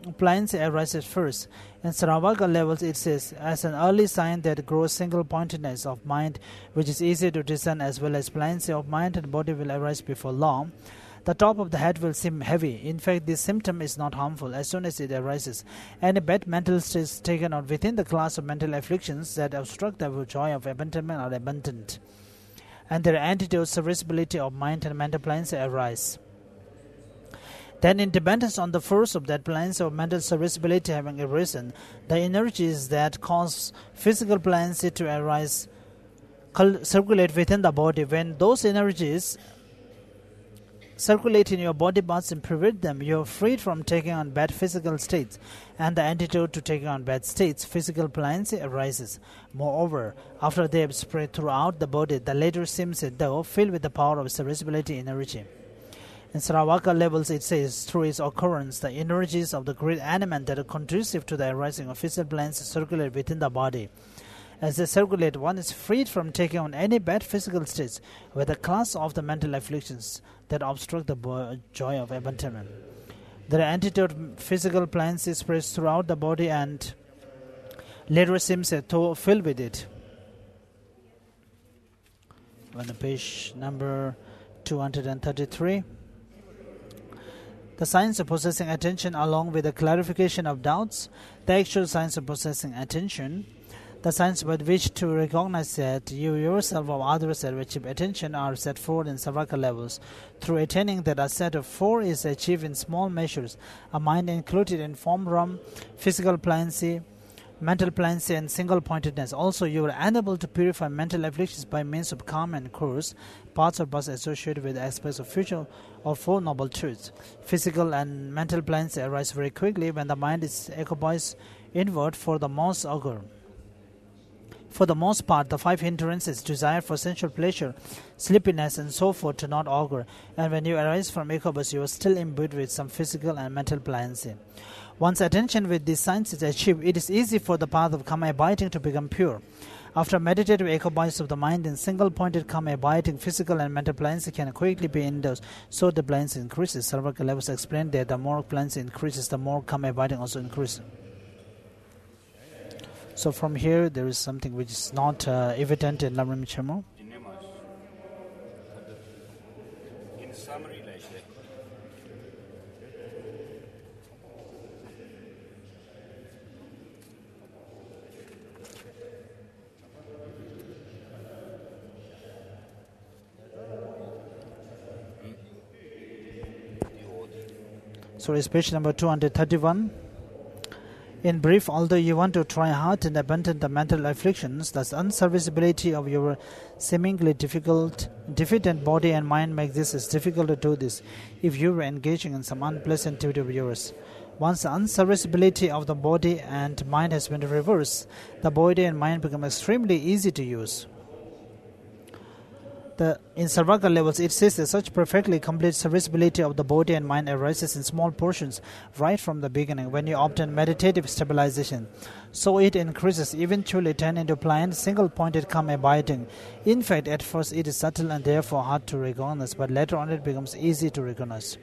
pliancy arises first. In Saravaka levels, it says, as an early sign that grows single-pointedness of mind, which is easy to discern, as well as pliancy of mind and body will arise before long. The top of the head will seem heavy. In fact, this symptom is not harmful as soon as it arises. Any bad mental state is taken out within the class of mental afflictions that obstruct the joy of abandonment are abundant, and their antidotes, serviceability of mind and mental pliancy, arise. Then, in dependence on the force of that pliancy of mental serviceability having arisen, the energies that cause physical pliancy to arise circulate within the body. When those energies circulate in your body parts and prevent them, you are freed from taking on bad physical states, and the antidote to taking on bad states, physical pliancy, arises. Moreover, after they have spread throughout the body, the latter seems as though filled with the power of serviceability energy. In Saravaka levels, it says, through its occurrence, the energies of the great element that are conducive to the arising of physical pliancy circulate within the body. As they circulate, one is freed from taking on any bad physical states with the class of the mental afflictions that obstruct the bo- joy of abandonment. The antidote physical pliancy spreads throughout the body and later seems to fill with it. On page number two hundred thirty-three. The science of possessing attention, along with the clarification of doubts, the actual science of possessing attention, the science by which to recognize that you yourself or others that achieve attention are set forth in Saravaka levels. Through attaining that a set of four is achieved in small measures, a mind included in form realm, physical pliancy, mental pliancy, and single-pointedness. Also, you are unable to purify mental afflictions by means of calm and course, parts or parts associated with aspects of future or Four Noble Truths. Physical and mental pliancy arise very quickly when the mind is occupied inward for the most augur. For the most part, the five hindrances, desire for sensual pleasure, sleepiness, and so forth, do not augur, and when you arise from incubus, you are still imbued with some physical and mental pliancy. Once attention with these signs is achieved, it is easy for the path of karma abiding to become pure. After meditative echobites of the mind in single-pointed karma abiding, physical and mental pliancy can quickly be indulged, so the pliancy increases. Saravaka levels explained that the more pliancy increases, the more karma abiding also increases. So from here, there is something which is not uh, evident in Lamrim Chemo. In summary, like that. So it's page number two hundred thirty-one. In brief, although you want to try hard and abandon the mental afflictions, the unserviceability of your seemingly difficult, deficient body and mind makes this as difficult to do this if you were engaging in some unpleasant activity of yours. Once the unserviceability of the body and mind has been reversed, the body and mind become extremely easy to use. The, in Saravaka levels, it says that such perfectly complete serviceability of the body and mind arises in small portions right from the beginning when you obtain meditative stabilization. So it increases, eventually turn into pliant, single-pointed calm abiding. In fact, at first it is subtle and therefore hard to recognize, but later on it becomes easy to recognize.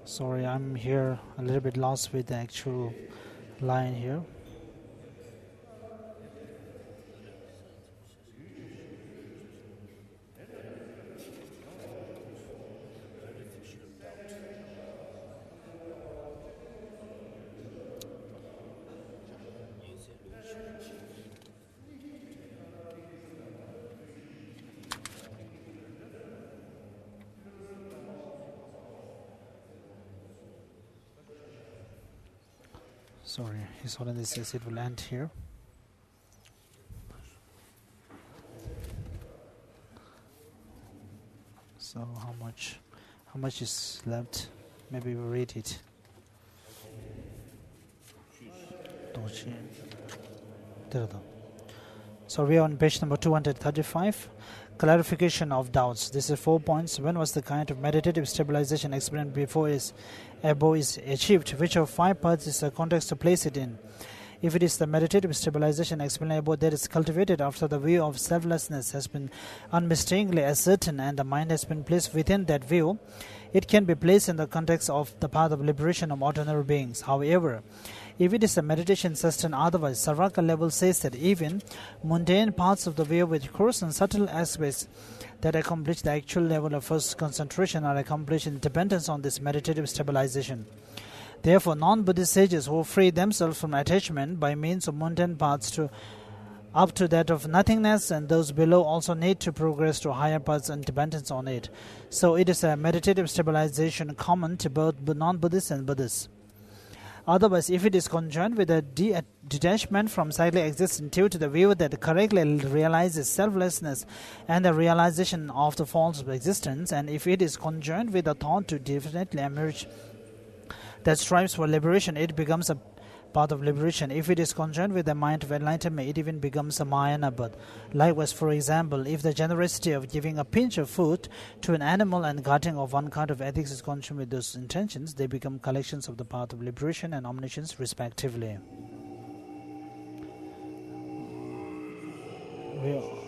Sorry, I'm here a little bit lost with the actual line here. Sorry, his Holiness says it will end here. So how much how much is left? Maybe we'll read it. So we are on page number two hundred thirty-five. Clarification of doubts. This is four points. When was the kind of meditative stabilization explained before is above is achieved? Which of five parts is the context to place it in? If it is the meditative stabilization explained above that is cultivated after the view of selflessness has been unmistakably ascertained and the mind has been placed within that view, it can be placed in the context of the path of liberation of ordinary beings. However, if it is a meditation sustained otherwise, Sarvaka level says that even mundane parts of the view with coarse and subtle aspects that accomplish the actual level of first concentration are accomplished in dependence on this meditative stabilization. Therefore, non-Buddhist sages who free themselves from attachment by means of mundane paths to up to that of nothingness, and those below also need to progress to higher paths and dependence on it. So it is a meditative stabilization common to both non-Buddhists and Buddhists. Otherwise, if it is conjoined with a de- detachment from cyclic existence due to the view that correctly realizes selflessness and the realization of the false existence, and if it is conjoined with a thought to definitely emerge that strives for liberation, it becomes a path of liberation. If it is conjoined with the mind of enlightenment, it even becomes a Mahayana path. Likewise, for example, if the generosity of giving a pinch of food to an animal and guarding of one kind of ethics is conjoined with those intentions, they become collections of the path of liberation and omniscience, respectively. We